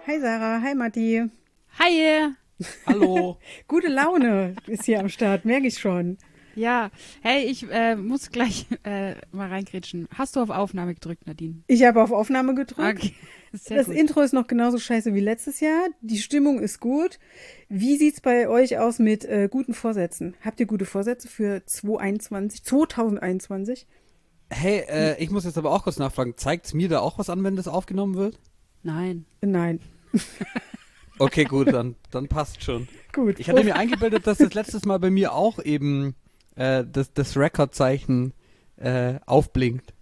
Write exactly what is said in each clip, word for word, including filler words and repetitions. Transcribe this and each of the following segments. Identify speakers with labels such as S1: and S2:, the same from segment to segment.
S1: Hi Sarah, hi Matti.
S2: Hi.
S3: Hallo.
S1: Gute Laune ist hier am Start, merke ich schon.
S2: Ja, hey, ich äh, muss gleich äh, mal reingrätschen. Hast du auf Aufnahme gedrückt, Nadine?
S1: Ich habe auf Aufnahme gedrückt.
S2: Okay. Sehr
S1: das
S2: gut.
S1: Intro ist noch genauso scheiße wie letztes Jahr. Die Stimmung ist gut. Wie sieht's bei euch aus mit äh, guten Vorsätzen? Habt ihr gute Vorsätze für zwanzig einundzwanzig, zwanzig einundzwanzig?
S3: Hey, äh, ich muss jetzt aber auch kurz nachfragen. Zeigt's mir da auch was an, wenn das aufgenommen wird?
S2: Nein.
S1: Nein.
S3: Okay, gut, dann, dann passt schon.
S1: Gut.
S3: Ich hatte mir eingebildet, dass das letztes Mal bei mir auch eben äh, das, das Rekordzeichen äh, aufblinkt.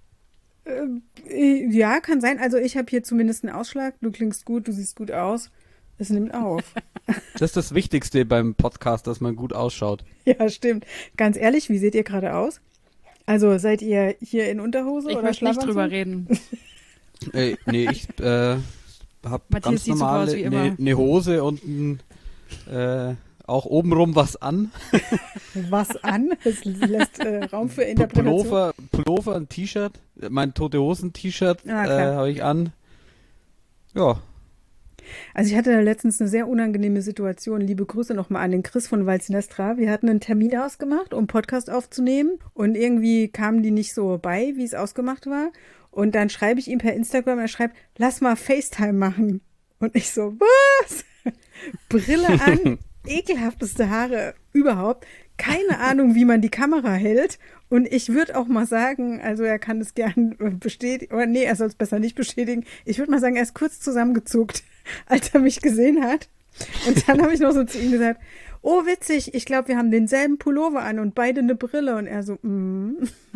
S1: Äh, ja, kann sein. Also ich habe hier zumindest einen Ausschlag. Du klingst gut, du siehst gut aus. Es nimmt auf.
S3: Das ist das Wichtigste beim Podcast, dass man gut ausschaut.
S1: Ja, stimmt. Ganz ehrlich, wie seht ihr gerade aus? Also seid ihr hier in Unterhose
S2: Ich
S1: oder
S2: möchte nicht
S1: Schlafanzug?
S2: drüber reden.
S3: Ey, nee, ich äh, hab
S2: Matthias
S3: ganz
S2: sieht so
S3: normale
S2: aus wie immer.
S3: eine ne Hose und ein, äh, auch obenrum was an.
S1: Was an? Es lässt äh, Raum für Interpretation.
S3: Pullover, Pullover, ein T-Shirt, mein Tote Hosen T-Shirt
S1: Ah,
S3: äh,
S1: klar.
S3: habe ich an. Ja.
S1: Also ich hatte letztens eine sehr unangenehme Situation. Liebe Grüße nochmal an den Chris von Valsinestra. Wir hatten einen Termin ausgemacht, um Podcast aufzunehmen. Und irgendwie kamen die nicht so bei, wie es ausgemacht war. Und dann schreibe ich ihm per Instagram, er schreibt, lass mal FaceTime machen. Und ich so, was? Brille an, ekelhafteste Haare überhaupt. Keine Ahnung, wie man die Kamera hält. Und ich würde auch mal sagen, also er kann es gern bestätigen, oder nee, er soll es besser nicht bestätigen. Ich würde mal sagen, er ist kurz zusammengezuckt, als er mich gesehen hat. Und dann habe ich noch so zu ihm gesagt, oh witzig, ich glaube, wir haben denselben Pullover an und beide eine Brille. Und er so, mm.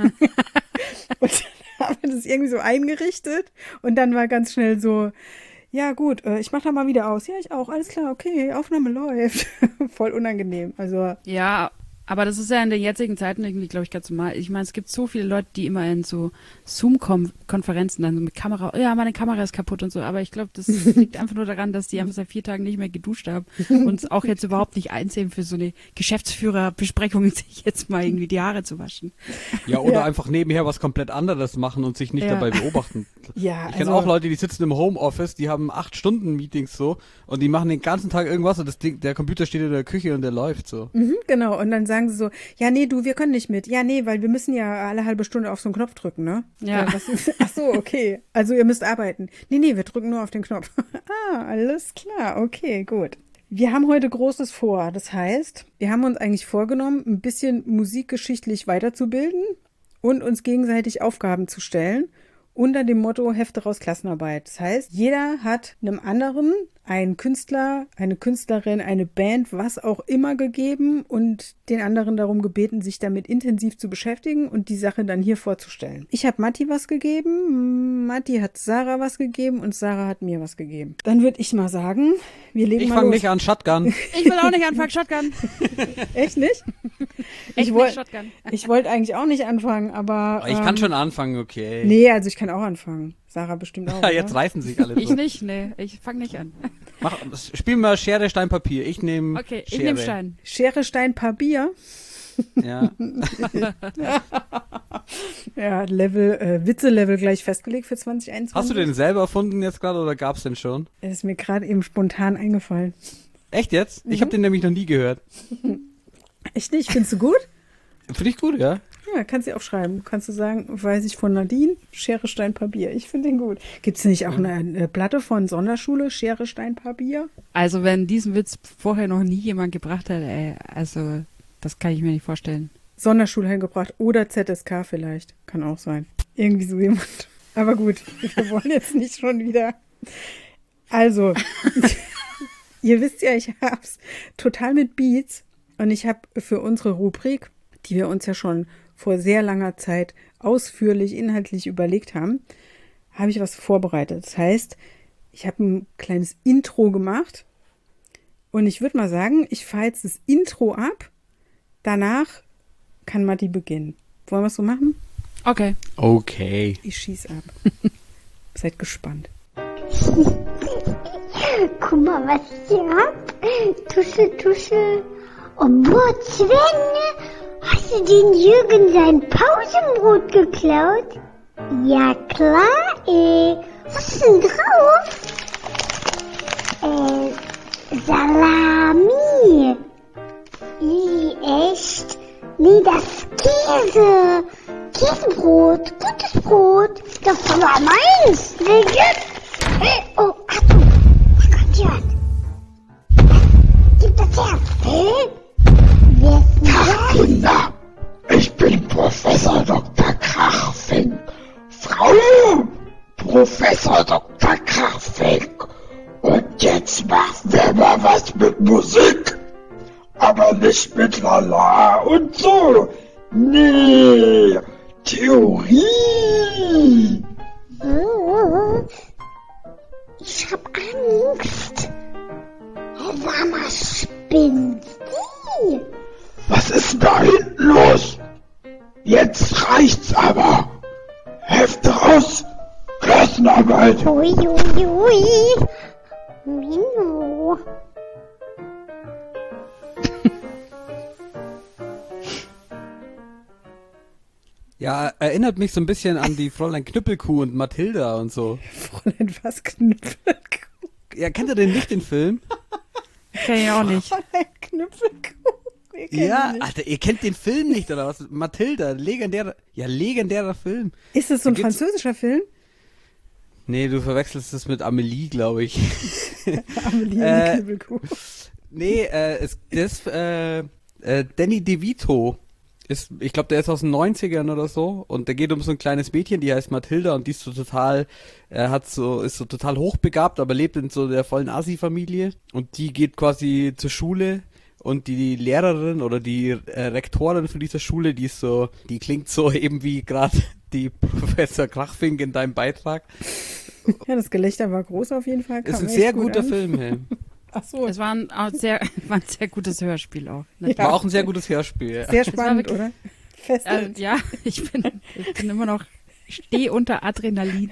S1: Und dann haben wir das irgendwie so eingerichtet. Und dann war ganz schnell so, ja gut, äh, ich mache da mal wieder aus. Ja, ich auch, alles klar, okay, Aufnahme läuft. Voll unangenehm. Also
S2: Ja, aber das ist ja in den jetzigen Zeiten irgendwie, glaube ich, ganz normal. Ich meine, es gibt so viele Leute, die immer in so Zoom-Konferenzen dann so mit Kamera, ja, meine Kamera ist kaputt und so. Aber ich glaube, das liegt einfach nur daran, dass die einfach seit vier Tagen nicht mehr geduscht haben und auch jetzt überhaupt nicht einsehen, für so eine Geschäftsführerbesprechung sich jetzt mal irgendwie die Haare zu waschen.
S3: Ja, oder
S1: Ja.
S3: einfach nebenher was komplett anderes machen und sich nicht
S2: Ja.
S3: dabei beobachten.
S1: ja,
S3: Ich kenne
S1: also,
S3: auch Leute, die sitzen im Homeoffice, die haben acht Stunden Meetings so und die machen den ganzen Tag irgendwas und das Ding, der Computer steht in der Küche und der läuft so.
S1: Mhm, genau. Und dann sagen sie so, ja, nee, du, wir können nicht mit. Ja, nee, weil wir müssen ja alle halbe Stunde auf so einen Knopf drücken, ne?
S2: Ja.
S1: Äh, was ist, ach so, okay. Also ihr müsst arbeiten. Nee, nee, wir drücken nur auf den Knopf. Ah, alles klar. Okay, gut. Wir haben heute Großes vor. Das heißt, wir haben uns eigentlich vorgenommen, ein bisschen musikgeschichtlich weiterzubilden und uns gegenseitig Aufgaben zu stellen unter dem Motto Hefte raus Klassenarbeit. Das heißt, jeder hat einem anderen einen Künstler, eine Künstlerin, eine Band, was auch immer gegeben und den anderen darum gebeten, sich damit intensiv zu beschäftigen und die Sache dann hier vorzustellen. Ich habe Matti was gegeben, Matti hat Sarah was gegeben und Sarah hat mir was gegeben. Dann würde ich mal sagen, wir legen
S3: Ich
S1: mal
S3: fange
S1: los.
S3: nicht an, Shotgun.
S2: Ich will auch nicht anfangen, Shotgun.
S1: Echt nicht?
S2: Echt
S1: Ich wollt-
S2: nicht Shotgun.
S1: Ich wollte eigentlich auch nicht anfangen, aber...
S3: Ich
S1: ähm,
S3: kann schon anfangen, okay.
S1: Nee, also ich kann auch anfangen. Sarah bestimmt auch,
S3: Ja, jetzt
S1: oder?
S3: reißen sich alle
S2: Ich
S3: so.
S2: nicht, nee, ich fange nicht an.
S3: Mach, spiel mal Schere, Stein, Papier. Ich nehme
S2: Okay, ich
S3: Schere.
S2: nehme Stein.
S1: Schere, Stein, Papier.
S3: Ja.
S1: Ja, Level, äh, Witze-Level gleich festgelegt für zwanzig einundzwanzig.
S3: Hast du den selber erfunden jetzt gerade oder gab's den schon?
S1: Das ist mir gerade eben spontan eingefallen.
S3: Echt jetzt?
S1: Mhm.
S3: Ich habe den nämlich noch nie gehört.
S1: Echt nicht? Findest du gut?
S3: Finde ich gut, ja?
S1: Ja, kannst du auch schreiben. Kannst du sagen, weiß ich von Nadine, Schere, Stein, Papier. Ich finde den gut. Gibt es nicht auch eine, eine Platte von Sonderschule, Schere, Stein, Papier?
S2: Also wenn diesen Witz vorher noch nie jemand gebracht hat, ey, also das kann ich mir nicht vorstellen.
S1: Sonderschule hingebracht oder Z S K vielleicht. Kann auch sein. Irgendwie so jemand. Aber gut, wir wollen jetzt nicht schon wieder. Also, ihr wisst ja, ich hab's total mit Beats und ich habe für unsere Rubrik, die wir uns ja schon vor sehr langer Zeit ausführlich inhaltlich überlegt haben, habe ich was vorbereitet. Das heißt, ich habe ein kleines Intro gemacht und ich würde mal sagen, ich fahre jetzt das Intro ab. Danach kann Matti beginnen. Wollen wir es so machen?
S2: Okay.
S3: Okay.
S1: Ich schieß ab. Seid gespannt.
S4: Guck mal, was ich hier hab. Tusche, Tusche. Und boah, Sven, hast du den Jürgen sein Pausenbrot geklaut? Ja, klar, ey. Was ist denn drauf? Salami. Ih, echt? Nee, das Käse. Käsebrot. Gutes Brot. Das war meins. Regel. Hey, oh, Achtung. Was kommt hier? Gib das her. Hä? Wer ist denn
S5: Tag, Kinder. Ich bin Professor Doktor Krachfink. Frau Professor Doktor Krachfink. Und jetzt machen wir mal was mit Musik. Aber nicht mit Lala und so. Nee, Theorie.
S4: Ich hab Angst. Sag mal, spinnst du?
S5: Was ist denn da hinten los? Jetzt reicht's aber. Hefte raus. Klassenarbeit.
S4: Ui, ui, ui. Mino.
S3: Ja, erinnert mich so ein bisschen an die Fräulein Knüppelkuh und Mathilda und so.
S1: Fräulein was Knüppelkuh.
S3: Ja, kennt ihr den nicht, den Film?
S2: Kenn ich auch nicht.
S1: Fräulein Knüppelkuh. Wir kennen
S3: Ja,
S1: ihn nicht.
S3: Alter, ihr kennt den Film nicht, oder was? Mathilda, legendärer, ja, legendärer Film.
S1: Ist das so ein
S3: Da gibt's-
S1: französischer Film?
S3: Nee, du verwechselst es mit Amelie, glaube ich.
S1: Amelie
S3: Äh,
S1: und die Knüppelkuh.
S3: Nee, äh, es, das, äh, äh, Danny DeVito ist, ich glaube, der ist aus den neunzigern oder so, und der geht um so ein kleines Mädchen, die heißt Mathilda, und die ist so total, er hat so, ist so total hochbegabt, aber lebt in so der vollen Assi-Familie, und die geht quasi zur Schule, und die Lehrerin oder die äh, Rektorin von dieser Schule, die ist so, die klingt so eben wie gerade die Professor Krachfink in deinem Beitrag.
S1: Ja, das Gelächter war groß auf jeden Fall.
S3: Ist
S1: kam
S3: ein
S1: echt
S3: sehr
S1: gut
S3: guter
S1: an.
S3: Film, hey.
S1: Ach so,
S2: Es war ein, auch sehr, war ein sehr gutes Hörspiel auch.
S1: Ja.
S3: War auch ein sehr gutes Hörspiel. Ja.
S1: sehr
S2: war
S1: spannend,
S2: wirklich-
S1: oder?
S2: Äh,
S1: Fesselnd.
S2: ja, ich bin, ich bin immer noch, ich stehe unter Adrenalin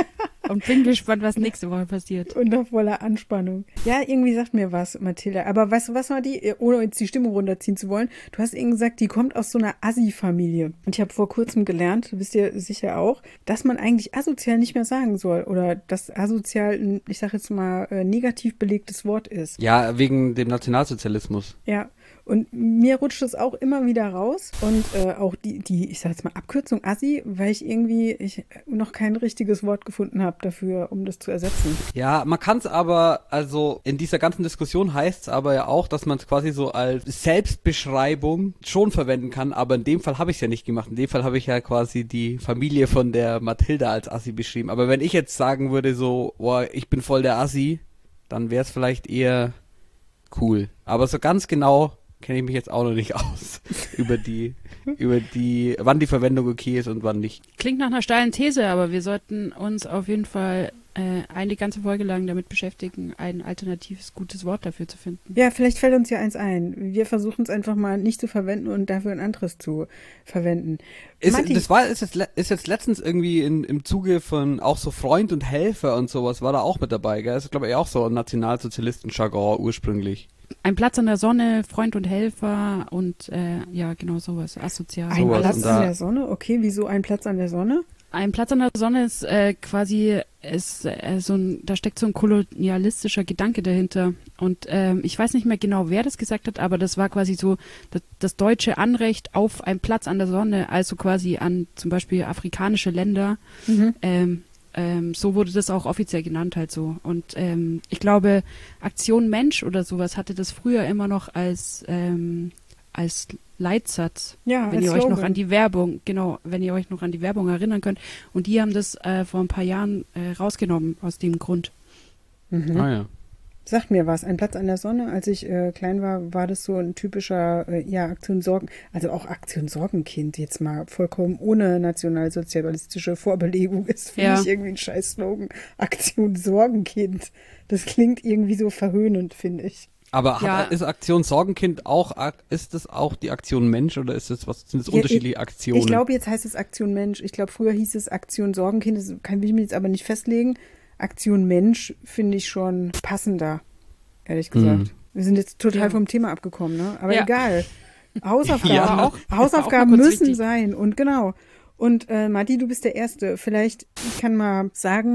S2: und bin gespannt, was nächste Woche passiert.
S1: Unter voller Anspannung. Ja, irgendwie sagt mir was, Mathilda. Aber weißt du, was war die, ohne jetzt die Stimmung runterziehen zu wollen? Du hast eben gesagt, die kommt aus so einer Assi-Familie. Und ich habe vor kurzem gelernt, wisst ihr sicher auch, dass man eigentlich asozial nicht mehr sagen soll. Oder dass asozial ein, ich sag jetzt mal, äh, negativ belegtes Wort ist.
S3: Ja, wegen dem Nationalsozialismus.
S1: Ja. Und mir rutscht es auch immer wieder raus. Und äh, auch die, die, ich sag jetzt mal, Abkürzung Assi, weil ich irgendwie ich noch kein richtiges Wort gefunden habe dafür, um das zu ersetzen.
S3: Ja, man kann es aber, also in dieser ganzen Diskussion heißt es aber ja auch, dass man es quasi so als Selbstbeschreibung schon verwenden kann, aber in dem Fall habe ich es ja nicht gemacht. In dem Fall habe ich ja quasi die Familie von der Mathilda als Assi beschrieben. Aber wenn ich jetzt sagen würde so, boah, ich bin voll der Assi, dann wäre es vielleicht eher cool. Aber so ganz genau kenne ich mich jetzt auch noch nicht aus über die, über die, wann die Verwendung okay ist und wann nicht.
S2: Klingt nach einer steilen These, aber wir sollten uns auf jeden Fall äh, eine ganze Folge lang damit beschäftigen, ein alternatives, gutes Wort dafür zu finden.
S1: Ja, vielleicht fällt uns ja eins ein. Wir versuchen es einfach mal nicht zu verwenden und dafür ein anderes zu verwenden.
S3: Ist,
S1: Matti,
S3: das war ist jetzt, le- ist jetzt letztens irgendwie in, im Zuge von auch so Freund und Helfer und sowas war da auch mit dabei, gell? Das ist glaube ich auch so ein Nationalsozialisten-Jargon ursprünglich.
S2: Ein Platz an der Sonne, Freund und Helfer und äh, ja, genau sowas, asozial.
S1: ein
S3: sowas
S1: Platz
S3: und
S1: an
S3: da-
S1: der Sonne? Okay, wieso ein Platz an der Sonne?
S2: Ein Platz an der Sonne ist äh, quasi, ist, äh, so ein, da steckt so ein kolonialistischer Gedanke dahinter. Und ähm, ich weiß nicht mehr genau, wer das gesagt hat, aber das war quasi so das, das deutsche Anrecht auf einen Platz an der Sonne, also quasi an zum Beispiel afrikanische Länder.
S1: Mhm.
S2: Ähm, ähm, so wurde das auch offiziell genannt halt so. Und ähm, ich glaube, Aktion Mensch oder sowas hatte das früher immer noch als, ähm, als Leitsatz.
S1: Ja,
S2: Wenn
S1: als
S2: ihr euch noch
S1: Slogan.
S2: an die Werbung, genau, wenn ihr euch noch an die Werbung erinnern könnt. Und die haben das äh, vor ein paar Jahren äh, rausgenommen aus dem Grund.
S1: Mhm.
S3: Ah ja.
S1: Sagt mir was, ein Platz an der Sonne. Als ich äh, klein war, war das so ein typischer, äh, ja, Aktion Sorgen, also auch Aktion Sorgenkind, jetzt mal vollkommen ohne nationalsozialistische Vorbelegung ist für
S2: Ja.
S1: mich irgendwie ein scheiß Slogan. Aktion Sorgenkind. Das klingt irgendwie so verhöhnend, finde ich.
S3: Aber
S2: Ja.
S3: hat, ist Aktion Sorgenkind auch, ak- ist das auch die Aktion Mensch oder ist das was, sind das
S1: Ja,
S3: unterschiedliche Aktionen?
S1: Ich glaube, jetzt heißt es Aktion Mensch. Ich glaube, früher hieß es Aktion Sorgenkind. Das kann ich mir jetzt aber nicht festlegen. Aktion Mensch finde ich schon passender, ehrlich gesagt.
S3: Mhm.
S1: Wir sind jetzt total
S2: Ja.
S1: vom Thema abgekommen, ne? Aber
S2: Ja.
S1: egal. Hausaufgaben,
S3: Ja.
S2: Auch-
S1: Hausaufgaben
S2: auch mal kurz
S1: müssen
S2: wichtig.
S1: sein. Und genau. Und äh, Matti, du bist der Erste. Vielleicht ich kann mal sagen,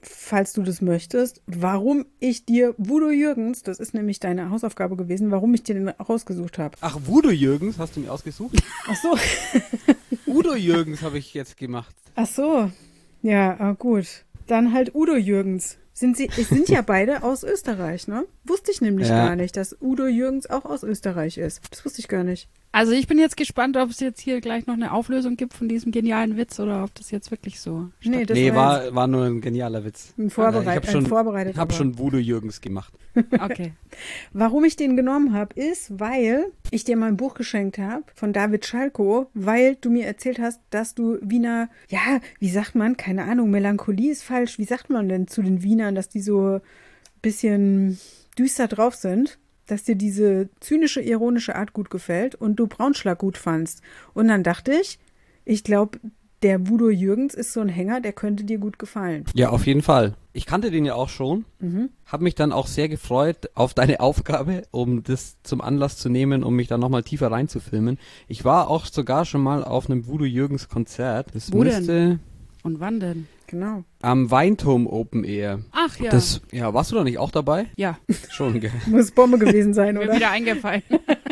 S1: falls du das möchtest, warum ich dir Voodoo Jürgens, das ist nämlich deine Hausaufgabe gewesen, warum ich dir den rausgesucht habe.
S3: Ach, Voodoo Jürgens hast du mir ausgesucht?
S1: Ach so.
S3: Udo Jürgens habe ich jetzt gemacht.
S1: Ach so. Ja, ah, gut. Dann halt Udo Jürgens. Sind sie, es sind ja beide aus Österreich, ne? Wusste ich nämlich
S3: Ja.
S1: gar nicht, dass Udo Jürgens auch aus Österreich ist. Das wusste ich gar nicht.
S2: Also ich bin jetzt gespannt, ob es jetzt hier gleich noch eine Auflösung gibt von diesem genialen Witz oder ob das jetzt wirklich so
S1: Nee, das
S3: nee,
S1: war,
S3: war, war nur ein genialer Witz.
S1: ein Vorbereit-
S3: ich habe
S1: ein
S3: schon,
S1: vorbereiteter
S3: ich hab
S1: war.
S3: schon Voodoo Jürgens gemacht.
S2: Okay.
S1: Warum ich den genommen habe, ist, weil ich dir mal ein Buch geschenkt habe von David Schalko, weil du mir erzählt hast, dass du Wiener, ja, wie sagt man, keine Ahnung, Melancholie ist falsch. Wie sagt man denn zu den Wienern, dass die so ein bisschen düster drauf sind? Dass dir diese zynische, ironische Art gut gefällt und du Braunschlag gut fandst. Und dann dachte ich, ich glaube, der Voodoo Jürgens ist so ein Hänger, der könnte dir gut gefallen.
S3: Ja, auf jeden Fall. Ich kannte den ja auch schon.
S1: Mhm.
S3: Habe mich dann auch sehr gefreut auf deine Aufgabe, um das zum Anlass zu nehmen, um mich dann nochmal tiefer reinzufilmen. Ich war auch sogar schon mal auf einem Voodoo Jürgens Konzert. Das
S2: Wo
S3: müsste
S2: Und wann denn?
S1: Genau.
S3: am Weinturm Open Air.
S2: Ach ja.
S3: Das, ja, warst du da nicht auch dabei?
S2: ja,
S3: Schon, gell?
S1: Muss Bombe gewesen sein,
S2: mir
S1: oder?
S2: wieder eingefallen.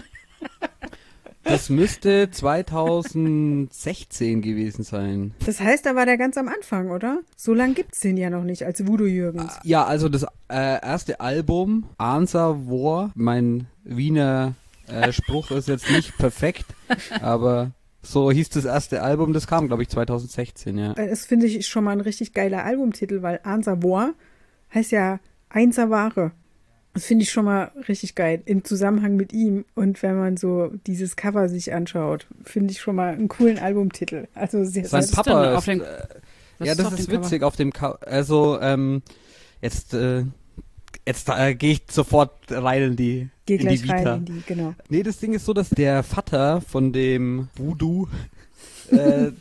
S3: Das müsste zweitausendsechzehn gewesen sein.
S1: Das heißt, da war der ganz am Anfang, oder? So lange gibt's den ja noch nicht als Voodoo Jürgens.
S3: Ja, also das äh, erste Album, Answer War, mein Wiener äh, Spruch ist jetzt nicht perfekt, aber so hieß das erste Album, das kam, glaube ich, zweitausendsechzehn, ja.
S1: Das finde ich schon mal ein richtig geiler Albumtitel, weil Answer War heißt ja Einser Ware. Das finde ich schon mal richtig geil im Zusammenhang mit ihm. Und wenn man so dieses Cover sich anschaut, finde ich schon mal einen coolen Albumtitel. Also sehr,
S3: Sein
S1: sehr
S3: Papa
S2: denn
S3: ist,
S2: auf dem-
S3: äh,
S2: Was
S3: ja, das
S2: auf
S3: ist
S2: dem Cover?
S3: witzig auf dem Cover. Also, ähm, jetzt, äh, jetzt äh, gehe ich sofort rein in die,
S1: Geh
S3: in
S1: gleich
S3: die Vita.
S1: rein in die, genau.
S3: Nee, das Ding ist so, dass der Vater von dem Voodoo, äh,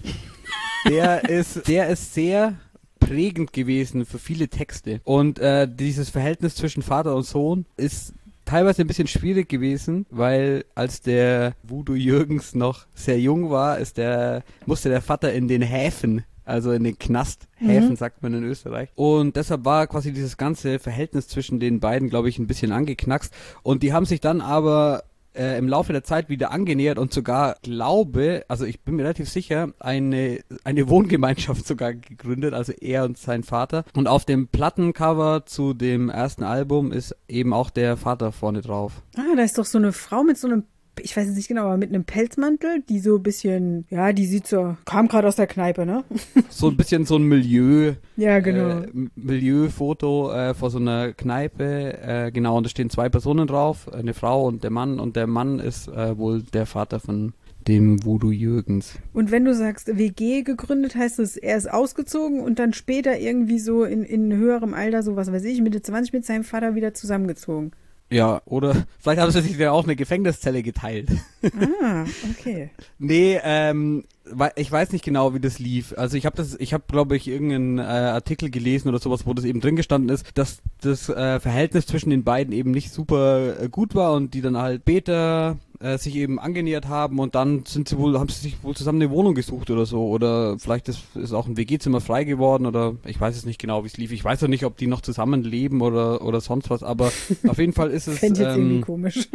S3: der ist, der ist sehr prägend gewesen für viele Texte. Und äh, dieses Verhältnis zwischen Vater und Sohn ist teilweise ein bisschen schwierig gewesen, weil als der Voodoo Jürgens noch sehr jung war, ist der, musste der Vater in den Häfen, also in den Knast. Häfen sagt man in Österreich. Und deshalb war quasi dieses ganze Verhältnis zwischen den beiden, glaube ich, ein bisschen angeknackst. Und die haben sich dann aber äh, im Laufe der Zeit wieder angenähert und sogar, glaube, also ich bin mir relativ sicher, eine, eine Wohngemeinschaft sogar gegründet, also er und sein Vater. Und auf dem Plattencover zu dem ersten Album ist eben auch der Vater vorne drauf.
S1: Ah, da ist doch so eine Frau mit so einem, ich weiß es nicht genau, aber mit einem Pelzmantel, die so ein bisschen, ja, die sieht so, kam gerade aus der Kneipe, ne?
S3: So ein bisschen so ein Milieu,
S1: Ja, genau.
S3: äh, M- Milieufoto äh, vor so einer Kneipe, äh, genau, und da stehen zwei Personen drauf, eine Frau und der Mann, und der Mann ist äh, wohl der Vater von dem Voodoo Jürgens.
S1: Und wenn du sagst, W G gegründet, heißt es, er ist ausgezogen und dann später irgendwie so in, in höherem Alter, so was weiß ich, Mitte zwanzig mit seinem Vater wieder zusammengezogen.
S3: Ja, oder vielleicht haben sie sich ja auch eine Gefängniszelle geteilt.
S1: Ah, okay.
S3: Nee, ähm, wei- ich weiß nicht genau, wie das lief. Also ich habe das, ich habe, glaube ich, irgendeinen äh, Artikel gelesen oder sowas, wo das eben drin gestanden ist, dass das äh, Verhältnis zwischen den beiden eben nicht super äh, gut war und die dann halt später äh, sich eben angenähert haben und dann sind sie wohl, haben sie sich wohl zusammen eine Wohnung gesucht oder so, oder vielleicht ist, ist auch ein W G-Zimmer frei geworden, oder ich weiß es nicht genau, wie es lief. Ich weiß auch nicht, ob die noch zusammenleben oder oder sonst was, aber auf jeden Fall ist es
S1: Fände ich jetzt irgendwie
S3: ähm,
S1: komisch.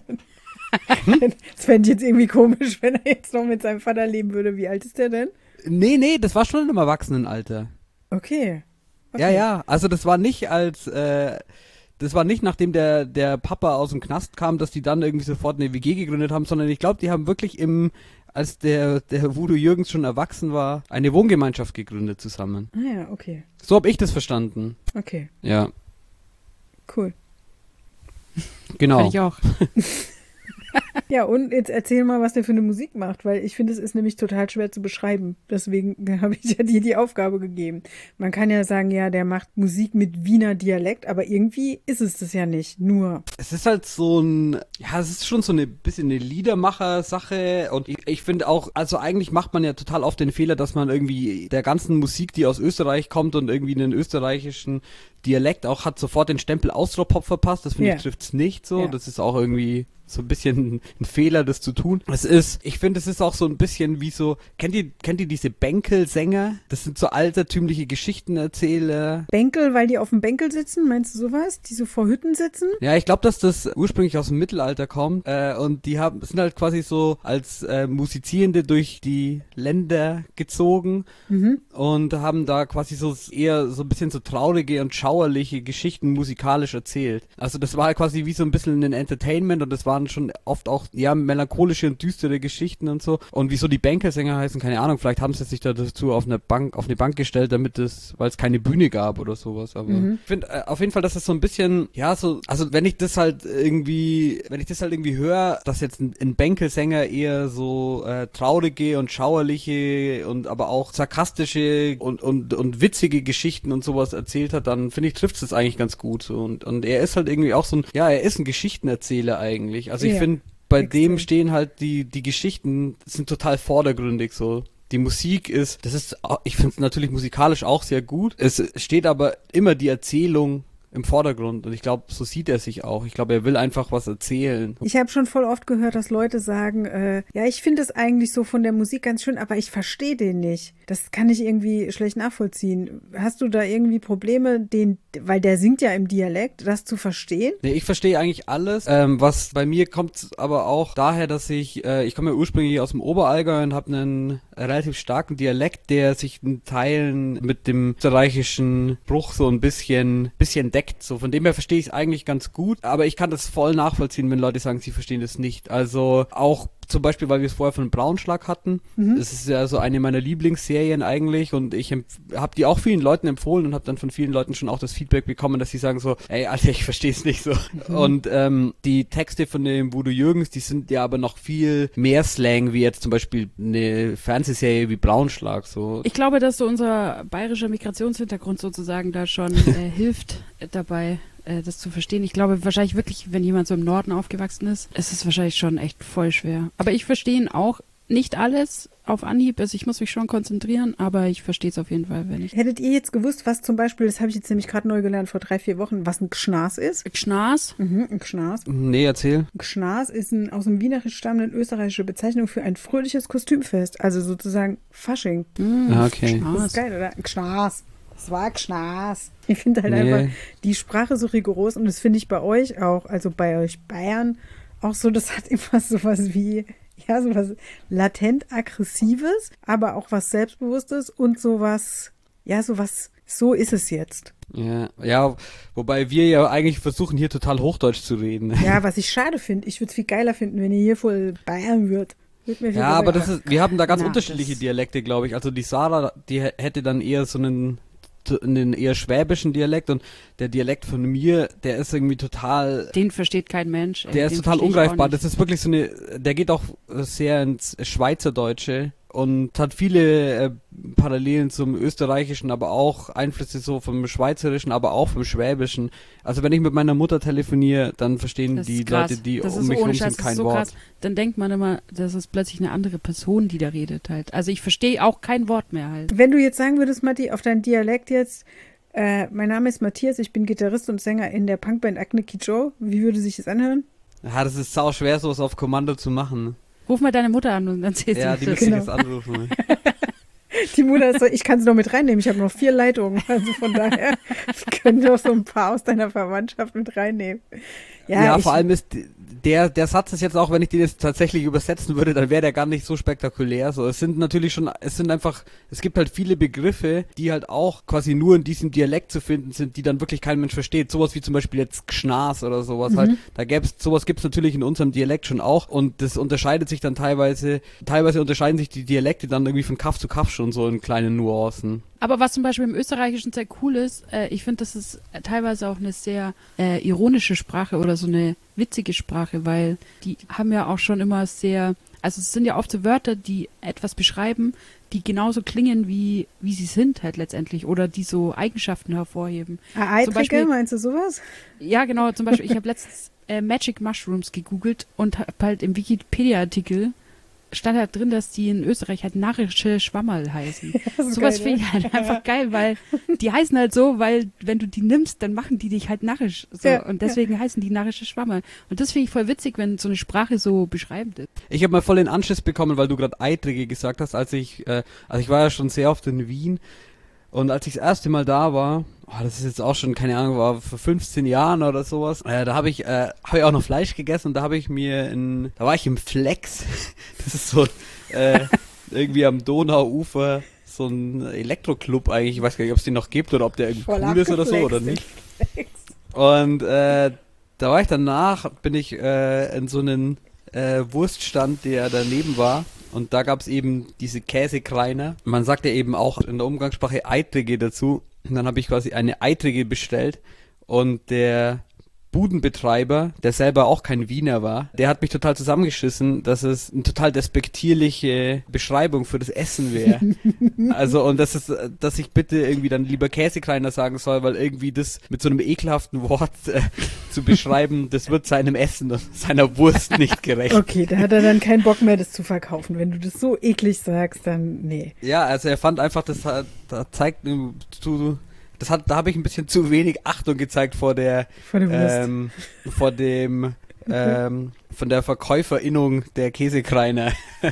S1: Das fände ich jetzt irgendwie komisch, wenn er jetzt noch mit seinem Vater leben würde. Wie alt ist der denn?
S3: nee, nee, das war schon im Erwachsenenalter.
S1: Okay. okay.
S3: Ja, ja, also das war nicht als, äh, das war nicht nachdem der, der Papa aus dem Knast kam, dass die dann irgendwie sofort eine W G gegründet haben, sondern ich glaube, die haben wirklich im, als der, der Voodoo Jürgens schon erwachsen war, eine Wohngemeinschaft gegründet zusammen.
S1: Ah ja, okay.
S3: So habe ich das verstanden.
S1: Okay,
S3: Ja,
S1: cool.
S3: genau.
S2: Kann ich auch.
S1: Ja, und jetzt erzähl mal, was der für eine Musik macht, weil ich finde, es ist nämlich total schwer zu beschreiben. Deswegen habe ich ja dir die Aufgabe gegeben. Man kann ja sagen, ja, der macht Musik mit Wiener Dialekt, aber irgendwie ist es das ja nicht, nur.
S3: Es ist halt so ein, ja, es ist schon so eine bisschen eine Liedermacher-Sache, und ich, ich finde auch, also eigentlich macht man ja total oft den Fehler, dass man irgendwie der ganzen Musik, die aus Österreich kommt und irgendwie einen österreichischen Dialekt auch hat sofort den Stempel Austropop verpasst. Das finde
S1: Ja.
S3: ich trifft's nicht so.
S1: Ja.
S3: Das ist auch irgendwie so ein bisschen ein Fehler, das zu tun. Es ist, ich finde, es ist auch so ein bisschen wie so, kennt ihr, kennt ihr diese Bänkelsänger? Das sind so altertümliche Geschichtenerzähler.
S1: Bänkel, weil die auf dem Bänkel sitzen, meinst du sowas? Die so vor Hütten sitzen?
S3: Ja, ich glaube, dass das ursprünglich aus dem Mittelalter kommt äh, und die haben sind halt quasi so als äh, Musizierende durch die Länder gezogen
S1: Mhm.
S3: und haben da quasi so eher so ein bisschen so traurige und schauerliche Geschichten musikalisch erzählt. Also das war halt quasi wie so ein bisschen ein Entertainment und das waren schon oft auch ja melancholische und düstere Geschichten und so. Und wieso die Bänkelsänger heißen, keine Ahnung, vielleicht haben sie sich da dazu auf eine Bank auf eine Bank gestellt, damit es, weil es keine Bühne gab oder sowas. Aber
S1: Mhm.
S3: ich finde äh, auf jeden Fall, dass es so ein bisschen, ja so, also wenn ich das halt irgendwie, wenn ich das halt irgendwie höre, dass jetzt ein, ein Bänkelsänger eher so äh, traurige und schauerliche und aber auch sarkastische und und und witzige Geschichten und sowas erzählt hat, dann finde ich, trifft es eigentlich ganz gut so. Und und er ist halt irgendwie auch so ein, ja, er ist ein Geschichtenerzähler eigentlich. Also ich
S1: Ja,
S3: finde, bei
S1: extrem.
S3: dem stehen halt die die Geschichten sind total vordergründig so. Die Musik ist, das ist, ich finde es natürlich musikalisch auch sehr gut. Es steht aber immer die Erzählung im Vordergrund und ich glaube, so sieht er sich auch. Ich glaube, er will einfach was erzählen.
S1: Ich habe schon voll oft gehört, dass Leute sagen, äh, ja, ich finde es eigentlich so von der Musik ganz schön, aber ich verstehe den nicht. Das kann ich irgendwie schlecht nachvollziehen. Hast du da irgendwie Probleme, den, weil der singt ja im Dialekt, das zu verstehen?
S3: Nee, ich verstehe eigentlich alles. Ähm, was bei mir kommt aber auch daher, dass ich, äh, ich komme ja ursprünglich aus dem Oberallgäu und habe einen relativ starken Dialekt, der sich in Teilen mit dem österreichischen Bruch so ein bisschen, bisschen deckt. So, von dem her verstehe ich es eigentlich ganz gut. Aber ich kann das voll nachvollziehen, wenn Leute sagen, sie verstehen das nicht. Also auch zum Beispiel, weil wir es vorher von Braunschlag hatten.
S1: Mhm.
S3: Das ist ja so eine meiner Lieblingsserien eigentlich und ich habe die auch vielen Leuten empfohlen und habe dann von vielen Leuten schon auch das Feedback bekommen, dass sie sagen so, ey, Alter, ich verstehe es nicht so. Mhm. Und ähm, die Texte von dem Bodo Jürgens, die sind ja aber noch viel mehr Slang wie jetzt zum Beispiel eine Fernsehserie wie Braunschlag. So.
S2: Ich glaube, dass so unser bayerischer Migrationshintergrund sozusagen da schon äh, hilft äh, dabei, äh, das zu verstehen. Ich glaube wahrscheinlich wirklich, wenn jemand so im Norden aufgewachsen ist, ist es wahrscheinlich schon echt voll schwer. Aber ich verstehe ihn auch nicht alles auf Anhieb. Also ich muss mich schon konzentrieren, aber ich verstehe es auf jeden Fall, wenn ich...
S1: Hättet ihr jetzt gewusst, was zum Beispiel, das habe ich jetzt nämlich gerade neu gelernt vor drei, vier Wochen, was ein Gschnas ist?
S2: Gschnas?
S1: Mhm, ein Gschnas.
S3: Nee, erzähl.
S1: Gschnas ist ein aus dem Wienerisch stammende österreichische Bezeichnung für ein fröhliches Kostümfest, also sozusagen Fasching.
S2: Hm,
S3: Ah, okay.
S1: Das
S2: Gschnas.
S1: ist geil, oder? Gschnas. Das war Gschnas. Ich finde halt
S3: Nee.
S1: einfach die Sprache so rigoros und das finde ich bei euch auch, also bei euch Bayern, auch so, das hat immer sowas wie, ja, sowas latent Aggressives, aber auch was Selbstbewusstes und sowas, ja, sowas, so ist es jetzt.
S3: Ja, ja, wobei wir ja eigentlich versuchen, hier total Hochdeutsch zu reden.
S1: Ja, was ich schade finde, ich würde es viel geiler finden, wenn ihr hier voll Bayern würdet. Würd mir viel
S3: Ja, aber
S1: besser
S3: das ist, wir haben da ganz
S2: Na,
S3: unterschiedliche
S2: das-
S3: Dialekte, glaube ich. Also die Sarah, die h- hätte dann eher so einen, t- einen eher schwäbischen Dialekt und der Dialekt von mir, der ist irgendwie total,
S2: Den versteht kein Mensch. ey,
S3: der ist
S2: den
S3: total
S2: versteh ich auch
S3: ungreifbar.
S2: nicht.
S3: Das ist wirklich so eine, der geht auch sehr ins Schweizerdeutsche und hat viele äh, Parallelen zum Österreichischen, aber auch Einflüsse so vom Schweizerischen, aber auch vom Schwäbischen. Also wenn ich mit meiner Mutter telefoniere, dann verstehen
S2: Das
S3: die
S2: ist krass.
S3: Leute, die
S2: das
S3: um
S2: ist
S3: mich
S2: ohne
S3: rum
S2: Scheiß,
S3: sind,
S2: das
S3: kein
S2: ist so
S3: Wort.
S2: krass. Dann denkt man immer, das ist plötzlich eine andere Person, die da redet halt. Also ich verstehe auch kein Wort mehr halt.
S1: Wenn du jetzt sagen würdest, Matti, auf deinen Dialekt jetzt, äh, mein Name ist Matthias, ich bin Gitarrist und Sänger in der Punkband Acne Joe, wie würde sich das anhören?
S3: Ja, das ist sau schwer, sowas auf Kommando zu machen.
S2: Ruf mal deine Mutter an und dann erzählst
S3: Ja,
S2: du
S3: die
S2: das.
S3: müsste
S1: Genau.
S3: ich jetzt anrufen.
S1: Die Mutter ist so, ich kann sie noch mit reinnehmen, ich habe noch vier Leitungen, also von daher können wir auch so ein paar aus deiner Verwandtschaft mit reinnehmen. Ja,
S3: Ja,
S1: ich,
S3: vor allem ist der, der Satz ist jetzt auch, wenn ich den jetzt tatsächlich übersetzen würde, dann wäre der gar nicht so spektakulär. So, es sind natürlich schon, es sind einfach, es gibt halt viele Begriffe, die halt auch quasi nur in diesem Dialekt zu finden sind, die dann wirklich kein Mensch versteht. Sowas wie zum Beispiel jetzt Gschnas oder sowas
S1: Mhm.
S3: halt. Da gäb's, sowas gibt's natürlich in unserem Dialekt schon auch und das unterscheidet sich dann teilweise, teilweise unterscheiden sich die Dialekte dann irgendwie von Kaff zu Kaff schon so in kleinen Nuancen.
S2: Aber was zum Beispiel im Österreichischen sehr cool ist, äh, ich finde, das ist teilweise auch eine sehr äh, ironische Sprache oder so eine witzige Sprache, weil die haben ja auch schon immer sehr, also es sind ja oft so Wörter, die etwas beschreiben, die genauso klingen, wie, wie sie sind halt letztendlich oder die so Eigenschaften hervorheben.
S1: Ah, Eitrige,
S2: Beispiel-
S1: meinst du sowas?
S2: Ja, genau, zum Beispiel, ich habe letztens äh, Magic Mushrooms gegoogelt und habe halt im Wikipedia-Artikel stand halt drin, dass die in Österreich halt narrische Schwammerl heißen.
S1: Ja, so
S2: Sowas
S1: geil,
S2: finde ich halt einfach geil, weil die heißen halt so, weil wenn du die nimmst, dann machen die dich halt narrisch. So.
S1: Ja,
S2: und deswegen ja. heißen die narrische Schwammerl. Und das finde ich voll witzig, wenn so eine Sprache so beschreibend ist.
S3: Ich habe mal voll den Anschiss bekommen, weil du gerade Eitrige gesagt hast, als ich, äh, also ich war ja schon sehr oft in Wien und als ich das erste Mal da war, oh, das ist jetzt auch schon, keine Ahnung, war vor fünfzehn Jahren oder sowas, äh, da habe ich, äh, habe ich auch noch Fleisch gegessen und da habe ich mir in, da war ich im Flex, das ist so, äh, irgendwie am Donauufer, so ein Elektroclub eigentlich, ich weiß gar nicht, ob es den noch gibt oder ob der irgendwie
S1: Voll
S3: cool ist oder so oder nicht. Und, äh, da war ich danach, bin ich, äh, in so einen, äh, Wurststand, der daneben war. Und da gab's eben diese Käsekreiner. Man sagt ja eben auch in der Umgangssprache Eitrige dazu. Und dann habe ich quasi eine Eitrige bestellt. Und der Budenbetreiber, der selber auch kein Wiener war, der hat mich total zusammengeschissen, dass es eine total despektierliche Beschreibung für das Essen wäre. Also, und das ist, dass ich bitte irgendwie dann lieber Käsekreiner sagen soll, weil irgendwie das mit so einem ekelhaften Wort äh, zu beschreiben, das wird seinem Essen und seiner Wurst nicht gerecht.
S1: Okay, da hat er dann keinen Bock mehr, das zu verkaufen. Wenn du das so eklig sagst, dann nee.
S3: Ja, also er fand einfach, das hat, da zeigt zu, das hat, da habe ich ein bisschen zu wenig Achtung gezeigt vor der,
S1: Vor der Wurst.
S3: ähm, vor dem, ähm, von der Verkäuferinnung der Käsekreiner,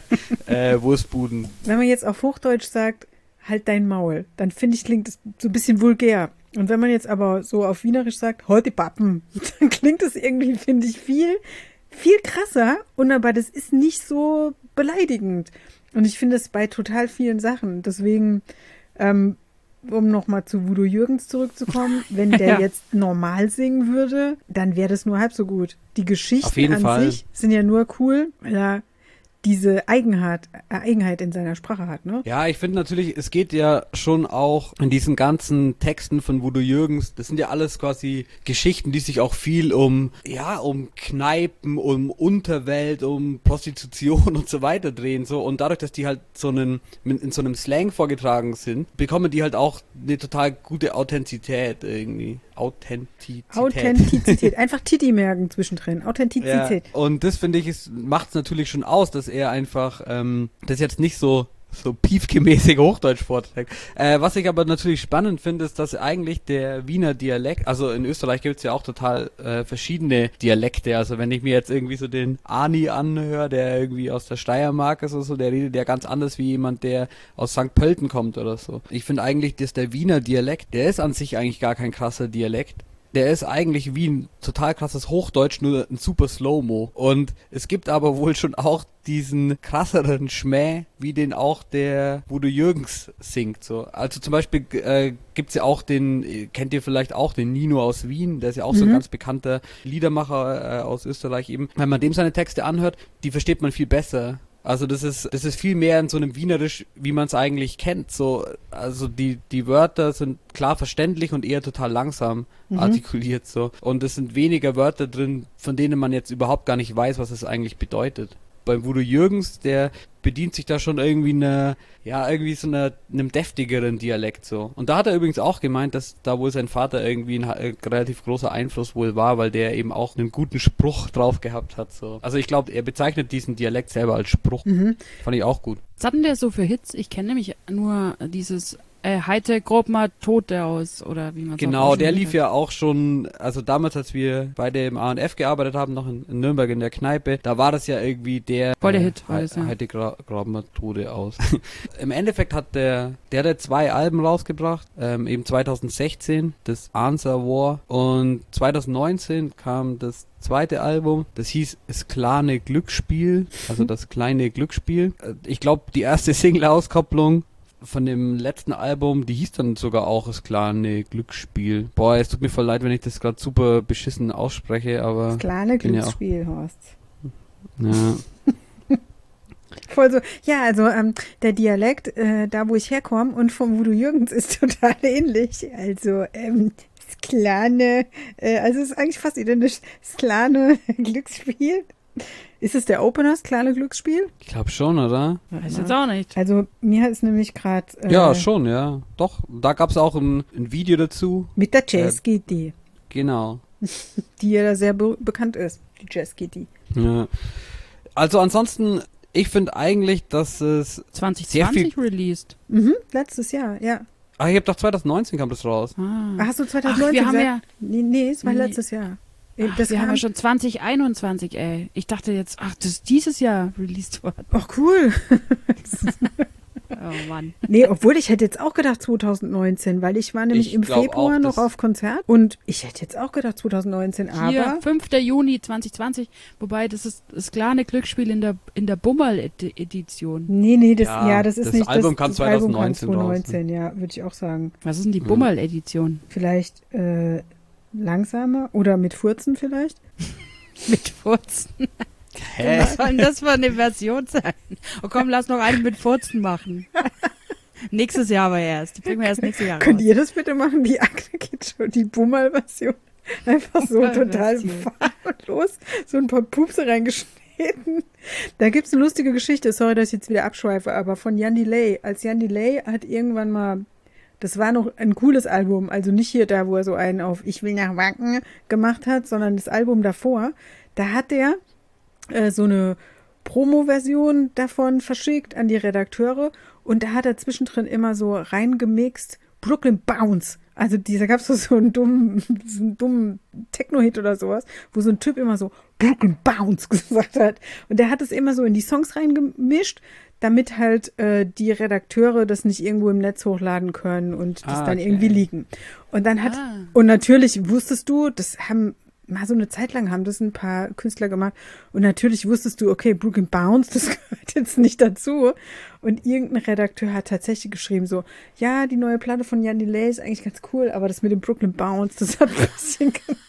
S3: äh, Wurstbuden.
S1: Wenn man jetzt auf Hochdeutsch sagt, halt dein Maul, dann finde ich, klingt das so ein bisschen vulgär. Und wenn man jetzt aber so auf Wienerisch sagt, halt die Pappen, dann klingt das irgendwie, finde ich, viel, viel krasser. Und aber das ist nicht so beleidigend. Und ich finde es bei total vielen Sachen. Deswegen, ähm, um nochmal zu Voodoo Jürgens zurückzukommen, wenn der
S2: Ja.
S1: jetzt normal singen würde, dann wäre das nur halb so gut. Die
S3: Auf
S1: Geschichten
S3: jeden
S1: an
S3: Fall.
S1: sich sind ja nur cool, weil er diese Eigenheit, äh, Eigenheit in seiner Sprache hat, ne?
S3: Ja, ich finde natürlich, es geht ja schon auch in diesen ganzen Texten von Voodoo Jürgens, das sind ja alles quasi Geschichten, die sich auch viel um, ja, um Kneipen, um Unterwelt, um Prostitution und so weiter drehen, so. Und dadurch, dass die halt so einen, in so einem Slang vorgetragen sind, bekommen die halt auch eine total gute Authentizität irgendwie. Authentizität.
S1: Authentizität. Einfach Titi merken zwischendrin. Authentizität.
S3: Ja, und das finde ich, es macht es natürlich schon aus, dass er einfach ähm, das jetzt nicht so so piefgemäßig Hochdeutsch vorträgt. Äh, was ich aber natürlich spannend finde, ist, dass eigentlich der Wiener Dialekt, also in Österreich gibt es ja auch total äh, verschiedene Dialekte. Also wenn ich mir jetzt irgendwie so den Ani anhöre, der irgendwie aus der Steiermark ist oder so, der redet ja ganz anders wie jemand, der aus Sankt Pölten kommt oder so. Ich finde eigentlich, dass der Wiener Dialekt, der ist an sich eigentlich gar kein krasser Dialekt. Der ist eigentlich wie ein total krasses Hochdeutsch, nur ein super Slow-Mo. Und es gibt aber wohl schon auch diesen krasseren Schmäh, wie den auch der Voodoo Jürgens singt. So. Also zum Beispiel äh, gibt's ja auch den, kennt ihr vielleicht auch, den Nino aus Wien, der ist ja auch mhm. so ein ganz bekannter Liedermacher äh, aus Österreich eben. Wenn man dem seine Texte anhört, die versteht man viel besser. Also das ist das ist viel mehr in so einem Wienerisch, wie man es eigentlich kennt. So, also die die Wörter sind klar verständlich und eher total langsam mhm. artikuliert so. Und es sind weniger Wörter drin, von denen man jetzt überhaupt gar nicht weiß, was es eigentlich bedeutet. Beim Voodoo Jürgens, der bedient sich da schon irgendwie eine, ja, irgendwie so eine, einem deftigeren Dialekt so. Und da hat er übrigens auch gemeint, dass da wohl sein Vater irgendwie ein, ein relativ großer Einfluss wohl war, weil der eben auch einen guten Spruch drauf gehabt hat so. Also ich glaube, er bezeichnet diesen Dialekt selber als Spruch. Mhm. Fand ich auch gut.
S2: Was hat denn der so für Hits? Ich kenne nämlich nur dieses äh, Heite grob mal Tote aus, oder wie man
S3: Genau, der lief ja auch schon, also damals, als wir beide im A und F gearbeitet haben, noch in, in Nürnberg in der Kneipe, da war das ja irgendwie der
S2: voll der Hit,
S3: äh,
S2: war das, ja.
S3: Heite gra graben mal Tote aus. Im Endeffekt hat der, der hat zwei Alben rausgebracht, ähm, eben zwanzig sechzehn, das Answer War, und zwanzig neunzehn kam das zweite Album, das hieß Das kleine Glücksspiel, also das kleine Glücksspiel. Ich glaube, die erste Single-Auskopplung von dem letzten Album, die hieß dann sogar auch Das kleine Glücksspiel. Boah, es tut mir voll leid, wenn ich das gerade super beschissen ausspreche, aber...
S1: Das kleine Glücksspiel, ja Horst.
S3: Ja.
S1: Voll so, ja, also ähm, der Dialekt, äh, da wo ich herkomme und vom Voodoo Jürgens ist total ähnlich. Also ähm, das kleine, äh, also es ist eigentlich fast identisch, das kleine Glücksspiel. Ist es der Opener, das kleine Glücksspiel?
S3: Ich glaube schon, oder?
S2: Weiß ja. jetzt auch nicht.
S1: Also mir ist nämlich gerade... Äh,
S3: ja, schon, ja. Doch, da gab es auch ein, ein Video dazu.
S1: Mit der Jazz G D.
S3: Äh, genau.
S1: Die ja da sehr be bekannt ist, die Jazz G D.
S3: Ja. Also ansonsten... Ich finde eigentlich, dass es
S2: zwanzig
S3: sehr viel...
S2: zwanzig released.
S1: Mhm, letztes Jahr, ja.
S3: Ah, ich hab doch zwanzig neunzehn kam das raus.
S2: Ah.
S1: Ach, hast du
S2: Ach,
S1: zwanzig neunzehn
S2: wir haben
S1: gesagt?
S2: ja,
S1: Nee, nee, es war
S2: Nee.
S1: letztes Jahr.
S2: ach,
S1: Das
S2: wir haben
S1: kam-
S2: ja schon zwanzig einundzwanzig, ey. Ich dachte jetzt, ach, das ist dieses Jahr released worden.
S1: Oh, cool.
S2: Oh Mann.
S1: Nee, obwohl ich hätte jetzt auch gedacht zwanzig neunzehn, weil ich war nämlich
S3: Ich
S1: im
S3: glaub
S1: Februar
S3: auch,
S1: noch
S3: das-
S1: auf Konzert und ich hätte jetzt auch gedacht zwanzig neunzehn,
S2: Hier,
S1: aber
S2: fünfter Juni zwanzig zwanzig. Wobei, das ist das kleine Glücksspiel in der, in der Bummerl-Edition.
S1: nee, nee, das, ja,
S3: Ja,
S1: das ist
S3: das
S1: nicht
S3: Album
S1: das,
S3: kam
S1: das Album kam
S3: zwanzig neunzehn
S1: zwanzig neunzehn, ja, würde ich auch sagen.
S2: Was ist denn die
S3: Hm.
S2: Bummerl-Edition?
S1: Vielleicht äh, langsamer oder mit Furzen vielleicht?
S2: Mit Furzen.
S3: Hä?
S2: Was soll denn das für eine Version sein? Oh komm, lass noch einen mit Furzen machen. Nächstes Jahr aber erst. Die bringen wir erst nächstes Jahr raus.
S1: Könnt ihr das bitte machen? Die Akne geht schon, die Bummerl-Version. Einfach so total
S2: Bummerl-Version.
S1: farbenlos, so ein paar Pupse reingeschnitten. Da gibt's eine lustige Geschichte, sorry, dass ich jetzt wieder abschweife, aber von Jan Delay. Als Jan Delay hat irgendwann mal, das war noch ein cooles Album, also nicht hier da, wo er so einen auf Ich will nach Wacken gemacht hat, sondern das Album davor, da hat er äh, so eine Promo-Version davon verschickt an die Redakteure und da hat er zwischendrin immer so reingemixt, Brooklyn Bounce. Also dieser gab es so einen dummen, so einen dummen Techno-Hit oder sowas, wo so ein Typ immer so Brooklyn Bounce gesagt hat. Und der hat es immer so in die Songs reingemischt, damit halt äh, die Redakteure das nicht irgendwo im Netz hochladen können und das
S3: Ah,
S1: dann
S3: okay.
S1: irgendwie liegen. Und dann hat,
S2: Ah.
S1: und natürlich wusstest du, das haben mal so eine Zeit lang haben das ein paar Künstler gemacht und natürlich wusstest du, okay, Brooklyn Bounce, das gehört jetzt nicht dazu. Und irgendein Redakteur hat tatsächlich geschrieben so, ja, die neue Platte von Jan Delay ist eigentlich ganz cool, aber das mit dem Brooklyn Bounce, das hat ein bisschen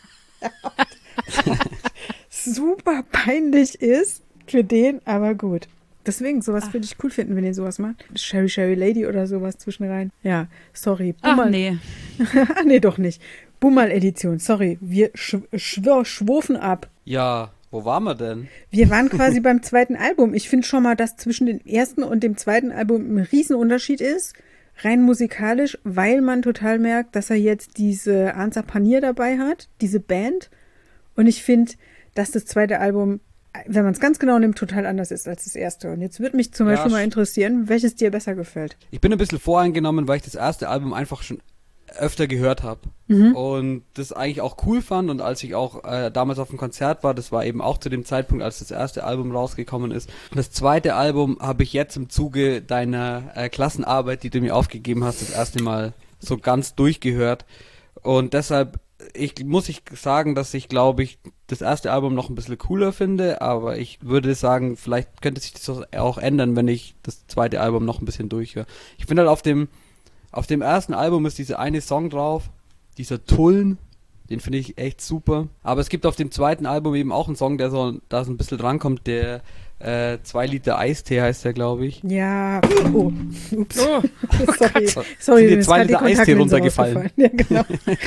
S1: super peinlich ist für den, aber gut. Deswegen, sowas würde ich cool finden, wenn ihr sowas macht. Sherry Sherry Lady oder sowas zwischenrein. Ja, sorry.
S2: Ach
S1: Bummerl-
S2: nee.
S1: Ah, nee, doch nicht. Bummerl-Edition, sorry. Wir schw schwör, schwurfen ab.
S3: Ja, wo waren wir denn?
S1: Wir waren quasi beim zweiten Album. Ich finde schon mal, dass zwischen dem ersten und dem zweiten Album ein Riesenunterschied ist. Rein musikalisch, weil man total merkt, dass er jetzt diese Ansa Panier dabei hat, diese Band. Und ich finde, dass das zweite Album, wenn man es ganz genau nimmt, total anders ist als das erste. Und jetzt würde mich zum
S3: Ja,
S1: Beispiel mal
S3: sch-
S1: interessieren, welches dir besser gefällt.
S3: Ich bin ein bisschen voreingenommen, weil ich das erste Album einfach schon öfter gehört habe und das eigentlich auch cool fand und als ich auch äh, damals auf dem Konzert war, das war eben auch zu dem Zeitpunkt, als das erste Album rausgekommen ist. Das zweite Album habe ich jetzt im Zuge deiner äh, Klassenarbeit, die du mir aufgegeben hast, das erste Mal so ganz durchgehört und deshalb ich muss ich sagen, dass ich glaube ich das erste Album noch ein bisschen cooler finde, aber ich würde sagen, vielleicht könnte sich das auch ändern, wenn ich das zweite Album noch ein bisschen durchhöre. Ich finde halt auf dem Auf dem ersten Album ist dieser eine Song drauf, dieser Tullen, den finde ich echt super. Aber es gibt auf dem zweiten Album eben auch einen Song, der so da so ein bisschen drankommt, der äh, zwei Liter Eistee heißt der, glaube ich.
S1: Ja, oh, ups.
S2: Oh,
S1: Sorry,
S3: Sind
S1: sorry,
S3: dir
S1: mir ist
S3: zwei
S1: gerade die
S3: Liter Eistee
S1: Kontaktlinse
S3: runtergefallen?
S1: rausgefallen. Ja, genau.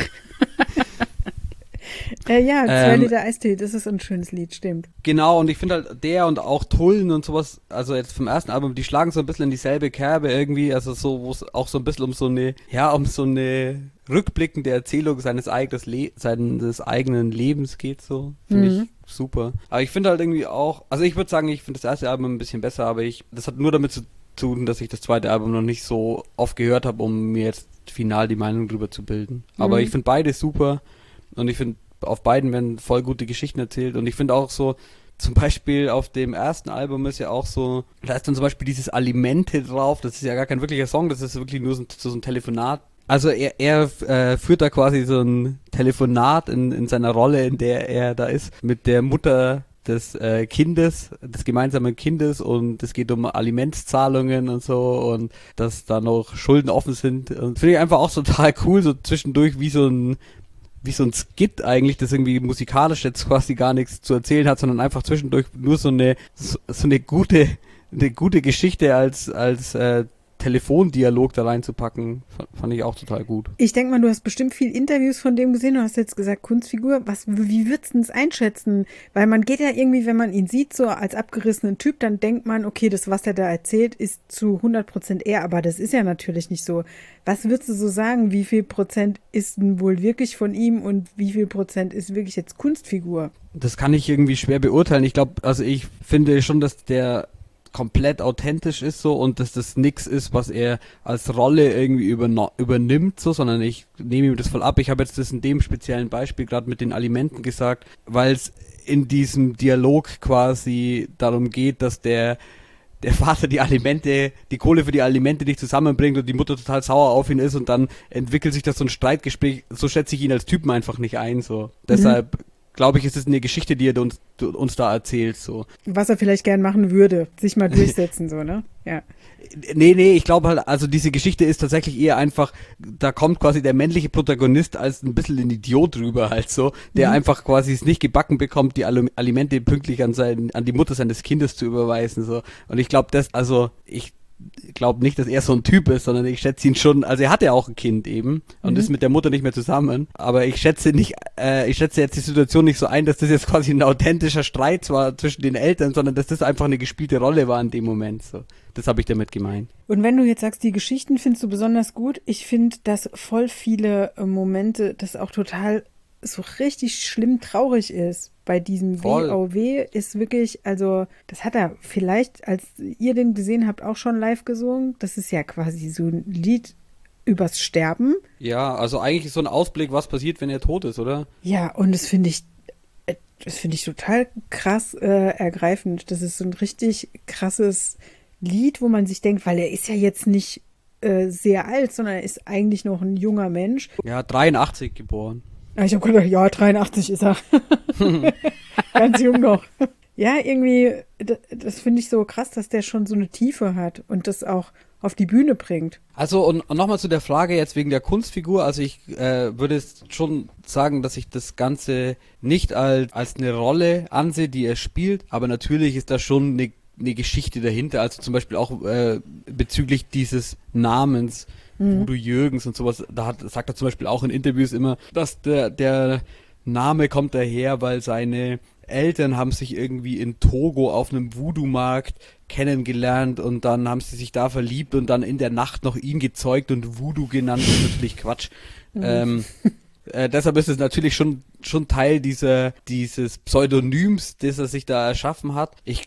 S1: äh, ja, zwei
S3: Ähm,
S1: Liter Eistee, das ist ein schönes Lied, stimmt.
S3: Genau, und ich finde halt der und auch Tullen und sowas, also jetzt vom ersten Album, die schlagen so ein bisschen in dieselbe Kerbe irgendwie, also so, wo es auch so ein bisschen um so eine, ja, um so eine rückblickende Erzählung seines, eigenes Le seines eigenen Lebens geht, so. Finde
S1: Mhm.
S3: ich super. Aber ich finde halt irgendwie auch, also ich würde sagen, ich finde das erste Album ein bisschen besser, aber ich, das hat nur damit zu tun, dass ich das zweite Album noch nicht so oft gehört habe, um mir jetzt final die Meinung drüber zu bilden. Aber
S1: Mhm.
S3: ich finde beide super und ich finde, auf beiden werden voll gute Geschichten erzählt und ich finde auch so, zum Beispiel auf dem ersten Album ist ja auch so, da ist dann zum Beispiel dieses Alimente drauf, das ist ja gar kein wirklicher Song, das ist wirklich nur so, so ein Telefonat. Also er, er äh, führt da quasi so ein Telefonat in, in seiner Rolle, in der er da ist, mit der Mutter des äh, Kindes, des gemeinsamen Kindes und es geht um Alimentszahlungen und so und dass da noch Schulden offen sind und finde ich einfach auch total cool, so zwischendurch wie so ein wie so ein Skit eigentlich, das irgendwie musikalisch jetzt quasi gar nichts zu erzählen hat, sondern einfach zwischendurch nur so eine so, so eine gute eine gute Geschichte als als äh, Telefondialog da reinzupacken, fand, fand ich auch total gut.
S1: Ich denke mal, du hast bestimmt viel Interviews von dem gesehen. Du hast jetzt gesagt, Kunstfigur. Was, wie würdest du es einschätzen? Weil man geht ja irgendwie, wenn man ihn sieht, so als abgerissenen Typ, dann denkt man, okay, das, was er da erzählt, ist zu hundert Prozent er. Aber das ist ja natürlich nicht so. Was würdest du so sagen? Wie viel Prozent ist denn wohl wirklich von ihm und wie viel Prozent ist wirklich jetzt Kunstfigur?
S3: Das kann ich irgendwie schwer beurteilen. Ich glaube, also ich finde schon, dass der komplett authentisch ist so und dass das nix ist, was er als Rolle irgendwie überno- übernimmt so, sondern ich nehme ihm das voll ab. Ich habe jetzt das in dem speziellen Beispiel gerade mit den Alimenten gesagt, weil es in diesem Dialog quasi darum geht, dass der der Vater die Alimente, die Kohle für die Alimente nicht zusammenbringt und die Mutter total sauer auf ihn ist und dann entwickelt sich das so ein Streitgespräch, so schätze ich ihn als Typen einfach nicht ein, so. Mhm. Deshalb glaube ich, ist es eine Geschichte, die er uns, uns da erzählt, so.
S1: Was er vielleicht gern machen würde, sich mal durchsetzen, so, ne? Ja.
S3: Nee, nee, ich glaube halt, also diese Geschichte ist tatsächlich eher einfach, da kommt quasi der männliche Protagonist als ein bisschen ein Idiot rüber halt so, der mhm. einfach quasi es nicht gebacken bekommt, die Alimente pünktlich an sein, an die Mutter seines Kindes zu überweisen, so. Und ich glaube, das, also, ich glaube nicht, dass er so ein Typ ist, sondern ich schätze ihn schon, also er hat ja auch ein Kind eben und mhm. ist mit der Mutter nicht mehr zusammen, aber ich schätze nicht, äh, ich schätze jetzt die Situation nicht so ein, dass das jetzt quasi ein authentischer Streit war zwischen den Eltern, sondern dass das einfach eine gespielte Rolle war in dem Moment, so. Das habe ich damit gemeint.
S1: Und wenn du jetzt sagst, die Geschichten findest du besonders gut, ich finde, dass voll viele äh, Momente, das auch total so richtig schlimm traurig ist bei diesem
S3: Voll.
S1: W O W, ist wirklich, also das hat er vielleicht, als ihr den gesehen habt, auch schon live gesungen. Das ist ja quasi so ein Lied übers Sterben.
S3: Ja, also eigentlich ist so ein Ausblick, was passiert, wenn er tot ist, oder?
S1: Ja, und das finde ich, das finde ich total krass äh, ergreifend. Das ist so ein richtig krasses Lied, wo man sich denkt, weil er ist ja jetzt nicht äh, sehr alt, sondern er ist eigentlich noch ein junger Mensch.
S3: Ja, dreiundachtzig geboren.
S1: Ich habe gedacht, ja, dreiundachtzig ist er. Ganz jung noch. Ja, irgendwie, das, das finde ich so krass, dass der schon so eine Tiefe hat und das auch auf die Bühne bringt.
S3: Also und, und nochmal zu der Frage jetzt wegen der Kunstfigur. Also ich äh, würde jetzt schon sagen, dass ich das Ganze nicht als, als eine Rolle ansehe, die er spielt, aber natürlich ist da schon eine, eine Geschichte dahinter. Also zum Beispiel auch äh, bezüglich dieses Namens. Udo Jürgens und sowas, da hat, sagt er zum Beispiel auch in Interviews immer, dass der, der Name kommt daher, weil seine Eltern haben sich irgendwie in Togo auf einem Voodoo-Markt kennengelernt und dann haben sie sich da verliebt und dann in der Nacht noch ihn gezeugt und Voodoo genannt. Das ist natürlich Quatsch. Mhm. Ähm, äh, deshalb ist es natürlich schon schon Teil dieser dieses Pseudonyms, das er sich da erschaffen hat. Ich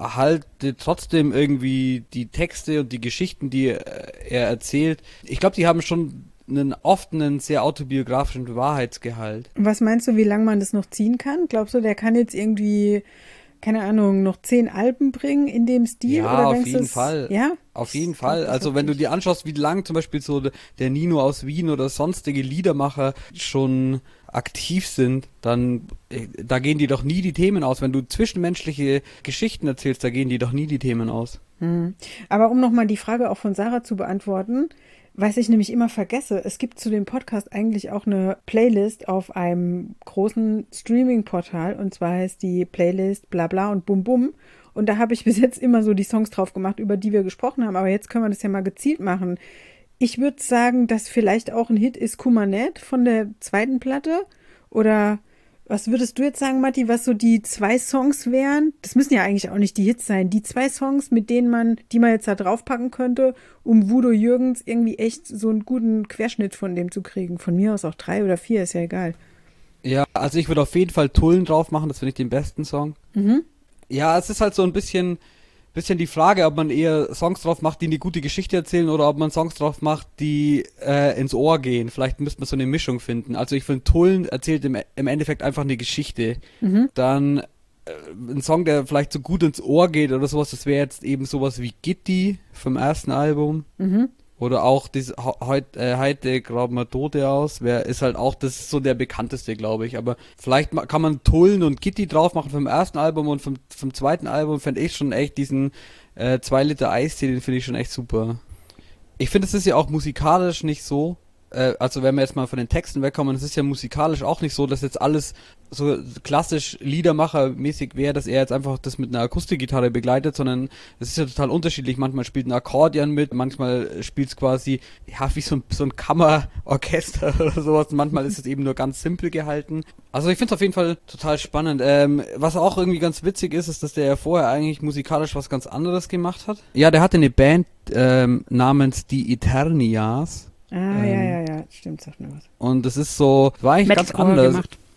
S3: halte trotzdem irgendwie die Texte und die Geschichten, die er erzählt. Ich glaube, die haben schon einen oft einen sehr autobiografischen Wahrheitsgehalt.
S1: Was meinst du, wie lange man das noch ziehen kann? Glaubst du, der kann jetzt irgendwie, keine Ahnung, noch zehn Alben bringen in dem Stil?
S3: Ja,
S1: oder
S3: auf
S1: denkst
S3: jeden
S1: du's,
S3: Fall.
S1: Ja?
S3: Auf jeden Fall. Also wenn du dir anschaust, wie lang zum Beispiel so der Nino aus Wien oder sonstige Liedermacher schon aktiv sind, dann da gehen die doch nie die Themen aus. Wenn du zwischenmenschliche Geschichten erzählst, da gehen die doch nie die Themen aus.
S1: Hm. Aber um nochmal die Frage auch von Sarah zu beantworten, was ich nämlich immer vergesse, es gibt zu dem Podcast eigentlich auch eine Playlist auf einem großen Streaming-Portal und zwar heißt die Playlist Blabla und Bum Bum und da habe ich bis jetzt immer so die Songs drauf gemacht, über die wir gesprochen haben, aber jetzt können wir das ja mal gezielt machen. Ich würde sagen, dass vielleicht auch ein Hit ist Kumanet von der zweiten Platte oder was würdest du jetzt sagen, Matti, was so die zwei Songs wären? Das müssen ja eigentlich auch nicht die Hits sein. Die zwei Songs, mit denen man, die man jetzt da draufpacken könnte, um Udo Jürgens irgendwie echt so einen guten Querschnitt von dem zu kriegen. Von mir aus auch drei oder vier, ist ja egal.
S3: Ja, also ich würde auf jeden Fall Tullen drauf machen, das finde ich den besten Song. Mhm. Ja, es ist halt so ein bisschen... Bisschen die Frage, ob man eher Songs drauf macht, die eine gute Geschichte erzählen oder ob man Songs drauf macht, die äh, ins Ohr gehen. Vielleicht müsste man so eine Mischung finden. Also ich finde, Tullen erzählt im, im Endeffekt einfach eine Geschichte. Mhm. Dann äh, ein Song, der vielleicht so gut ins Ohr geht oder sowas, das wäre jetzt eben sowas wie Gitti vom ersten Album. Mhm. Oder auch das heute, äh, heute graben wir Tote aus. Wer ist halt auch, das ist so der bekannteste, glaube ich. Aber vielleicht kann man Tullen und Gitti drauf machen vom ersten Album und vom, vom zweiten Album fände ich schon echt diesen äh, zwei Liter Eistee, den finde ich schon echt super. Ich finde, es ist ja auch musikalisch nicht so, äh, also wenn wir jetzt mal von den Texten wegkommen, es ist ja musikalisch auch nicht so, dass jetzt alles so klassisch Liedermacher-mäßig wäre, dass er jetzt einfach das mit einer Akustikgitarre begleitet, sondern es ist ja total unterschiedlich. Manchmal spielt ein Akkordeon mit, manchmal spielt es quasi, ja, wie so ein, so ein Kammerorchester oder sowas. Manchmal ist es eben nur ganz simpel gehalten. Also ich finde es auf jeden Fall total spannend. Ähm, was auch irgendwie ganz witzig ist, ist, dass der ja vorher eigentlich musikalisch was ganz anderes gemacht hat. Ja, der hatte eine Band ähm, namens Die Eternias.
S1: Ah, ähm, ja, ja, ja, stimmt, sagt mir was.
S3: Und das ist so, war eigentlich ganz anders. Gemacht.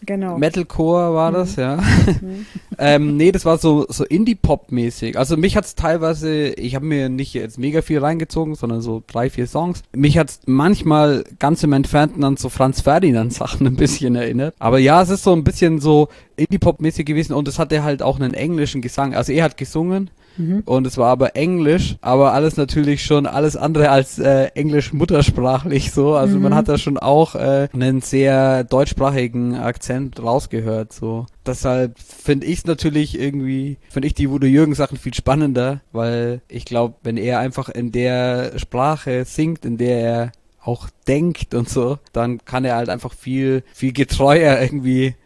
S1: Genau.
S3: Metalcore war das, ja. ähm, nee, das war so so Indie-Pop-mäßig. Also mich hat's teilweise, ich habe mir nicht jetzt mega viel reingezogen, sondern so drei, vier Songs. Mich hat's manchmal ganz im Entfernten an so Franz Ferdinand-Sachen ein bisschen erinnert. Aber ja, es ist so ein bisschen so Indie-Pop-mäßig gewesen und es hatte halt auch einen englischen Gesang. Also er hat gesungen. Mhm. Und es war aber Englisch, aber alles natürlich schon alles andere als äh, Englisch muttersprachlich so. Also mhm. man hat da schon auch äh, einen sehr deutschsprachigen Akzent rausgehört so. Deshalb finde ich es natürlich irgendwie, finde ich die Udo Jürgens Sachen viel spannender, weil ich glaube, wenn er einfach in der Sprache singt, in der er auch denkt und so, dann kann er halt einfach viel, viel getreuer irgendwie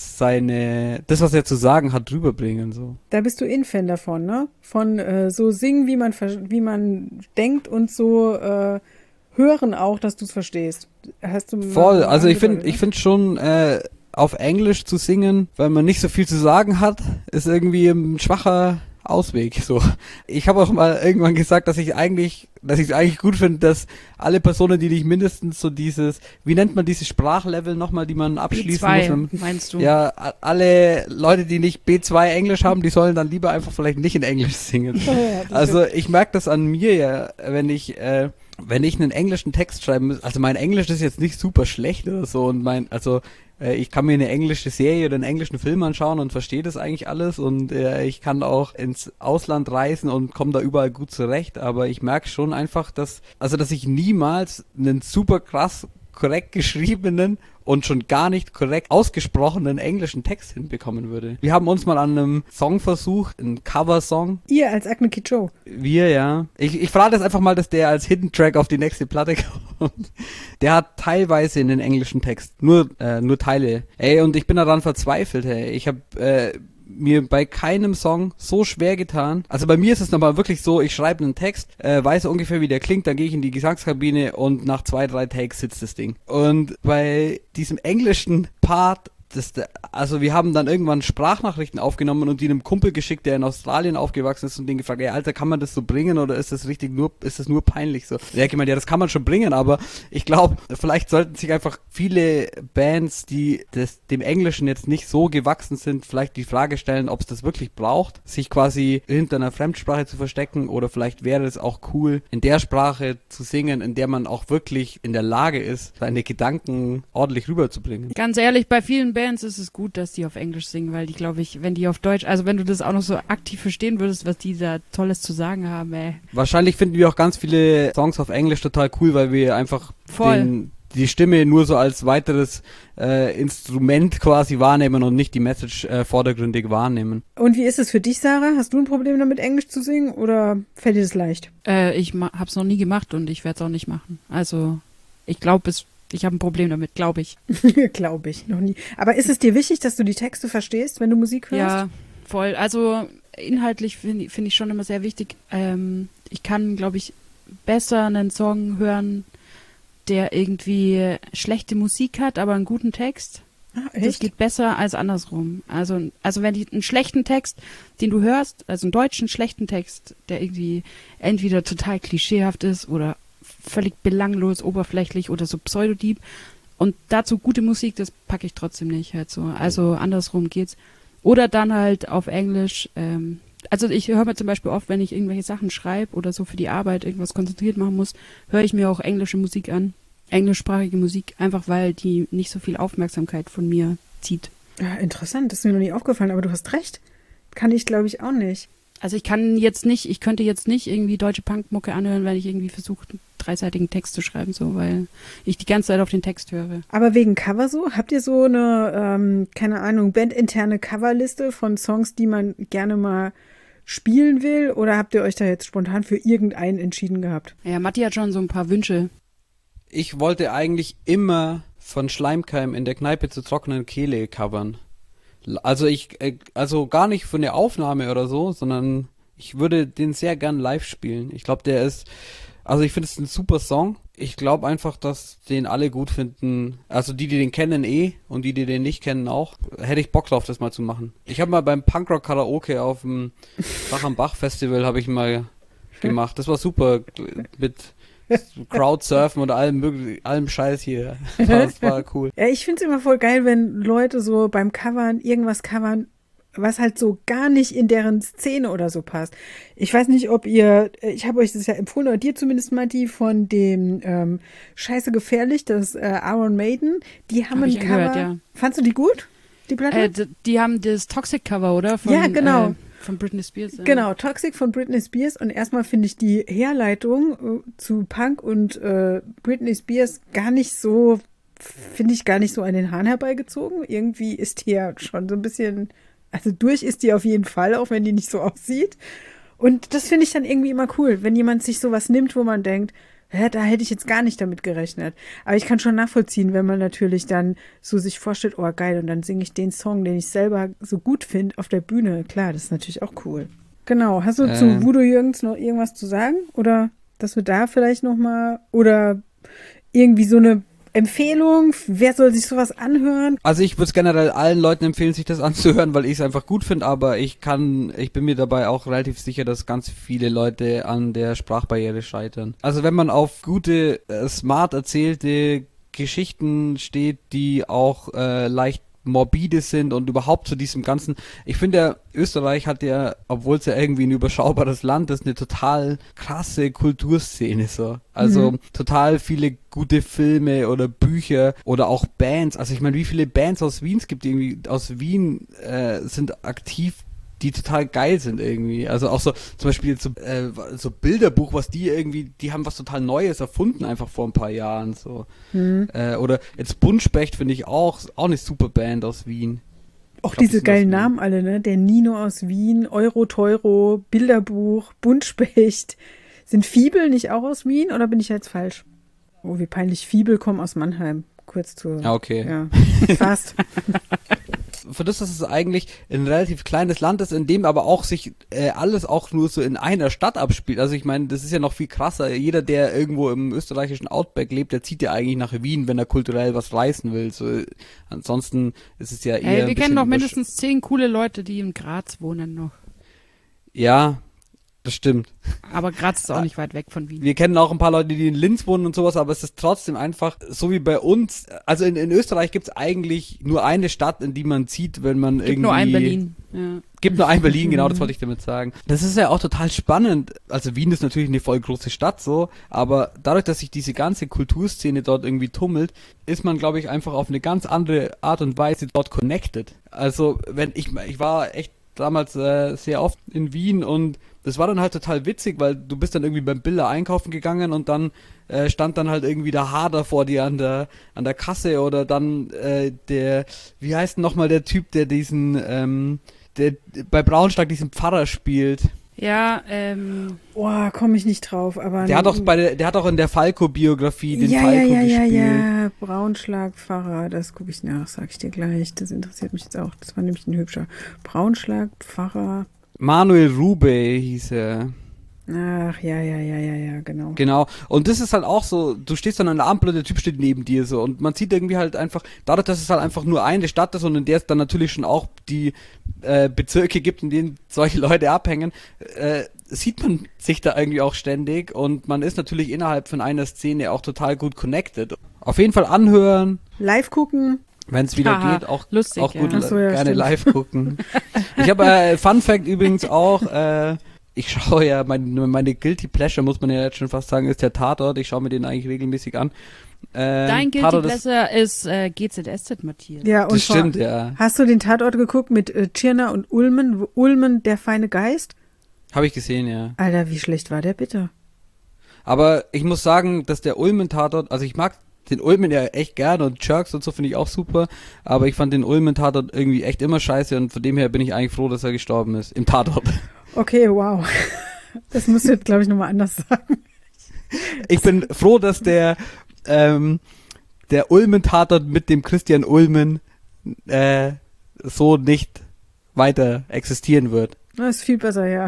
S3: seine, das, was er zu sagen hat, rüberbringen, so.
S1: Da bist du In-Fan davon, ne? Von äh, so singen, wie man wie man denkt und so äh, hören auch, dass du es verstehst. Hast du
S3: Voll, also ich finde, ich finde schon, äh, auf Englisch zu singen, weil man nicht so viel zu sagen hat, ist irgendwie ein schwacher Ausweg, so. Ich habe auch mal irgendwann gesagt, dass ich eigentlich, dass ich es eigentlich gut finde, dass alle Personen, die nicht mindestens so dieses, wie nennt man dieses Sprachlevel nochmal, die man abschließen
S2: B zwei,
S3: muss?
S2: meinst du?
S3: Ja, alle Leute, die nicht B zwei Englisch haben, die sollen dann lieber einfach vielleicht nicht in Englisch singen. Ja, also ich merke das an mir ja, wenn ich, äh, wenn ich einen englischen Text schreiben muss, also mein Englisch ist jetzt nicht super schlecht oder so und mein, also äh, ich kann mir eine englische Serie oder einen englischen Film anschauen und verstehe das eigentlich alles und äh, ich kann auch ins Ausland reisen und komme da überall gut zurecht, aber ich merke schon einfach, dass, also dass ich niemals einen super krass korrekt geschriebenen und schon gar nicht korrekt ausgesprochenen englischen Text hinbekommen würde. Wir haben uns mal an einem Song versucht, einen Coversong.
S1: Ihr als Acne Kid Show.
S3: Wir, ja. Ich, ich frage das einfach mal, dass der als Hidden Track auf die nächste Platte kommt. Der hat teilweise einen englischen Text. Nur, äh, nur Teile. Ey, und ich bin daran verzweifelt, ey. Ich habe äh, mir bei keinem Song so schwer getan. Also bei mir ist es nochmal wirklich so, ich schreibe einen Text, äh, weiß ungefähr, wie der klingt, dann gehe ich in die Gesangskabine und nach zwei, drei Takes sitzt das Ding. Und bei diesem englischen Part, das, also wir haben dann irgendwann Sprachnachrichten aufgenommen und die einem Kumpel geschickt, der in Australien aufgewachsen ist und den gefragt, ey Alter, kann man das so bringen oder ist das richtig nur, ist das nur peinlich so? Der hat gemeint, ja, das kann man schon bringen, aber ich glaube, vielleicht sollten sich einfach viele Bands, die das, dem Englischen jetzt nicht so gewachsen sind, vielleicht die Frage stellen, ob es das wirklich braucht, sich quasi hinter einer Fremdsprache zu verstecken oder vielleicht wäre es auch cool, in der Sprache zu singen, in der man auch wirklich in der Lage ist, seine Gedanken ordentlich rüberzubringen.
S2: Ganz ehrlich, bei vielen Bands ist es gut, dass die auf Englisch singen, weil die, glaube ich, wenn die auf Deutsch, also wenn du das auch noch so aktiv verstehen würdest, was die da Tolles zu sagen haben, ey.
S3: Wahrscheinlich finden wir auch ganz viele Songs auf Englisch total cool, weil wir einfach den, die Stimme nur so als weiteres äh, Instrument quasi wahrnehmen und nicht die Message äh, vordergründig wahrnehmen.
S1: Und wie ist es für dich, Sarah? Hast du ein Problem damit, Englisch zu singen oder fällt dir das leicht?
S2: Äh, ich ma- hab's noch nie gemacht und ich werde es auch nicht machen. Also ich glaube, es Ich habe ein Problem damit, glaube ich.
S1: Glaube ich, noch nie. Aber ist es dir wichtig, dass du die Texte verstehst, wenn du Musik hörst?
S2: Ja, voll. Also inhaltlich finde find ich schon immer sehr wichtig. Ähm, ich kann, glaube ich, besser einen Song hören, der irgendwie schlechte Musik hat, aber einen guten Text.
S1: Ah, echt?
S2: Das geht besser als andersrum. Also, also wenn die einen schlechten Text, den du hörst, also einen deutschen schlechten Text, der irgendwie entweder total klischeehaft ist oder völlig belanglos, oberflächlich oder so Pseudodieb und dazu gute Musik, das packe ich trotzdem nicht halt so. Also andersrum geht's. Oder dann halt auf Englisch. Ähm, also ich höre mir zum Beispiel oft, wenn ich irgendwelche Sachen schreibe oder so für die Arbeit irgendwas konzentriert machen muss, höre ich mir auch englische Musik an. Englischsprachige Musik, einfach weil die nicht so viel Aufmerksamkeit von mir zieht.
S1: Ja, interessant, das ist mir noch nie aufgefallen, aber du hast recht. Kann ich, glaube ich, auch nicht.
S2: Also ich kann jetzt nicht, ich könnte jetzt nicht irgendwie deutsche Punkmucke anhören, wenn ich irgendwie versuche, einen dreiseitigen Text zu schreiben, so, weil ich die ganze Zeit auf den Text höre.
S1: Aber wegen Cover so? Habt ihr so eine, ähm, keine Ahnung, bandinterne Coverliste von Songs, die man gerne mal spielen will? Oder habt ihr euch da jetzt spontan für irgendeinen entschieden gehabt?
S2: Ja, Matti hat schon so ein paar Wünsche.
S3: Ich wollte eigentlich immer von Schleimkeim in der Kneipe zur trockenen Kehle covern. Also ich, also gar nicht für eine Aufnahme oder so, sondern ich würde den sehr gern live spielen. Ich glaube, der ist, also ich finde es ein super Song. Ich glaube einfach, dass den alle gut finden. Also die, die den kennen eh und die, die den nicht kennen auch. Hätte ich Bock drauf, das mal zu machen. Ich habe mal beim Punkrock Karaoke auf dem Bach am Bach Festival habe ich mal gemacht. Das war super mit Crowdsurfen und allem möglichen, allem Scheiß hier. Das war cool.
S1: Ja, ich find's immer voll geil, wenn Leute so beim Covern irgendwas covern, was halt so gar nicht in deren Szene oder so passt. Ich weiß nicht, ob ihr, ich habe euch das ja empfohlen, oder dir zumindest mal die von dem ähm, Scheiße gefährlich, das äh, Iron Maiden, die haben
S2: Hab
S1: ein
S2: ich
S1: Cover.
S2: angehört, ja.
S1: Fandst du die gut, die Platte?
S2: Äh, d- die haben das Toxic-Cover, oder? Von,
S1: Ja, genau.
S2: Äh, von Britney Spears. Ja.
S1: Genau, Toxic von Britney Spears. Und erstmal finde ich die Herleitung äh, zu Punk und äh, Britney Spears gar nicht so, finde ich gar nicht so an den Haaren herbeigezogen. Irgendwie ist die ja schon so ein bisschen, also durch ist die auf jeden Fall, auch wenn die nicht so aussieht. Und das finde ich dann irgendwie immer cool, wenn jemand sich sowas nimmt, wo man denkt, hä, da hätte ich jetzt gar nicht damit gerechnet. Aber ich kann schon nachvollziehen, wenn man natürlich dann so sich vorstellt, oh geil, und dann singe ich den Song, den ich selber so gut finde, auf der Bühne. Klar, das ist natürlich auch cool. Genau, hast du
S3: Äh.
S1: zu Voodoo Jürgens noch irgendwas zu sagen? Oder dass wir da vielleicht noch mal, oder irgendwie so eine Empfehlung, wer soll sich sowas anhören?
S3: Also ich würde es generell allen Leuten empfehlen, sich das anzuhören, weil ich es einfach gut finde, aber ich kann, ich bin mir dabei auch relativ sicher, dass ganz viele Leute an der Sprachbarriere scheitern. Also wenn man auf gute, äh, smart erzählte Geschichten steht, die auch äh, leicht morbide sind und überhaupt zu diesem ganzen, ich finde ja, Österreich hat ja, obwohl es ja irgendwie ein überschaubares Land ist, eine total krasse Kulturszene so. Also
S1: Mhm.
S3: total viele gute Filme oder Bücher oder auch Bands. Also ich meine, wie viele Bands aus Wien es gibt, irgendwie aus Wien äh, sind aktiv, die total geil sind irgendwie. Also auch so zum Beispiel jetzt so, äh, so Bilderbuch, was die irgendwie, die haben was total Neues erfunden einfach vor ein paar Jahren so.
S1: Mhm.
S3: Äh, oder jetzt Buntspecht finde ich auch, auch eine super Band aus Wien.
S1: Auch
S3: Ich glaub, die
S1: diese
S3: sind
S1: geilen
S3: aus Wien.
S1: Namen alle, ne? Der Nino aus Wien, Euro Teuro, Bilderbuch, Buntspecht. Sind Fiebel nicht auch aus Wien oder bin ich jetzt falsch? Oh, wie peinlich. Fiebel kommen aus Mannheim. Kurz zu.
S3: Ja, okay.
S1: Ja, fast.
S3: Für das, dass es eigentlich ein relativ kleines Land ist, in dem aber auch sich äh, alles auch nur so in einer Stadt abspielt. Also ich meine, das ist ja noch viel krasser. Jeder, der irgendwo im österreichischen Outback lebt, der zieht ja eigentlich nach Wien, wenn er kulturell was reißen will. So, äh, ansonsten ist es ja eher
S2: Ey,
S3: ein
S2: wir
S3: bisschen
S2: kennen noch
S3: übersch-
S2: mindestens zehn coole Leute, die in Graz wohnen noch.
S3: Ja, das stimmt.
S2: Aber Graz ist auch nicht weit weg von Wien.
S3: Wir kennen auch ein paar Leute, die in Linz wohnen und sowas, aber es ist trotzdem einfach so wie bei uns. Also in, in Österreich gibt es eigentlich nur eine Stadt, in die man zieht, wenn man
S2: Gibt
S3: irgendwie...
S2: nur ein Berlin. Ja.
S3: Gibt nur ein Berlin, genau, das wollte ich damit sagen. Das ist ja auch total spannend. Also Wien ist natürlich eine voll große Stadt so, aber dadurch, dass sich diese ganze Kulturszene dort irgendwie tummelt, ist man, glaube ich, einfach auf eine ganz andere Art und Weise dort connected. Also wenn ich, ich war echt damals äh, sehr oft in Wien und das war dann halt total witzig, weil du bist dann irgendwie beim Billa einkaufen gegangen und dann äh, stand dann halt irgendwie der Hader vor dir an der an der Kasse oder dann äh, der, wie heißt denn nochmal der Typ, der diesen, ähm, der bei Braunschlag diesen Pfarrer spielt.
S2: Ja, ähm,
S1: Boah, komme ich nicht drauf, aber.
S3: Der hat auch bei der, der hat auch in der Falco-Biografie den
S1: ja,
S3: Falco
S1: ja, ja, ja,
S3: gespielt.
S1: ja, Braunschlag-Pfarrer, das gucke ich nach, sag ich dir gleich. Das interessiert mich jetzt auch. Das war nämlich ein hübscher. Braunschlag-Pfarrer.
S3: Manuel Rube hieß er.
S1: Ach, ja, ja, ja, ja, ja, genau.
S3: Genau. Und das ist halt auch so, du stehst dann an der Ampel und der Typ steht neben dir so und man sieht irgendwie halt einfach, dadurch, dass es halt einfach nur eine Stadt ist und in der es dann natürlich schon auch die äh, Bezirke gibt, in denen solche Leute abhängen, äh, sieht man sich da irgendwie auch ständig und man ist natürlich innerhalb von einer Szene auch total gut connected. Auf jeden Fall anhören,
S1: Live gucken.
S3: wenn es wieder
S2: Haha,
S3: geht, auch,
S2: lustig,
S3: auch gut
S2: ja.
S1: Ach so, ja,
S3: gerne
S1: stimmt.
S3: live gucken. Ich habe äh, Fun Fact übrigens auch, äh, ich schaue ja, mein, meine Guilty Pleasure, muss man ja jetzt schon fast sagen, ist der Tatort. Ich schaue mir den eigentlich regelmäßig an. Äh,
S2: dein Guilty
S3: Tatort ist-
S2: Pleasure ist äh, G Z S Z, Matthias.
S1: Ja, und
S3: Das
S1: vor-
S3: stimmt, ja.
S1: Hast du den Tatort geguckt mit äh, Tschirner und Ulmen? Wo Ulmen, der feine Geist?
S3: Habe ich gesehen, ja.
S1: Alter, wie schlecht war der bitte?
S3: Aber ich muss sagen, dass der Ulmen-Tatort, also ich mag den Ulmen ja echt gerne und Jerks und so finde ich auch super, aber ich fand den Ulmen-Tatort irgendwie echt immer scheiße und von dem her bin ich eigentlich froh, dass er gestorben ist. Im Tatort.
S1: Okay, wow. Das musst du jetzt, glaube ich, nochmal anders sagen.
S3: Ich bin froh, dass der, ähm, der Ulmen-Tatort mit dem Christian Ulmen äh, so nicht weiter existieren wird.
S1: Das ist viel besser, ja.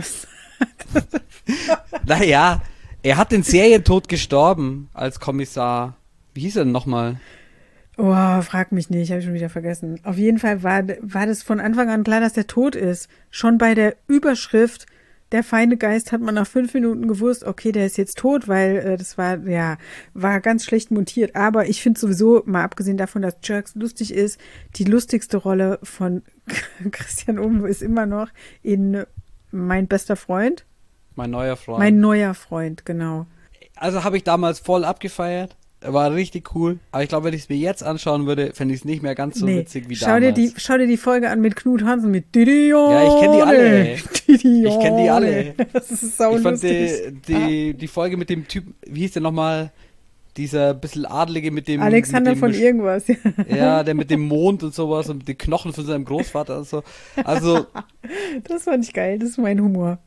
S3: Naja, er hat den Serientod gestorben als Kommissar. Wie hieß er denn nochmal?
S1: Oh, frag mich nicht, habe ich schon wieder vergessen. Auf jeden Fall war, war das von Anfang an klar, dass der tot ist. Schon bei der Überschrift der feine Geist hat man nach fünf Minuten gewusst, okay, der ist jetzt tot, weil äh, das war, ja, war ganz schlecht montiert. Aber ich finde sowieso, mal abgesehen davon, dass Jerks lustig ist, die lustigste Rolle von Christian Ulm ist immer noch in Mein bester Freund.
S3: Mein neuer Freund.
S1: Mein neuer Freund, genau.
S3: Also habe ich damals voll abgefeiert. War richtig cool. Aber ich glaube, wenn ich es mir jetzt anschauen würde, fände ich es nicht mehr ganz so
S1: nee.
S3: witzig wie
S1: schau
S3: damals.
S1: Dir die, schau dir die Folge an mit Knut Hansen, mit Didione.
S3: Ja, ich kenne die alle.
S1: Didione.
S3: Ich kenne die alle.
S1: Das ist sau
S3: Ich fand
S1: lustig.
S3: die, die, die Folge mit dem Typ, wie hieß der nochmal? Dieser bisschen Adlige mit dem...
S1: Alexander
S3: mit dem,
S1: von irgendwas. Ja.
S3: Ja, der mit dem Mond und sowas und den Knochen von seinem Großvater und so. Also...
S1: Das fand ich geil, das ist mein Humor.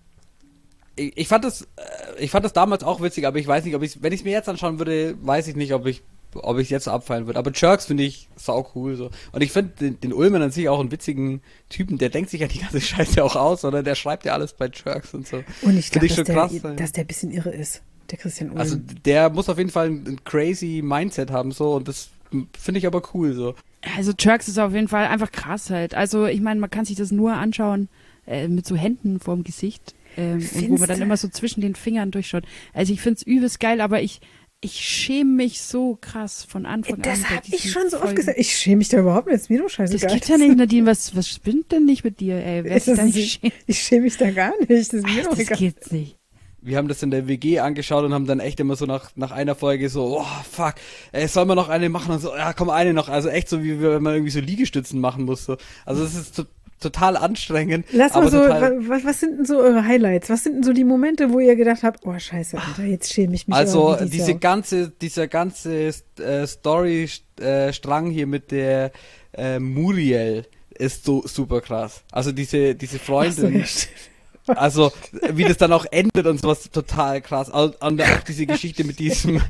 S3: Ich, ich fand das, ich fand das damals auch witzig, aber ich weiß nicht, ob ich, wenn ich es mir jetzt anschauen würde, weiß ich nicht, ob ich, ob ich jetzt so abfallen würde. Aber Jerks finde ich sau cool so. Und ich finde den, den Ullmann an sich auch einen witzigen Typen. Der denkt sich ja die ganze Scheiße auch aus, sondern der schreibt ja alles bei Jerks und so.
S1: Und ich glaube, dass,
S3: schon
S1: der,
S3: krass,
S1: dass der ein bisschen irre ist, der Christian Ulm.
S3: Also der muss auf jeden Fall ein, ein crazy Mindset haben so und das finde ich aber cool so.
S2: Also Jerks ist auf jeden Fall einfach krass halt. Also ich meine, man kann sich das nur anschauen äh, mit so Händen vorm Gesicht. Ähm, und wo man dann immer so zwischen den Fingern durchschaut. Also ich find's übelst geil, aber ich ich schäme mich so krass von Anfang an.
S1: Das habe ich schon so
S2: Folgen.
S1: oft gesagt. Ich schäme mich da überhaupt nicht. Ist mir doch scheißegal.
S2: Das geht ja nicht, Nadine. Was, was spinnt denn nicht mit dir, ey? Wer sich da nicht schämt?
S1: Ich schäme mich da gar nicht. Das ist mir doch
S2: Das
S1: egal.
S2: geht's nicht.
S3: Wir haben das in der W G angeschaut und haben dann echt immer so nach, nach einer Folge so, oh fuck, ey, soll man noch eine machen? Und so, ja komm, eine noch. Also echt so, wie wenn man irgendwie so Liegestützen machen muss. So. Also es ist so, total anstrengend.
S1: Lass mal
S3: aber
S1: so,
S3: total,
S1: was, was sind denn so eure Highlights? Was sind denn so die Momente, wo ihr gedacht habt, oh scheiße, Alter, jetzt schäme ich mich.
S3: Also
S1: aber wie die
S3: diese
S1: Sau.
S3: ganze, dieser ganze äh, Story-Strang hier mit der äh, Muriel ist so super krass. Also diese, diese
S1: Ach so,
S3: Freundin,
S1: ja, stimmt.
S3: also wie das dann auch endet und sowas, total krass. Und und auch diese Geschichte mit diesem,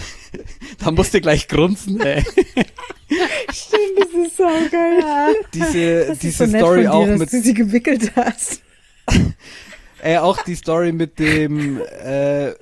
S3: da musst du gleich grunzen, ey.
S1: Stimmt, das ist so geil.
S3: Diese,
S1: Das ist
S3: diese
S1: so nett
S3: Story
S1: von dir,
S3: auch
S1: dass
S3: mit,
S1: du sie gewickelt hast.
S3: äh, auch die Story mit dem, äh,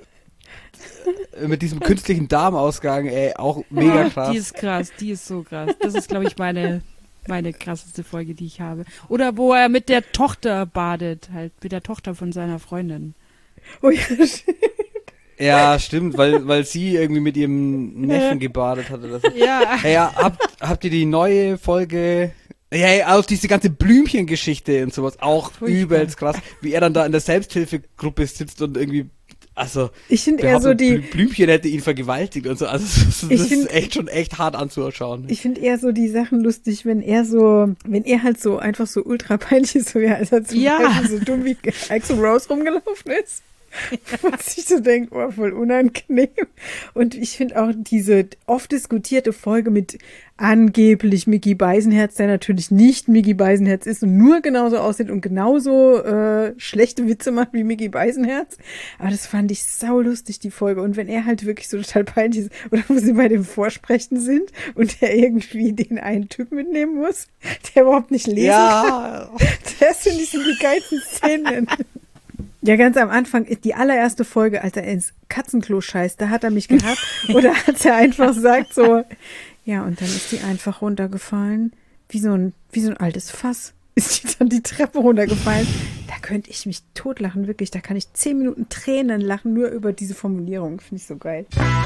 S3: mit diesem künstlichen Darmausgang, ey, auch mega krass.
S2: Die ist krass, die ist so krass. Das ist, glaube ich, meine, meine krasseste Folge, die ich habe. Oder wo er mit der Tochter badet, halt, mit der Tochter von seiner Freundin.
S1: Oh ja, stimmt.
S3: Ja, stimmt, weil, weil sie irgendwie mit ihrem Neffen gebadet hat oder so.
S2: Ja.
S3: Hey, ja, habt, habt ihr die neue Folge, ja, hey, auch diese ganze Blümchengeschichte und sowas, auch
S2: Furchtbar.
S3: übelst krass, wie er dann da in der Selbsthilfegruppe sitzt und irgendwie, also,
S1: Ich finde eher so die,
S3: Blü- Blümchen hätte ihn vergewaltigt und so, also das, das
S1: Ich
S3: ist
S1: find-
S3: echt schon echt hart anzuschauen.
S1: ich finde eher so die Sachen lustig, wenn er so, wenn er halt so einfach so ultra peinlich ist, so ja, als er zum
S2: Ja.
S1: Beispiel so dumm wie Axl Rose rumgelaufen ist. Und sich so denkt, oh, voll unangenehm. Und ich finde auch diese oft diskutierte Folge mit angeblich Micky Beisenherz, der natürlich nicht Micky Beisenherz ist und nur genauso aussieht und genauso äh, schlechte Witze macht wie Micky Beisenherz. Aber das fand ich saulustig, die Folge. Und wenn er halt wirklich so total peinlich ist, oder wo sie bei dem Vorsprechen sind und der irgendwie den einen Typ mitnehmen muss, der überhaupt nicht lesen
S3: Ja,
S1: kann. Das finde ich sind die geilsten Szenen. Ja, ganz am Anfang, die allererste Folge, als er ins Katzenklo scheißt, da hat er mich gehabt. Oder als er einfach sagt so, ja, und dann ist die einfach runtergefallen, wie so ein, wie so ein altes Fass. Ist die dann die Treppe runtergefallen. Da könnte ich mich totlachen, wirklich. Da kann ich zehn Minuten Tränen lachen, nur über diese Formulierung. Finde ich so geil.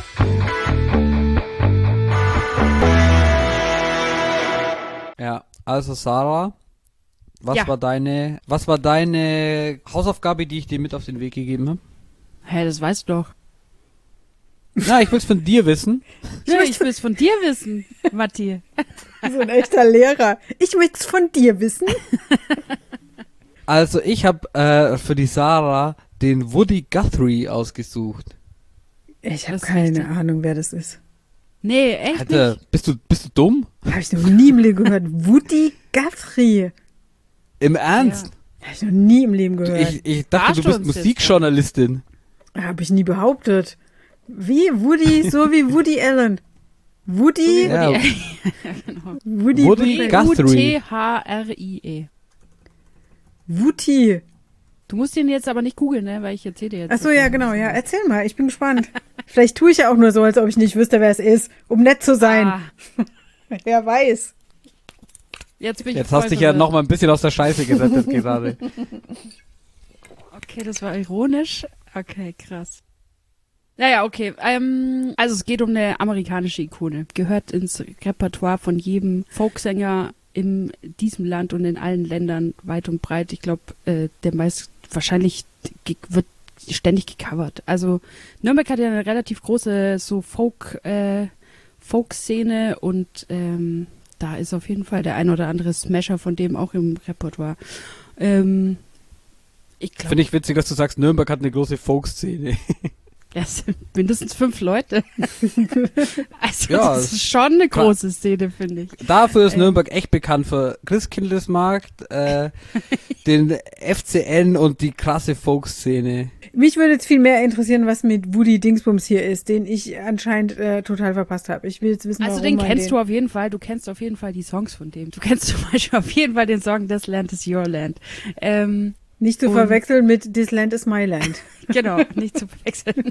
S3: ja, also Sarah, was
S2: Ja.
S3: war deine, was war deine Hausaufgabe, die ich dir mit auf den Weg gegeben habe?
S2: Hä, das weißt du doch.
S3: Na, ich will's von dir wissen.
S2: Ja, ich will es von dir wissen, Matti.
S1: So ein echter Lehrer. Ich möchte es von dir wissen.
S3: Also ich habe äh, für die Sarah den Woody Guthrie ausgesucht.
S1: Ich habe
S2: Das ist
S1: keine
S2: richtig.
S1: Ahnung, wer das ist.
S2: Nee, echt
S3: Alter,
S2: nicht.
S3: bist du bist du dumm?
S1: Habe ich noch nie im Leben gehört. Woody Guthrie.
S3: Im Ernst?
S1: Habe ich noch nie im Leben gehört.
S3: Ich, ich dachte, du
S2: Verarscht
S3: bist
S2: uns jetzt,
S3: Musikjournalistin.
S1: Habe ich nie behauptet. Wie? Woody, so wie Woody Allen. Woody,
S3: Ja,
S2: Genau.
S1: Woody,
S3: Woody
S1: Woody,
S3: Guthrie.
S2: U T H R I E.
S1: Woody.
S2: Du musst ihn jetzt aber nicht googeln, ne, weil ich erzähle dir jetzt.
S1: Ach so, ja, genau. Ja, erzähl mal. Ich bin gespannt. Vielleicht tue ich ja auch nur so, als ob ich nicht wüsste, wer es ist, um nett zu sein.
S2: Ah,
S1: Wer weiß.
S2: jetzt bin ich
S3: jetzt
S2: voll
S3: hast dich ja
S2: verwirrt.
S3: noch mal ein bisschen aus der Scheiße gerettet gerade.
S2: Okay, das war ironisch. Okay, krass. Naja, okay. Ähm, also es geht um eine amerikanische Ikone. Gehört ins Repertoire von jedem Folksänger in diesem Land und in allen Ländern weit und breit. Ich glaube, äh, der meist wahrscheinlich ge- wird ständig gecovert. Also Nürnberg hat ja eine relativ große so Folk, äh, Folk-Szene und ähm, da ist auf jeden Fall der ein oder andere Smasher von dem auch im Repertoire. Ähm, ich glaub,
S3: Finde ich witzig, dass du sagst, Nürnberg hat eine große Folk-Szene.
S2: das sind mindestens fünf Leute. Also
S3: Ja,
S2: das ist schon eine große Szene, finde ich.
S3: Dafür ist
S2: Ähm.
S3: Nürnberg echt bekannt für Christkindlesmarkt, äh, den F C N und die krasse Folk-Szene.
S1: Mich würde jetzt viel mehr interessieren, was mit Woody Dingsbums hier ist, den ich anscheinend äh, total verpasst habe. Ich will jetzt wissen,
S2: Also
S1: warum
S2: den
S1: man
S2: kennst
S1: den...
S2: du auf jeden Fall. Du kennst auf jeden Fall die Songs von dem. Du kennst zum Beispiel auf jeden Fall den Song This Land is Your Land. Ähm,
S1: Nicht zu
S2: und-
S1: verwechseln mit This Land is My Land.
S2: Genau, nicht zu verwechseln.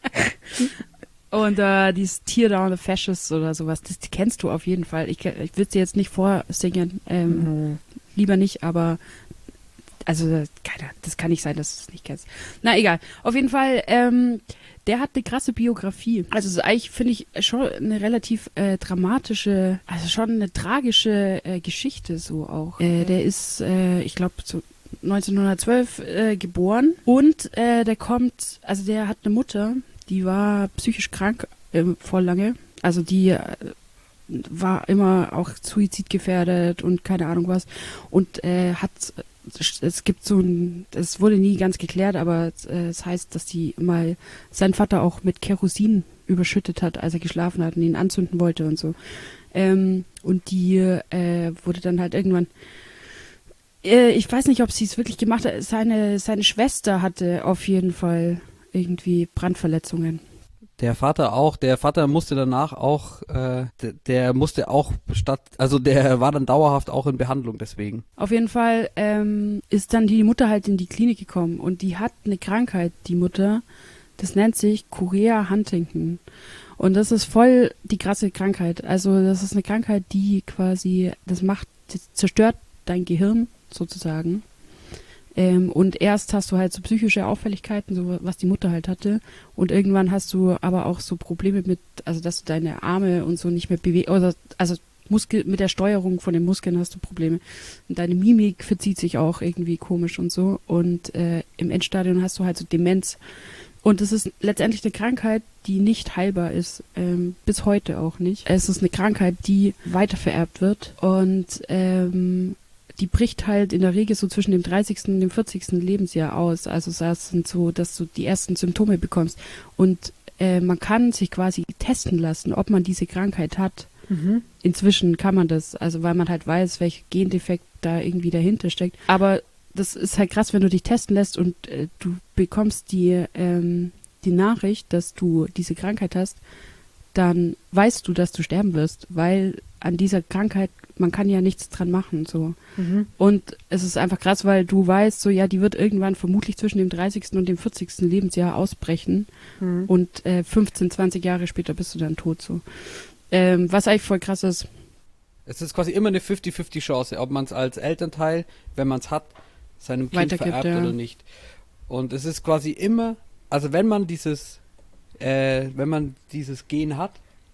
S2: Und äh, dieses Tear Down the Fascists oder sowas, das kennst du auf jeden Fall. Ich, ich will es dir jetzt nicht vorsingen, ähm,
S1: Mhm.
S2: lieber nicht, aber also keine, das kann nicht sein, dass du es nicht kennst. Na egal, auf jeden Fall, ähm, der hat eine krasse Biografie. Also es ist eigentlich, finde ich, schon eine relativ äh, dramatische, also schon eine tragische äh, Geschichte so auch. Äh, der ist, äh, ich glaube, so neunzehnhundertzwölf äh, geboren und äh, der kommt, also der hat eine Mutter, die war psychisch krank äh, vor lange. Also die äh, war immer auch suizidgefährdet und keine Ahnung was. Und äh, hat, es gibt so ein, es wurde nie ganz geklärt, aber äh, es heißt, dass die mal seinen Vater auch mit Kerosin überschüttet hat, als er geschlafen hat und ihn anzünden wollte und so. Ähm, und die äh, wurde dann halt irgendwann, äh, ich weiß nicht, ob sie es wirklich gemacht hat, seine, seine Schwester hatte auf jeden Fall irgendwie Brandverletzungen.
S3: Der Vater auch, der Vater musste danach auch, äh, der, der musste auch statt, also der war dann dauerhaft auch in Behandlung deswegen.
S2: Auf jeden Fall ähm, ist dann die Mutter halt in die Klinik gekommen und die hat eine Krankheit, die Mutter, das nennt sich Chorea Huntington. Und das ist voll die krasse Krankheit. Also das ist eine Krankheit, die quasi, das macht, das zerstört dein Gehirn sozusagen. Ähm, und erst hast du halt so psychische Auffälligkeiten, so was die Mutter halt hatte. Und irgendwann hast du aber auch so Probleme mit, also dass du deine Arme und so nicht mehr bewegst, oder also Muskel, mit der Steuerung von den Muskeln hast du Probleme. Und deine Mimik verzieht sich auch irgendwie komisch und so. Und äh, im Endstadium hast du halt so Demenz. Und es ist letztendlich eine Krankheit, die nicht heilbar ist, ähm, bis heute auch nicht. Es ist eine Krankheit, die weitervererbt wird und ähm, die bricht halt in der Regel so zwischen dem dreißigsten und dem vierzigsten Lebensjahr aus. Also das sind so, dass du die ersten Symptome bekommst. Und äh, man kann sich quasi testen lassen, ob man diese Krankheit hat.
S1: Mhm.
S2: Inzwischen kann man das, also weil man halt weiß, welcher Gendefekt da irgendwie dahinter steckt. Aber das ist halt krass, wenn du dich testen lässt und äh, du bekommst die, ähm, die Nachricht, dass du diese Krankheit hast, dann weißt du, dass du sterben wirst, weil an dieser Krankheit, man kann ja nichts dran machen, so.
S1: Mhm.
S2: Und es ist einfach krass, weil du weißt, so, ja, die wird irgendwann vermutlich zwischen dem dreißigsten und dem vierzigsten Lebensjahr ausbrechen
S1: Mhm.
S2: und äh, fünfzehn, zwanzig Jahre später bist du dann tot, so. Ähm, was eigentlich voll krass ist.
S3: Es ist quasi immer eine fünfzig fünfzig Chance, ob man es als Elternteil, wenn man es hat, seinem Kind
S2: Weitergibt,
S3: vererbt
S2: ja.
S3: oder nicht. Und es ist quasi immer, also wenn man dieses, äh, wenn man dieses Gen hat,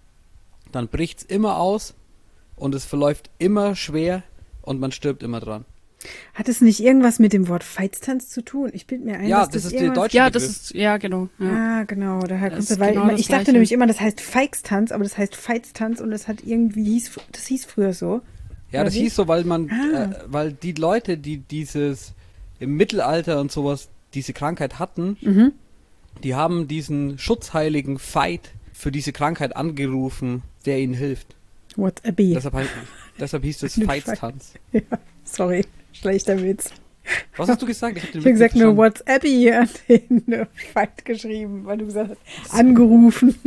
S3: dann bricht es immer aus und es verläuft immer schwer und man stirbt immer dran.
S1: Hat es nicht irgendwas mit dem Wort Feiztanz zu tun? Ich bild mir ein,
S3: Ja,
S1: dass
S3: das
S1: das
S3: ist der
S1: irgendwas...
S3: deutsche
S2: Ja,
S3: Begriff.
S2: das ist, ja, genau. Ja.
S1: Ah, genau, daher kommt
S2: Das
S1: es,
S2: ist
S1: weil
S2: genau
S1: immer,
S2: das
S1: ich dachte
S2: Gleiche.
S1: nämlich immer, das heißt Feixtanz, aber das heißt Feiztanz und das hat irgendwie, hieß, das hieß früher so.
S3: Ja,
S1: Oder
S3: das
S1: wie?
S3: hieß so, weil man,
S1: Ah.
S3: äh, weil die Leute, die dieses im Mittelalter und sowas, diese Krankheit hatten,
S1: Mhm.
S3: die haben diesen schutzheiligen Veit für diese Krankheit angerufen, der ihnen hilft.
S1: What a bee.
S3: Deshalb, hei- deshalb hieß es
S1: Eine
S3: Veitstanz.
S1: Ja, sorry, schlechter Witz.
S3: Was hast du gesagt? Ich habe
S1: Ich habe gesagt nur WhatsApp hier an den Fight geschrieben, weil du gesagt hast, angerufen.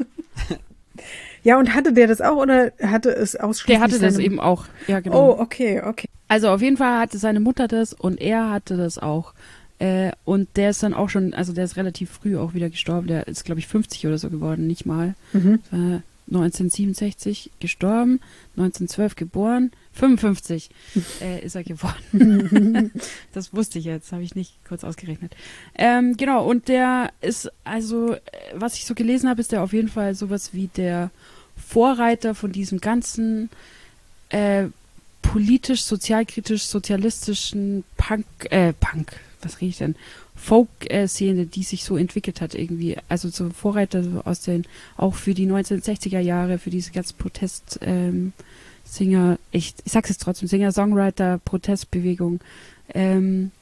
S1: Ja, und hatte der das auch oder hatte es ausschließlich
S2: Der hatte das
S1: seine-
S2: eben auch. Ja, genau.
S1: Oh, okay, okay.
S2: Also auf jeden Fall hatte seine Mutter das und er hatte das auch. Äh, und der ist dann auch schon, also der ist relativ früh auch wieder gestorben. Der ist, glaube ich, fünfzig oder so geworden, nicht mal.
S1: Mhm.
S2: Äh, neunzehnhundertsiebenundsechzig gestorben, neunzehnhundertzwölf geboren, fünfundfünfzig äh, ist er geworden. Das wusste ich jetzt, habe ich nicht kurz ausgerechnet. Ähm, genau, und der ist, also, was ich so gelesen habe, ist der auf jeden Fall sowas wie der Vorreiter von diesem ganzen äh, politisch, sozialkritisch, sozialistischen Punk, äh, Punk, was rede ich denn? Folk-Szene, die sich so entwickelt hat irgendwie. Also so Vorreiter so aus den, auch für die neunzehnhundertsechziger Jahre, für diese ganzen Protest, ähm, Singer, ich, ich sag's jetzt trotzdem, Singer, Songwriter, Protestbewegung. Ähm,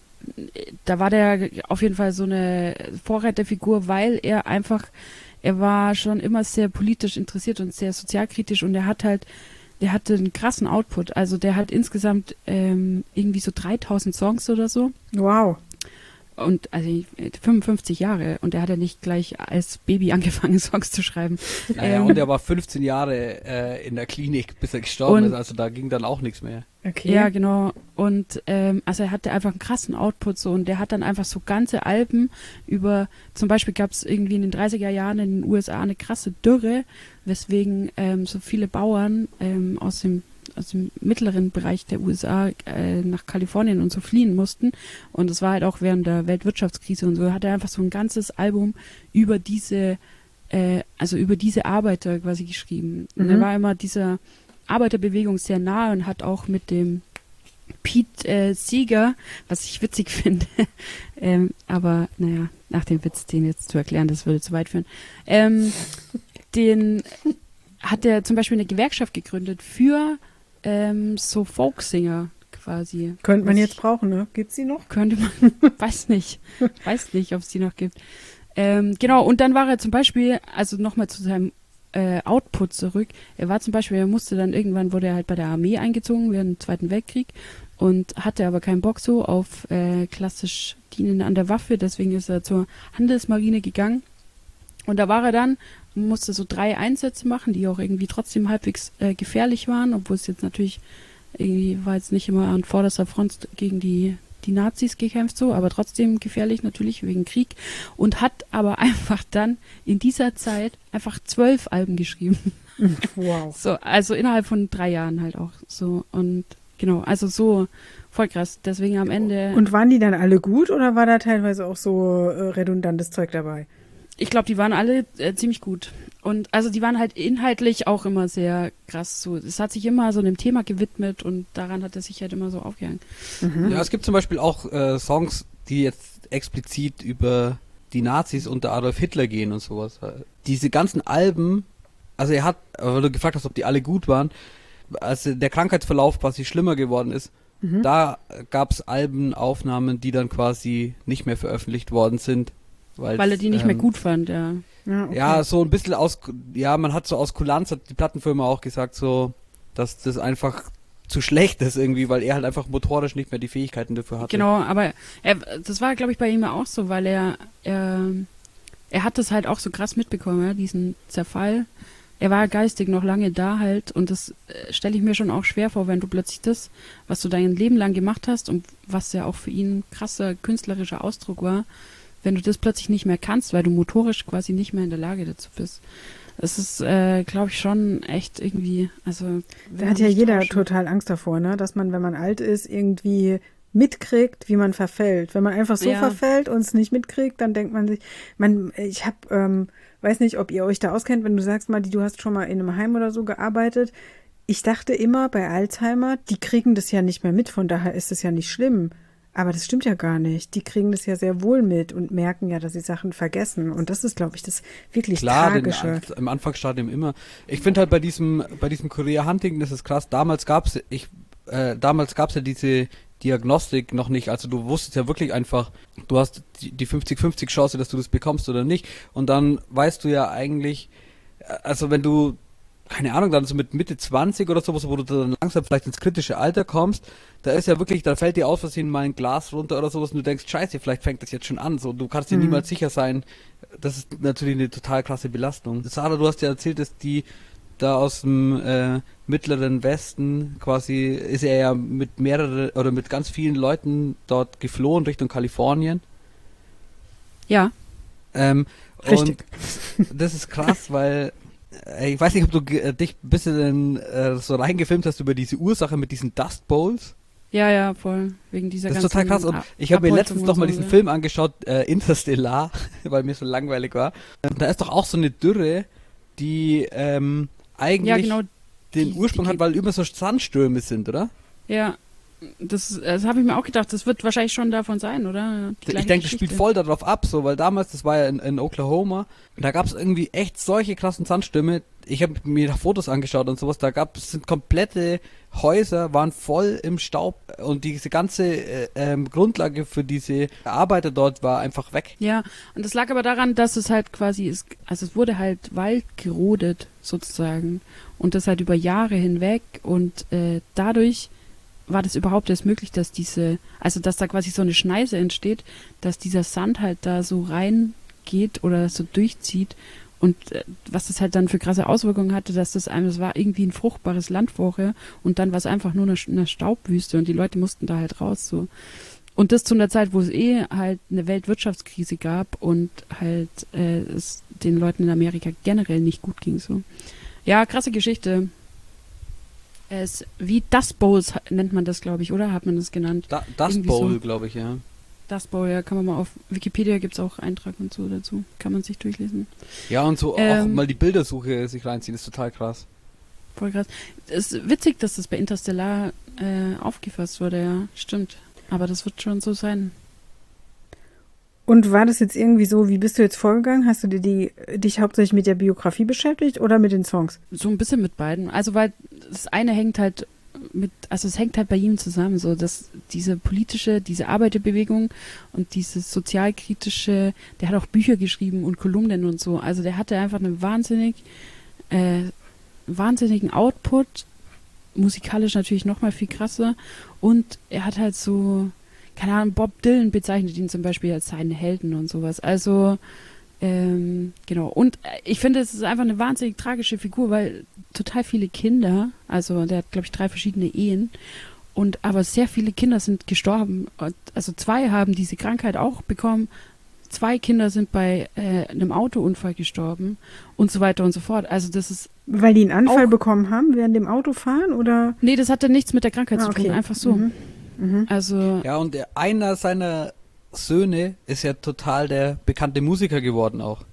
S2: da war der auf jeden Fall so eine Vorreiterfigur, weil er einfach, er war schon immer sehr politisch interessiert und sehr sozialkritisch und er hat halt, der hatte einen krassen Output. Also der hat insgesamt ähm, irgendwie so dreitausend Songs oder so.
S1: Wow.
S2: Und also fünfundfünfzig Jahre und er hat ja nicht gleich als Baby angefangen, Songs zu schreiben.
S3: Naja,
S2: ähm,
S3: und er war fünfzehn Jahre äh, in der Klinik, bis er gestorben ist, also da ging dann auch nichts mehr.
S1: Okay.
S2: Ja, genau. Und ähm, also er hatte einfach einen krassen Output so und der hat dann einfach so ganze Alben über, zum Beispiel gab es irgendwie in den dreißiger Jahren in den U S A eine krasse Dürre, weswegen ähm, so viele Bauern ähm, aus dem aus dem mittleren Bereich der U S A äh, nach Kalifornien und so fliehen mussten. Und es war halt auch während der Weltwirtschaftskrise und so, hat er einfach so ein ganzes Album über diese, äh, also über diese Arbeiter quasi geschrieben. Und
S1: Mhm.
S2: er war immer dieser Arbeiterbewegung sehr nahe und hat auch mit dem Pete äh, Seeger, was ich witzig finde, ähm, aber naja, nach dem Witz, den jetzt zu erklären, das würde zu weit führen, ähm, den hat er zum Beispiel eine Gewerkschaft gegründet für ähm, so Folksinger quasi.
S1: Könnte man
S2: Was
S1: jetzt
S2: ich-
S1: brauchen, ne? Gibt's die noch?
S2: Könnte man, weiß nicht, weiß nicht, ob es die noch gibt. Ähm, genau, und dann war er zum Beispiel, also nochmal zu seinem äh, Output zurück, er war zum Beispiel, er musste dann irgendwann, wurde er halt bei der Armee eingezogen während dem Zweiten Weltkrieg und hatte aber keinen Bock so auf äh, klassisch Dienen an der Waffe, deswegen ist er zur Handelsmarine gegangen und da war er dann, musste so drei Einsätze machen, die auch irgendwie trotzdem halbwegs äh, gefährlich waren, obwohl es jetzt natürlich irgendwie war jetzt nicht immer an vorderster Front gegen die, die Nazis gekämpft so, aber trotzdem gefährlich natürlich wegen Krieg und hat aber einfach dann in dieser Zeit einfach zwölf Alben geschrieben.
S1: Wow.
S2: So, also innerhalb von drei Jahren halt auch so und genau, also so voll krass. Deswegen am Ende,
S1: Und waren die dann alle gut oder war da teilweise auch so äh, redundantes Zeug dabei?
S2: ich glaube, die waren alle äh, ziemlich gut. Und also die waren halt inhaltlich auch immer sehr krass. So, es hat sich immer so einem Thema gewidmet und daran hat er sich halt immer so aufgehangen.
S3: Ja, es gibt zum Beispiel auch äh, Songs, die jetzt explizit über die Nazis unter Adolf Hitler gehen und sowas. Diese ganzen Alben, also er hat, weil du gefragt hast, ob die alle gut waren, als der Krankheitsverlauf quasi schlimmer geworden ist, da gab es Albenaufnahmen, die dann quasi nicht mehr veröffentlicht worden sind.
S2: Weil er die nicht
S3: ähm,
S2: mehr gut fand, ja.
S1: Ja, okay.
S3: Ja, so ein bisschen aus, ja, man hat so aus Kulanz, hat die Plattenfirma auch gesagt, so, dass das einfach zu schlecht ist irgendwie, weil er halt einfach motorisch nicht mehr die Fähigkeiten dafür hatte.
S2: Genau, aber er, das war, glaube ich, bei ihm auch so, weil er, er, er hat das halt auch so krass mitbekommen, ja, diesen Zerfall. Er war geistig noch lange da halt und das äh, stelle ich mir schon auch schwer vor, wenn du plötzlich das, was du dein Leben lang gemacht hast und was ja auch für ihn ein krasser künstlerischer Ausdruck war, wenn du das plötzlich nicht mehr kannst, weil du motorisch quasi nicht mehr in der Lage dazu bist. Das ist, äh, glaube ich, schon echt irgendwie, also...
S1: Da hat ja jeder total Angst davor, ne? Dass man, wenn man alt ist, irgendwie mitkriegt, wie man verfällt. Wenn man einfach so
S2: Ja.
S1: verfällt und es nicht mitkriegt, dann denkt man sich, man, ich habe, ähm, weiß nicht, ob ihr euch da auskennt, wenn du sagst mal, die, du hast schon mal in einem Heim oder so gearbeitet. Ich dachte immer bei Alzheimer, die kriegen das ja nicht mehr mit, von daher ist es ja nicht schlimm. Aber das stimmt ja gar nicht. Die kriegen das ja sehr wohl mit und merken ja, dass sie Sachen vergessen. Und das ist, glaube ich, das wirklich
S3: Klar, den,
S1: Tragische.
S3: im Anfangsstadium immer. Ich finde halt bei diesem, bei diesem Career Hunting, das ist krass. Damals gab's, ich, äh, damals gab's ja diese Diagnostik noch nicht. Also du wusstest ja wirklich einfach, du hast die, die fünfzig fünfzig Chance, dass du das bekommst oder nicht. Und dann weißt du ja eigentlich, also wenn du, keine Ahnung, dann so mit Mitte zwanzig oder sowas, wo du dann langsam vielleicht ins kritische Alter kommst, da ist ja wirklich, da fällt dir aus Versehen mal ein Glas runter oder sowas und du denkst, scheiße, vielleicht fängt das jetzt schon an. So, du kannst dir
S1: Mhm.
S3: niemals sicher sein. Das ist natürlich eine total krasse Belastung. Sarah, du hast ja erzählt, dass die da aus dem äh, mittleren Westen quasi, ist er ja mit mehreren oder mit ganz vielen Leuten dort geflohen Richtung Kalifornien.
S2: Ja,
S3: Ähm,
S1: Richtig.
S3: Und das ist krass, weil äh, ich weiß nicht, ob du äh, dich ein bisschen äh, so reingefilmt hast über diese Ursache mit diesen Dust Bowls.
S2: Ja, ja, voll. Wegen dieser
S3: Das ist
S2: ganzen
S3: total krass. Und
S2: A-
S3: ich habe mir
S2: Abholzung
S3: letztens
S2: und
S3: noch mal
S2: so,
S3: diesen
S2: ja.
S3: Film angeschaut, äh, Interstellar, weil mir so langweilig war. Und da ist doch auch so eine Dürre, die ähm, eigentlich
S2: Ja, genau.
S3: den
S2: die-
S3: Ursprung
S2: die
S3: hat,
S2: geht-
S3: weil immer so Sandstürme sind, oder?
S2: Ja, das, das habe ich mir auch gedacht. Das wird wahrscheinlich schon davon sein, oder? Die
S3: Ich
S2: gleiche
S3: denke, das spielt
S2: Geschichte.
S3: voll darauf ab, so, weil damals, das war ja in, in Oklahoma, da gab es irgendwie echt solche krassen Sandstürme. Ich habe mir Fotos angeschaut und sowas, da gab es sind komplette Häuser, waren voll im Staub und diese ganze äh, ähm, Grundlage für diese Arbeiter dort war einfach weg.
S2: Ja, und das lag aber daran, dass es halt quasi ist, also es wurde halt Wald gerodet, sozusagen. Und das halt über Jahre hinweg und äh, dadurch war das überhaupt erst möglich, dass diese, also dass da quasi so eine Schneise entsteht, dass dieser Sand halt da so reingeht oder so durchzieht und äh, was das halt dann für krasse Auswirkungen hatte, dass das einem, das war irgendwie ein fruchtbares Land vorher und dann war es einfach nur eine, eine Staubwüste und die Leute mussten da halt raus so. Und das zu einer Zeit, wo es eh halt eine Weltwirtschaftskrise gab und halt äh, es den Leuten in Amerika generell nicht gut ging so. Ja, krasse Geschichte. Es, wie Dust Bowls nennt man das, glaube ich, oder? Hat man das genannt?
S3: Da, Dust
S2: Irgendwie
S3: Bowl,
S2: so.
S3: glaube ich, ja.
S2: Dust Bowl, ja, kann man mal auf Wikipedia gibt's auch Eintrag und so dazu. Kann man sich durchlesen.
S3: Ja, und so auch
S2: Ähm.
S3: mal die Bildersuche sich reinziehen, ist total krass.
S2: Voll krass. Es ist witzig, dass das bei Interstellar äh, aufgefasst wurde, ja. Stimmt. Aber das wird schon so sein.
S1: Und war das jetzt irgendwie so, wie bist du jetzt vorgegangen? Hast du dir die, dich hauptsächlich mit der Biografie beschäftigt oder mit den Songs?
S2: So ein bisschen mit beiden. Also, weil das eine hängt halt mit, also es hängt halt bei ihm zusammen, so dass diese politische, diese Arbeiterbewegung und dieses sozialkritische, der hat auch Bücher geschrieben und Kolumnen und so. Also der hatte einfach einen wahnsinnig, äh, wahnsinnigen Output, musikalisch natürlich noch mal viel krasser und er hat halt so, keine Ahnung, Bob Dylan bezeichnet ihn zum Beispiel als seinen Helden und sowas. Also ähm, genau. Und ich finde, es ist einfach eine wahnsinnig tragische Figur, weil total viele Kinder, also der hat, glaube ich, drei verschiedene Ehen, und aber sehr viele Kinder sind gestorben. Und, also zwei haben diese Krankheit auch bekommen, zwei Kinder sind bei äh, einem Autounfall gestorben und so weiter und so fort. Also das ist...
S1: Weil die einen Anfall
S2: Auch-
S1: bekommen haben während dem Autofahren oder?
S2: Nee, das hatte nichts mit der Krankheit
S1: Ah,
S2: zu tun,
S1: okay.
S2: einfach so.
S1: Mhm. Mhm.
S2: Also...
S3: Ja, und der, einer seiner Söhne ist ja total der bekannte Musiker geworden auch.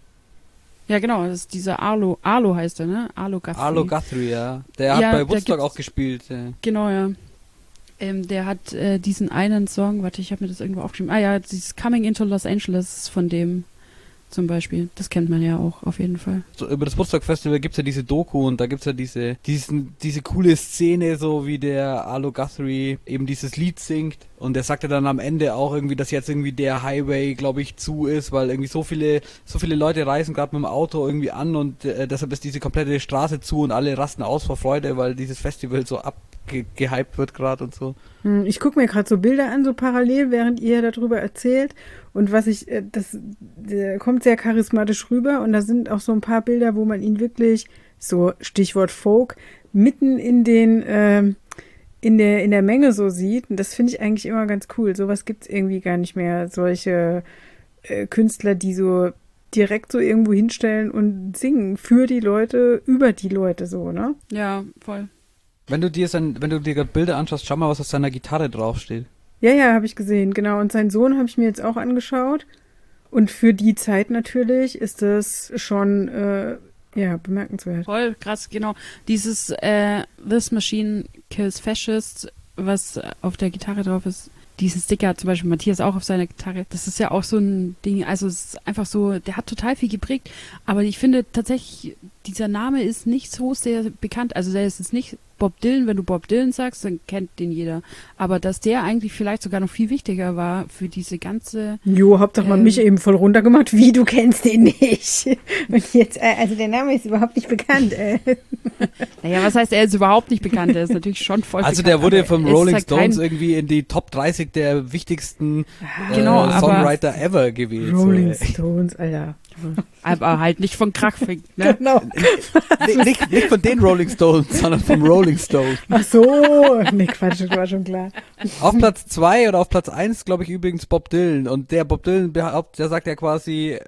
S2: Ja, genau, das ist dieser Arlo, Arlo heißt er, ne? Arlo Guthrie.
S3: Arlo Guthrie, ja. Der
S2: Ja,
S3: hat
S2: da
S3: bei Woodstock
S2: gibt's-
S3: auch gespielt. Ja.
S2: Genau, ja. Ähm, der hat äh, diesen einen Song, warte, ich habe mir das irgendwo aufgeschrieben. Ah ja, dieses Coming into Los Angeles von dem zum Beispiel. Das kennt man ja auch auf jeden Fall.
S3: So, über das Woodstock Festival gibt's ja diese Doku und da gibt's ja diese, diesen, diese coole Szene, so wie der Arlo Guthrie eben dieses Lied singt und der sagte dann am Ende auch irgendwie, dass jetzt irgendwie der Highway, glaube ich, zu ist, weil irgendwie so viele, so viele Leute reisen gerade mit dem Auto irgendwie an und äh, deshalb ist diese komplette Straße zu und alle rasten aus vor Freude, weil dieses Festival so abgehypt wird gerade und so.
S1: Hm, Ich gucke mir gerade so Bilder an, so parallel, während ihr darüber erzählt. Und was ich, äh, das der kommt sehr charismatisch rüber. Und da sind auch so ein paar Bilder, wo man ihn wirklich, so Stichwort Folk, mitten in den, ähm, in der, in der Menge so sieht. Und das finde ich eigentlich immer ganz cool. Sowas gibt's irgendwie gar nicht mehr. Solche äh, Künstler, die so direkt so irgendwo hinstellen und singen für die Leute, über die Leute so, ne?
S2: Ja, voll.
S3: Wenn du dir sein, wenn du dir gerade Bilder anschaust, schau mal, was auf seiner Gitarre draufsteht.
S1: Ja, ja, habe ich gesehen, genau. Und seinen Sohn habe ich mir jetzt auch angeschaut. Und für die Zeit natürlich ist das schon, äh, ja, bemerkenswert.
S2: Voll krass, genau. Dieses äh, This Machine Kills Fascists, was auf der Gitarre drauf ist, diesen Sticker hat zum Beispiel Matthias auch auf seiner Gitarre. Das ist ja auch so ein Ding, also es ist einfach so, der hat total viel geprägt. Aber ich finde tatsächlich, dieser Name ist nicht so sehr bekannt. Also der ist jetzt nicht Bob Dylan, wenn du Bob Dylan sagst, dann kennt den jeder. Aber dass der eigentlich vielleicht sogar noch viel wichtiger war für diese ganze...
S1: Jo, Hauptsache man
S2: Ähm.
S1: mich eben voll runtergemacht. Wie, du kennst den nicht? Und jetzt, äh, also der Name ist überhaupt nicht bekannt. Äh.
S2: Naja, was heißt, er ist überhaupt nicht bekannt? Er ist natürlich schon voll
S3: Also
S2: bekannt.
S3: der wurde
S2: aber
S3: vom
S2: er ist
S3: Rolling
S2: halt
S3: Stones
S2: kein-
S3: irgendwie in die Top dreißig der wichtigsten äh,
S2: Genau, aber-
S3: Songwriter ever gewählt.
S1: Rolling
S3: So, ey.
S1: Stones, Alter.
S2: Aber halt nicht von Krachfink, ne?
S1: Genau.
S3: nicht, nicht, nicht von den Rolling Stones, sondern vom Rolling Stone.
S1: Ach so. Nee, Quatsch, das war schon klar.
S3: Auf Platz zwei oder auf Platz eins, glaube ich, übrigens Bob Dylan. Und der Bob Dylan, behaupt- der sagt ja quasi,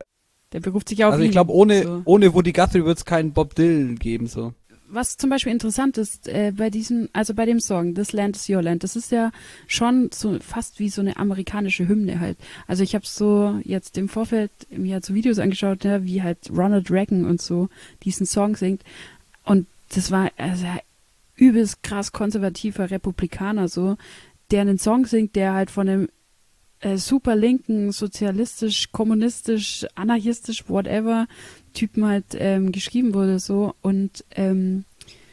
S2: Der beruft sich auf
S3: Also
S2: ihn.
S3: ich glaube, ohne,
S2: so.
S3: ohne Woody Guthrie wird es keinen Bob Dylan geben, so.
S2: Was zum Beispiel interessant ist, äh, bei diesem, also bei dem Song, This Land is Your Land, das ist ja schon so fast wie so eine amerikanische Hymne halt. Also ich habe so jetzt im Vorfeld mir halt so Videos angeschaut, ja, wie halt Ronald Reagan und so diesen Song singt. Und das war also übelst krass konservativer Republikaner so, der einen Song singt, der halt von einem äh, super linken, sozialistisch, kommunistisch, anarchistisch, whatever Typen halt ähm, geschrieben wurde so. Und ähm,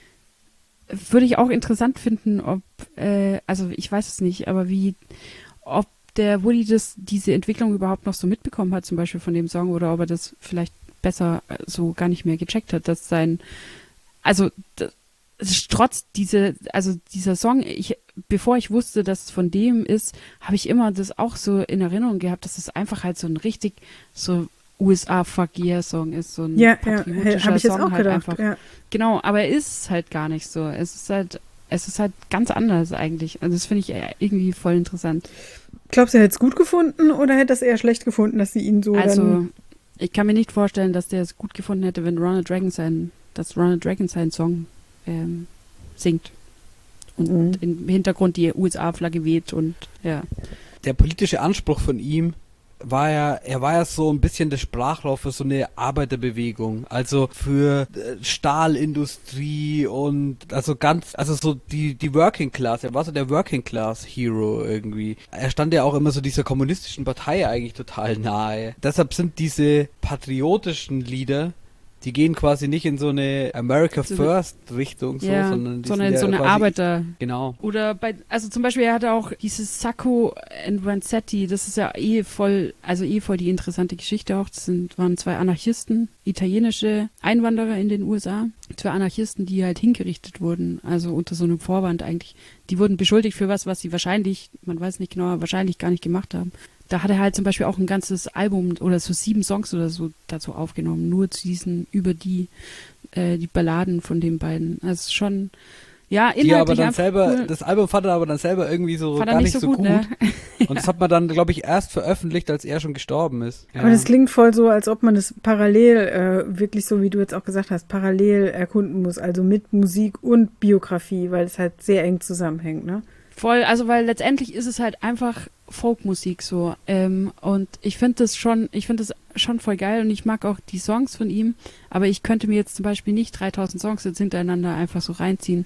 S2: würde ich auch interessant finden, ob, äh, also ich weiß es nicht, aber wie, ob der Woody das, diese Entwicklung überhaupt noch so mitbekommen hat, zum Beispiel von dem Song, oder ob er das vielleicht besser so gar nicht mehr gecheckt hat, dass sein, also das, trotz diese, also dieser Song, ich, bevor ich wusste, dass es von dem ist, habe ich immer das auch so in Erinnerung gehabt, dass es einfach halt so ein richtig so U S A Fuck Yeah Song ist, so ein
S1: Ja, ja,
S2: patriotischer
S1: habe ich jetzt
S2: Song
S1: auch
S2: halt
S1: gedacht.
S2: einfach.
S1: Ja.
S2: Genau, aber er ist halt gar nicht so. Es ist halt, es ist halt ganz anders eigentlich. Also das finde ich irgendwie voll interessant.
S1: Glaubst du, er hätte es gut gefunden oder hätte es eher schlecht gefunden, dass sie ihn so
S2: Also
S1: dann...
S2: ich kann mir nicht vorstellen, dass der es gut gefunden hätte, wenn Ronald Reagan sein, dass Ronald Reagan seinen Song ähm, singt und
S1: Mhm.
S2: im Hintergrund die U S A-Flagge weht und ja.
S3: Der politische Anspruch von ihm war ja, er war ja so ein bisschen das Sprachrohr für so eine Arbeiterbewegung, also für äh, Stahlindustrie und also ganz, also so die die Working Class, er war so der Working Class Hero irgendwie. Er stand ja auch immer so dieser kommunistischen Partei eigentlich total nahe. Deshalb sind diese patriotischen Lieder, die gehen quasi nicht in so eine America
S2: So-
S3: First Richtung, so,
S2: ja,
S3: sondern die
S2: sondern
S3: sind ja
S2: so eine
S3: quasi,
S2: Arbeiter.
S3: Genau.
S2: Oder bei, also zum Beispiel, er hatte auch dieses Sacco and Vanzetti, das ist ja eh voll, also eh voll die interessante Geschichte auch. Das sind, waren zwei Anarchisten, italienische Einwanderer in den U S A. Zwei Anarchisten, die halt hingerichtet wurden, also unter so einem Vorwand eigentlich. Die wurden beschuldigt für was, was sie wahrscheinlich, man weiß nicht genau, wahrscheinlich gar nicht gemacht haben. Da hat er halt zum Beispiel auch ein ganzes Album oder so sieben Songs oder so dazu aufgenommen, nur zu diesen, über die, äh, die Balladen von den beiden. Also schon, ja, inhaltlich
S3: Die aber dann
S2: einfach
S3: selber,
S2: cool.
S3: das Album fand er aber dann selber irgendwie so
S2: Fand er
S3: gar
S2: nicht
S3: nicht
S2: so
S3: so
S2: gut,
S3: gut.
S2: ne?
S3: Und das hat man dann, glaube ich, erst veröffentlicht, als er schon gestorben ist. Ja.
S1: Aber das klingt voll so, als ob man das parallel, äh, wirklich so wie du jetzt auch gesagt hast, parallel erkunden muss, also mit Musik und Biografie, weil es halt sehr eng zusammenhängt, ne?
S2: Voll, also weil letztendlich ist es halt einfach Folkmusik so. Ähm, und ich finde das schon, ich finde das schon voll geil und ich mag auch die Songs von ihm, aber ich könnte mir jetzt zum Beispiel nicht dreitausend Songs jetzt hintereinander einfach so reinziehen.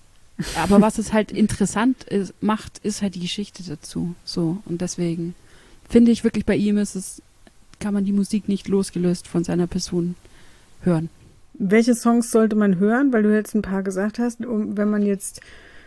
S2: Aber was es halt interessant ist, macht, ist halt die Geschichte dazu. So. Und deswegen finde ich wirklich, bei ihm ist es, kann man die Musik nicht losgelöst von seiner Person hören.
S1: Welche Songs sollte man hören, weil du jetzt ein paar gesagt hast, um, wenn man jetzt...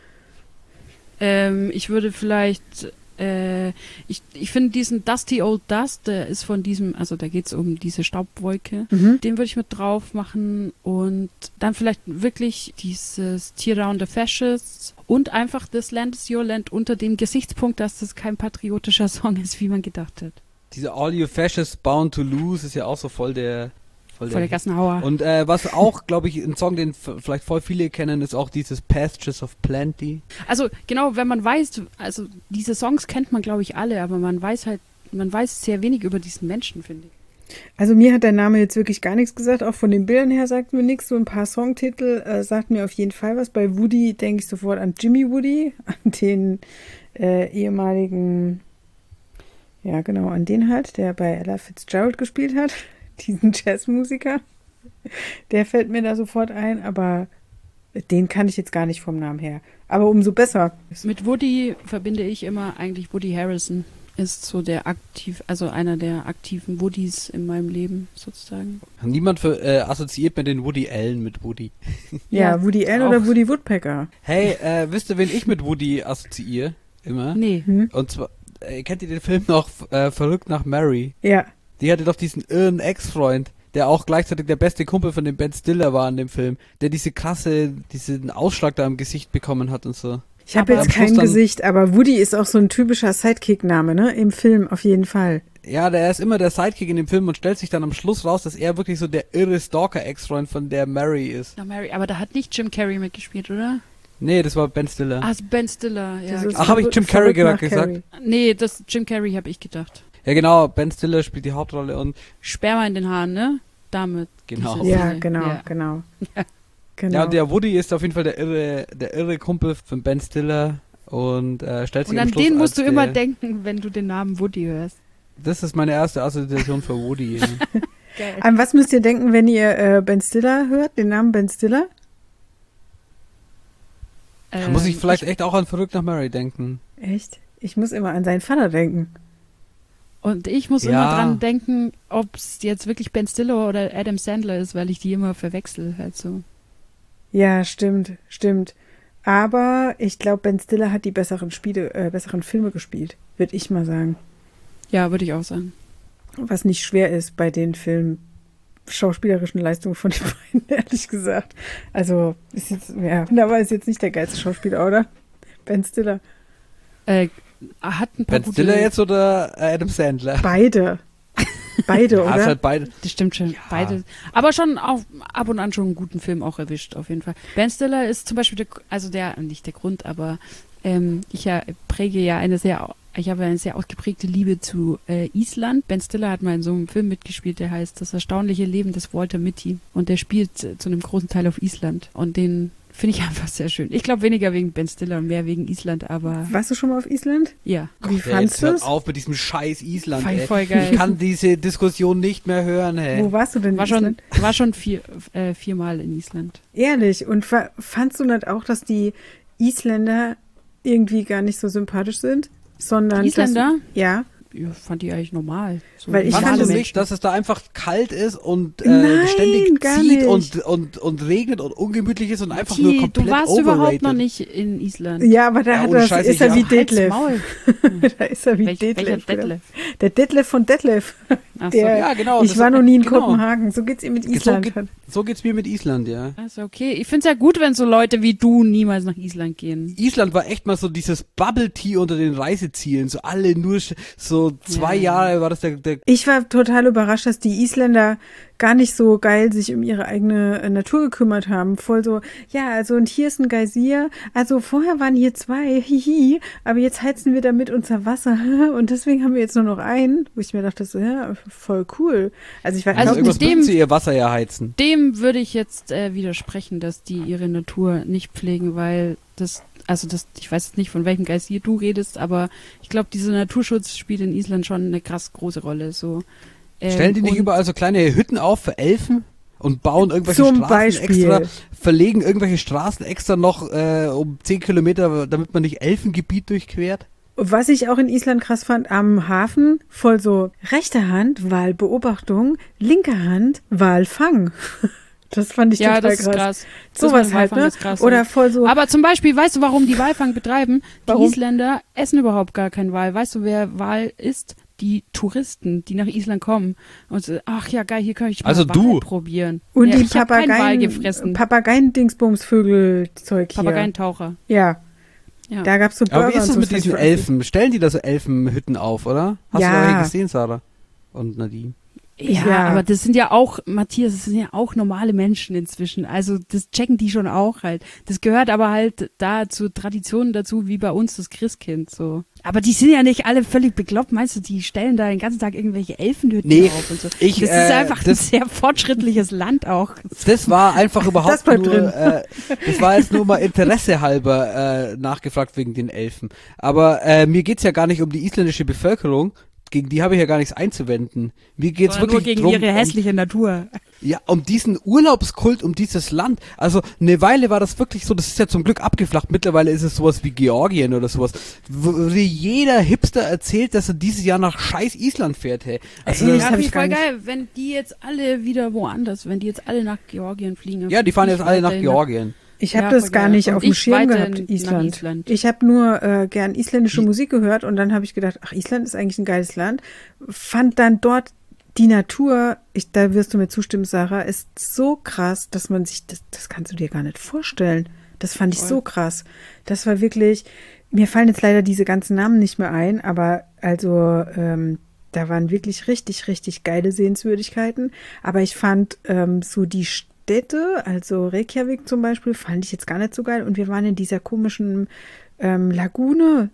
S2: Ähm, ich würde vielleicht, äh, ich, ich finde diesen Dusty Old Dust, der ist von diesem, also da geht's um diese Staubwolke,
S1: Mhm.
S2: den würde ich mit drauf machen und dann vielleicht wirklich dieses Tear Down the Fascists und einfach This Land is Your Land unter dem Gesichtspunkt, dass das kein patriotischer Song ist, wie man gedacht hat.
S3: Diese All You Fascists Bound to Lose ist ja auch so voll der...
S2: Voll der Gassenhauer.
S3: Und äh, was auch, glaube ich, ein Song, den f- vielleicht voll viele kennen, ist auch dieses Pastures of Plenty.
S2: Also genau, wenn man weiß, also diese Songs kennt man, glaube ich, alle, aber man weiß halt, man weiß sehr wenig über diesen Menschen, finde ich.
S1: Also mir hat der Name jetzt wirklich gar nichts gesagt, auch von den Bildern her sagt mir nichts, so ein paar Songtitel äh, sagt mir auf jeden Fall was. Bei Woody denke ich sofort an Jimmy Woody, an den äh, ehemaligen, ja genau, an den halt, der bei Ella Fitzgerald gespielt hat, diesen Jazzmusiker. Der fällt mir da sofort ein, aber den kann ich jetzt gar nicht vom Namen her. Aber umso besser.
S2: Mit Woody verbinde ich immer eigentlich Woody Harrelson. Ist so der aktiv, also einer der aktiven Woodys in meinem Leben sozusagen.
S3: Niemand für, äh, assoziiert mir den Woody Allen mit Woody.
S1: Ja,
S2: Ja,
S1: Woody Allen
S3: auch.
S1: oder Woody Woodpecker?
S3: Hey, äh, wisst ihr, wen ich mit Woody assoziiere? Immer?
S2: Nee.
S1: Hm?
S3: Und zwar, äh, kennt ihr den Film noch äh, Verrückt nach Mary?
S1: Ja.
S3: Die hatte doch diesen irren Ex-Freund, der auch gleichzeitig der beste Kumpel von dem Ben Stiller war in dem Film, der diese krasse, diesen Ausschlag da im Gesicht bekommen hat und so.
S1: Ich habe
S2: Aber
S1: jetzt
S3: am Schluss
S1: kein
S3: dann-
S1: Gesicht, aber Woody ist auch so ein typischer Sidekick-Name, ne? Im Film auf jeden Fall.
S3: Ja, der ist immer der Sidekick in dem Film und stellt sich dann am Schluss raus, dass er wirklich so der irre Stalker-Ex-Freund von der Mary ist.
S2: Na, Mary, aber da hat nicht Jim Carrey mitgespielt, oder?
S3: Nee, das war Ben Stiller.
S2: Ah, Ben Stiller, ja.
S1: Das ist
S3: Ach, hab ich Jim Carrey
S1: verrückt nach
S3: gesagt?
S1: Carrey.
S2: Nee, das Jim Carrey habe ich gedacht.
S3: Ja, genau, Ben Stiller spielt die Hauptrolle und
S2: Sperma in den Haaren, ne? Damit.
S3: Genau.
S2: diese
S1: Ja,
S2: Szene.
S1: genau,
S2: Ja.
S1: genau.
S2: Ja.
S1: genau.
S3: ja, und der Woody ist auf jeden Fall der irre, der irre Kumpel von Ben Stiller und äh, stellt sich
S2: Und
S3: am
S2: an
S3: Schluss
S2: den musst
S3: als
S2: du immer
S3: der,
S2: denken, wenn du den Namen Woody hörst.
S3: Das ist meine erste Assoziation für Woody. Ja.
S2: Geil.
S1: An was müsst ihr denken, wenn ihr äh, Ben Stiller hört, den Namen Ben Stiller?
S3: Da muss ich
S2: Ähm,
S3: vielleicht echt auch an Verrückt nach Mary denken.
S1: Echt? Ich muss immer an seinen Vater denken.
S2: Und ich muss
S3: Ja.
S2: immer dran denken, ob es jetzt wirklich Ben Stiller oder Adam Sandler ist, weil ich die immer verwechsel halt so.
S1: Ja, stimmt, stimmt. Aber ich glaube, Ben Stiller hat die besseren Spiele, äh, besseren Filme gespielt, würde ich mal sagen.
S2: Ja, würde ich auch sagen.
S1: Was nicht schwer ist bei den Film schauspielerischen Leistungen von den beiden, ehrlich gesagt. Also, ist jetzt, ja, aber ist jetzt nicht der geilste Schauspieler, oder? Ben Stiller.
S2: Äh, hat ein paar
S3: Ben
S2: gute...
S3: Stiller jetzt oder Adam Sandler?
S1: Beide. Beide,
S3: Ja,
S1: oder?
S3: ist halt beide.
S2: Das stimmt schon, beide. Aber schon auch ab und an schon einen guten Film auch erwischt, auf jeden Fall. Ben Stiller ist zum Beispiel, der, also der, nicht der Grund, aber ähm, ich ja, präge ja eine sehr, ich habe eine sehr ausgeprägte Liebe zu äh, Island. Ben Stiller hat mal in so einem Film mitgespielt, der heißt Das erstaunliche Leben des Walter Mitty. Und der spielt äh, zu einem großen Teil auf Island. Und den finde ich einfach sehr schön. Ich glaube weniger wegen Ben Stiller und mehr wegen Island, aber
S1: Warst du schon mal auf Island?
S2: ja.
S1: Wie
S3: Ey,
S1: fandst
S3: jetzt
S1: du
S3: hört
S1: es?
S3: auf mit diesem scheiß Island,
S2: Voll-
S3: ey.
S2: voll geil.
S3: Ich kann diese Diskussion nicht mehr hören, ey.
S1: Wo warst du denn in
S2: War schon,
S1: Island?
S2: war schon vier, äh, viermal in Island.
S1: Ehrlich. Und fa- fandst du nicht auch, dass die Isländer irgendwie gar nicht so sympathisch sind? Sondern
S2: Die Isländer?
S1: Dass, ja.
S2: Ja, fand die eigentlich normal. So
S1: Weil ich
S3: Fandst
S1: fand
S3: du
S1: es-
S3: nicht, dass es da einfach kalt ist und äh,
S1: Nein,
S3: ständig
S1: gar
S3: zieht
S1: nicht.
S3: und, und, und regnet und ungemütlich ist und einfach
S2: Die,
S3: nur komplett
S2: du warst
S3: overrated?
S2: überhaupt noch nicht in Island.
S1: Ja, aber da
S3: Ja,
S1: hat
S3: ohne
S1: er,
S3: Scheiß,
S1: ist er
S3: ich
S1: wie
S3: auch.
S1: Detlef.
S2: Maul.
S1: Da ist er wie
S2: Welch,
S1: Detlef.
S2: welcher Detlef?
S1: Der Detlef von Detlef.
S2: Ach so.
S1: Der,
S3: Ja, genau.
S1: ich
S3: das-
S1: war noch nie in
S3: genau.
S1: Kopenhagen. So geht's ihm mit
S3: So,
S1: Island.
S3: geht, so geht's mir mit Island, ja.
S2: Also okay. Ich find's ja gut, wenn so Leute wie du niemals nach Island gehen.
S3: Island war echt mal so dieses Bubble Tea unter den Reisezielen. So alle nur sch- so zwei
S2: Ja.
S3: Jahre war das der, der
S1: Ich war total überrascht, dass die Isländer gar nicht so geil sich um ihre eigene äh, Natur gekümmert haben. Voll so, ja, also und hier ist ein Geysir. Also vorher waren hier zwei, hihi, aber jetzt heizen wir damit unser Wasser und deswegen haben wir jetzt nur noch einen, wo ich mir dachte, so, ja, voll cool. Also ich war
S2: Also
S1: glaub
S3: irgendwas
S2: mit dem-
S3: müssen sie ihr Wasser ja heizen.
S2: Dem würde ich jetzt äh, widersprechen, dass die ihre Natur nicht pflegen, weil das, also das, ich weiß jetzt nicht, von welchem Geysir du redest, aber ich glaube, dieser Naturschutz spielt in Island schon eine krass große Rolle. So. Ähm,
S3: Stellen die nicht
S2: und-
S3: überall so kleine Hütten auf für Elfen? Und bauen irgendwelche
S1: Zum
S3: Straßen
S1: Beispiel.
S3: extra, verlegen irgendwelche Straßen extra noch äh, um zehn Kilometer, damit man nicht Elfengebiet durchquert?
S1: Was ich auch in Island krass fand, am Hafen voll so rechte Hand Walbeobachtung, linke Hand Walfang. Das fand ich
S2: Ja,
S1: total
S2: das ist
S1: krass.
S2: krass.
S1: Sowas
S2: Das mit dem
S1: halt,
S2: Walfang
S1: ne?
S2: ist krass,
S1: Oder
S2: ja.
S1: voll so.
S2: Aber zum Beispiel, weißt du, warum die Walfang betreiben? Die
S1: Warum?
S2: Isländer essen überhaupt gar keinen Wal. Weißt du, wer Wal isst? Die Touristen, die nach Island kommen und so, ach ja, geil, hier kann ich mal
S3: Also
S2: Wal
S3: du.
S2: probieren.
S1: Und
S2: ja,
S1: die
S2: ich hab keinen Wal
S1: Papageien,
S2: gefressen.
S1: Papageien-Dingsbums-Vögelzeug hier.
S2: Papageientaucher.
S1: Ja,
S2: Ja.
S1: da gab's so Burger
S3: Aber wie ist
S1: und
S3: das
S1: so,
S3: mit
S1: fand ich
S3: diesen
S1: voll affig.
S3: Elfen? Stellen die da so Elfenhütten auf, oder? Hast
S1: Ja.
S3: du da welche gesehen, Sarah? Und Nadine?
S2: Ja,
S1: Ja.
S2: aber das sind ja auch, Matthias, das sind ja auch normale Menschen inzwischen. Also das checken die schon auch halt. Das gehört aber halt da zur Tradition dazu, wie bei uns das Christkind so. Aber die sind ja nicht alle völlig bekloppt. Meinst du, die stellen da den ganzen Tag irgendwelche Elfenhütten
S3: Nee,
S2: auf und so?
S3: ich,
S2: das
S3: äh,
S2: ist einfach
S3: das-
S2: ein sehr fortschrittliches Land auch.
S3: Das war einfach
S1: Das
S3: überhaupt
S1: bleibt
S3: nur,
S1: drin.
S3: äh, das war jetzt nur mal Interesse halber äh, nachgefragt wegen den Elfen. Aber äh, mir geht's ja gar nicht um die isländische Bevölkerung, gegen die habe ich ja gar nichts einzuwenden. Mir geht's
S2: Sondern
S3: wirklich
S2: nur gegen
S3: drum,
S2: ihre hässliche Natur.
S3: um, ja, um diesen Urlaubskult, um dieses Land. Also eine Weile war das wirklich so, das ist ja zum Glück abgeflacht. Mittlerweile ist es sowas wie Georgien oder sowas, wo wo dir jeder Hipster erzählt, dass er dieses Jahr nach scheiß Island fährt, hey. Also,
S1: Ey, das
S2: Ja,
S1: hab
S2: wie
S1: ich gar
S2: voll
S1: nicht.
S2: geil, wenn die jetzt alle wieder woanders, wenn die jetzt alle nach Georgien fliegen.
S3: ja, die fahren
S2: ich
S3: jetzt alle nach
S2: weiterhin
S3: Georgien.
S1: Ich habe
S2: Ja,
S1: das
S2: voll
S1: gar
S2: geil.
S1: nicht
S2: Und
S1: auf dem
S2: ich
S1: Schirm
S2: weiterhin
S1: gehabt,
S2: nach
S1: Island.
S2: Island.
S1: Ich habe nur äh, gern isländische Musik gehört und dann habe ich gedacht, ach, Island ist eigentlich ein geiles Land. Fand dann dort die Natur, ich, da wirst du mir zustimmen, Sarah, ist so krass, dass man sich, das, das kannst du dir gar nicht vorstellen. Das fand ich
S2: Voll.
S1: so krass. Das war wirklich, mir fallen jetzt leider diese ganzen Namen nicht mehr ein, aber also ähm, da waren wirklich richtig, richtig geile Sehenswürdigkeiten. Aber ich fand ähm, so die Städte, also Reykjavik zum Beispiel, fand ich jetzt gar nicht so geil. Und wir waren in dieser komischen ähm, Lagune,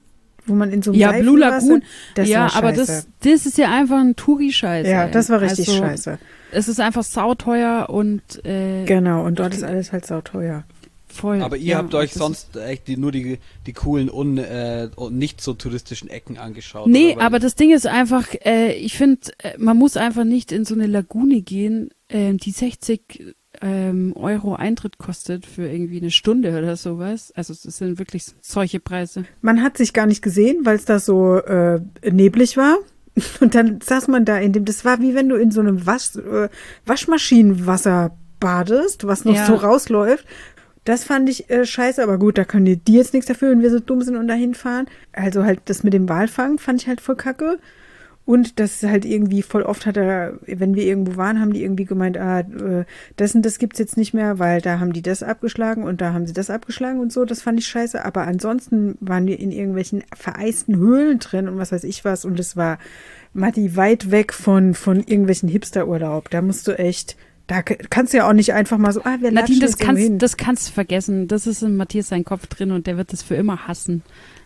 S1: wo man in so einem
S2: Ja, Blue
S1: Seifenwasser-
S2: Lagoon.
S1: Das
S2: ja,
S1: war
S2: aber
S1: scheiße.
S2: das, das ist ja einfach ein Touri-Scheiß.
S1: Ja,
S2: ey.
S1: das war richtig
S2: also,
S1: scheiße.
S2: Es ist einfach sauteuer und äh,
S1: Genau, und dort ist alles halt sauteuer.
S2: voll.
S3: Aber ihr
S2: ja,
S3: habt euch
S2: das
S3: sonst echt die, nur die, die coolen un, äh, und nicht so touristischen Ecken angeschaut.
S2: Nee,
S3: oder? Weil-
S2: aber das Ding ist einfach, äh, ich finde, äh, man muss einfach nicht in so eine Lagune gehen, äh, die sechzig ähm, Euro Eintritt kostet für irgendwie eine Stunde oder sowas. Also es sind wirklich solche Preise.
S1: Man hat sich gar nicht gesehen, weil es da so äh, neblig war. Und dann saß man da in dem, das war wie wenn du in so einem Wasch, äh, Waschmaschinenwasser badest, was noch
S2: Ja.
S1: so rausläuft. Das fand ich äh, scheiße, aber gut, da können die, die jetzt nichts dafür, wenn wir so dumm sind und da hinfahren. Also halt das mit dem Walfang fand ich halt voll kacke. Und das ist halt irgendwie voll oft hat er, wenn wir irgendwo waren, haben die irgendwie gemeint, ah, äh, das und das gibt's jetzt nicht mehr, weil da haben die das abgeschlagen und da haben sie das abgeschlagen und so. Das fand ich scheiße. Aber ansonsten waren wir in irgendwelchen vereisten Höhlen drin und was weiß ich was. Und es war, Matti, weit weg von, von irgendwelchen Hipster-Urlaub. Da musst du echt, da k- kannst du ja auch nicht einfach mal so, ah, wir
S2: Nadine,
S1: latschen
S2: das
S1: jetzt irgendwo hin.
S2: kannst, das kannst du vergessen. Das ist in Matthias sein Kopf drin und der wird das für immer hassen.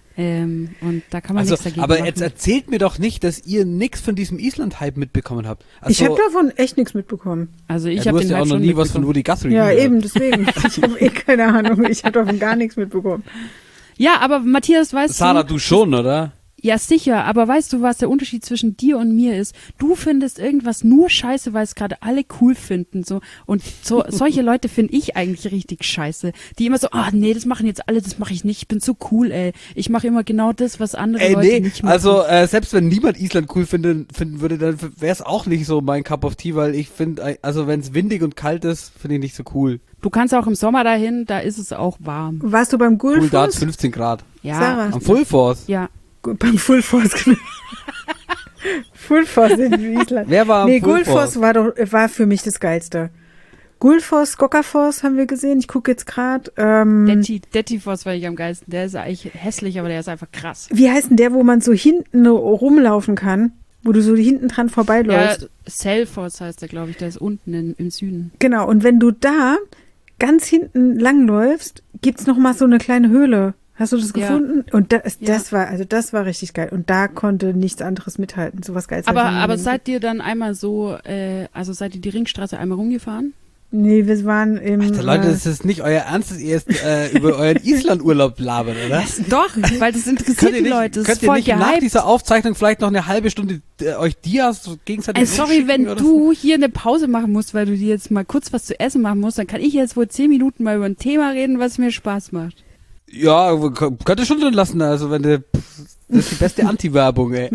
S2: Ähm, und da kann man
S3: Also,
S2: nichts dagegen
S3: aber
S2: machen.
S3: jetzt erzählt mir doch nicht, dass ihr nichts von diesem Island-Hype mitbekommen habt. Also,
S1: Ich habe davon echt nichts mitbekommen.
S2: Also ich
S3: ja,
S2: habe
S3: du hast
S2: den
S3: ja auch
S2: halt
S3: noch
S2: schon
S3: nie was von
S2: mitbekommen.
S3: Woody Guthrie
S1: Ja,
S3: gehört.
S1: eben, deswegen. Ich habe eh keine Ahnung. Ich habe davon gar nichts mitbekommen.
S2: Ja, aber Matthias, weißt
S3: Sarah,
S2: du...
S3: du schon, oder?
S2: Ja, sicher, aber weißt du, was der Unterschied zwischen dir und mir ist? Du findest irgendwas nur scheiße, weil es gerade alle cool finden, so. Und so, solche Leute finde ich eigentlich richtig scheiße. Die immer so, ah, nee, das machen jetzt alle, das mache ich nicht, ich bin so cool, ey. Ich mache immer genau das, was andere
S3: Ey,
S2: Leute
S3: nee,
S2: nicht machen.
S3: also äh, selbst wenn niemand Island cool finden, finden würde, dann wäre es auch nicht so mein Cup of Tea, weil ich finde, also wenn es windig und kalt ist, finde ich nicht so cool.
S2: Du kannst auch im Sommer dahin, da ist es auch warm.
S1: Warst du beim
S3: Cool, da hat
S1: Gullfoss?
S3: fünfzehn Grad.
S2: Ja.
S1: Sarah.
S3: Am Full Force.
S2: Ja.
S1: Gu- Beim Full Force, genau. Full Force in Island.
S3: Wer war am
S1: Nee,
S3: Full
S1: Gullfoss
S3: Force?
S1: war doch, war für mich das Geilste. Gullfoss, Skokkafoss haben wir gesehen. Ich gucke jetzt gerade. Ähm,
S2: Detti, Dettifoss war ich am geilsten. Der ist eigentlich hässlich, aber der ist einfach krass.
S1: wie heißt denn der, wo man so hinten rumlaufen kann? Wo du so hinten dran
S2: Ja,
S1: vorbeiläufst?
S2: Selfoss heißt der, glaube ich. Der ist unten in, im Süden.
S1: Genau, und wenn du da ganz hinten langläufst, gibt's noch mal so eine kleine Höhle. Hast du das
S2: Ja.
S1: gefunden? Und das,
S2: Ja.
S1: das war, also das war richtig geil. Und da konnte nichts anderes mithalten. Sowas Geiles.
S2: Aber,
S1: hab ich nie
S2: aber
S1: gesehen.
S2: seid ihr dann einmal so, äh, also seid ihr die Ringstraße einmal rumgefahren?
S1: Nee, wir waren im.
S3: Alter, Leute,
S1: äh,
S3: das ist nicht euer Ernst, dass ihr jetzt äh, über euren Island-Urlaub labert, oder?
S2: Doch, weil das interessiert
S3: Könnt ihr
S2: die
S3: nicht,
S2: Leute. Das
S3: könnt
S2: ist
S3: ihr
S2: voll
S3: nicht nach
S2: gehypt.
S3: dieser Aufzeichnung vielleicht noch eine halbe Stunde äh, euch Dias so gegenseitig
S2: Ey, sorry,
S3: rumschicken
S2: wenn
S3: oder
S2: du hier eine Pause machen musst, weil du dir jetzt mal kurz was zu essen machen musst, dann kann ich jetzt wohl zehn Minuten mal über ein Thema reden, was mir Spaß macht.
S3: so? Ja, k- könnt ihr schon drin lassen, also wenn du, pff, das ist die beste Anti-Werbung, ey.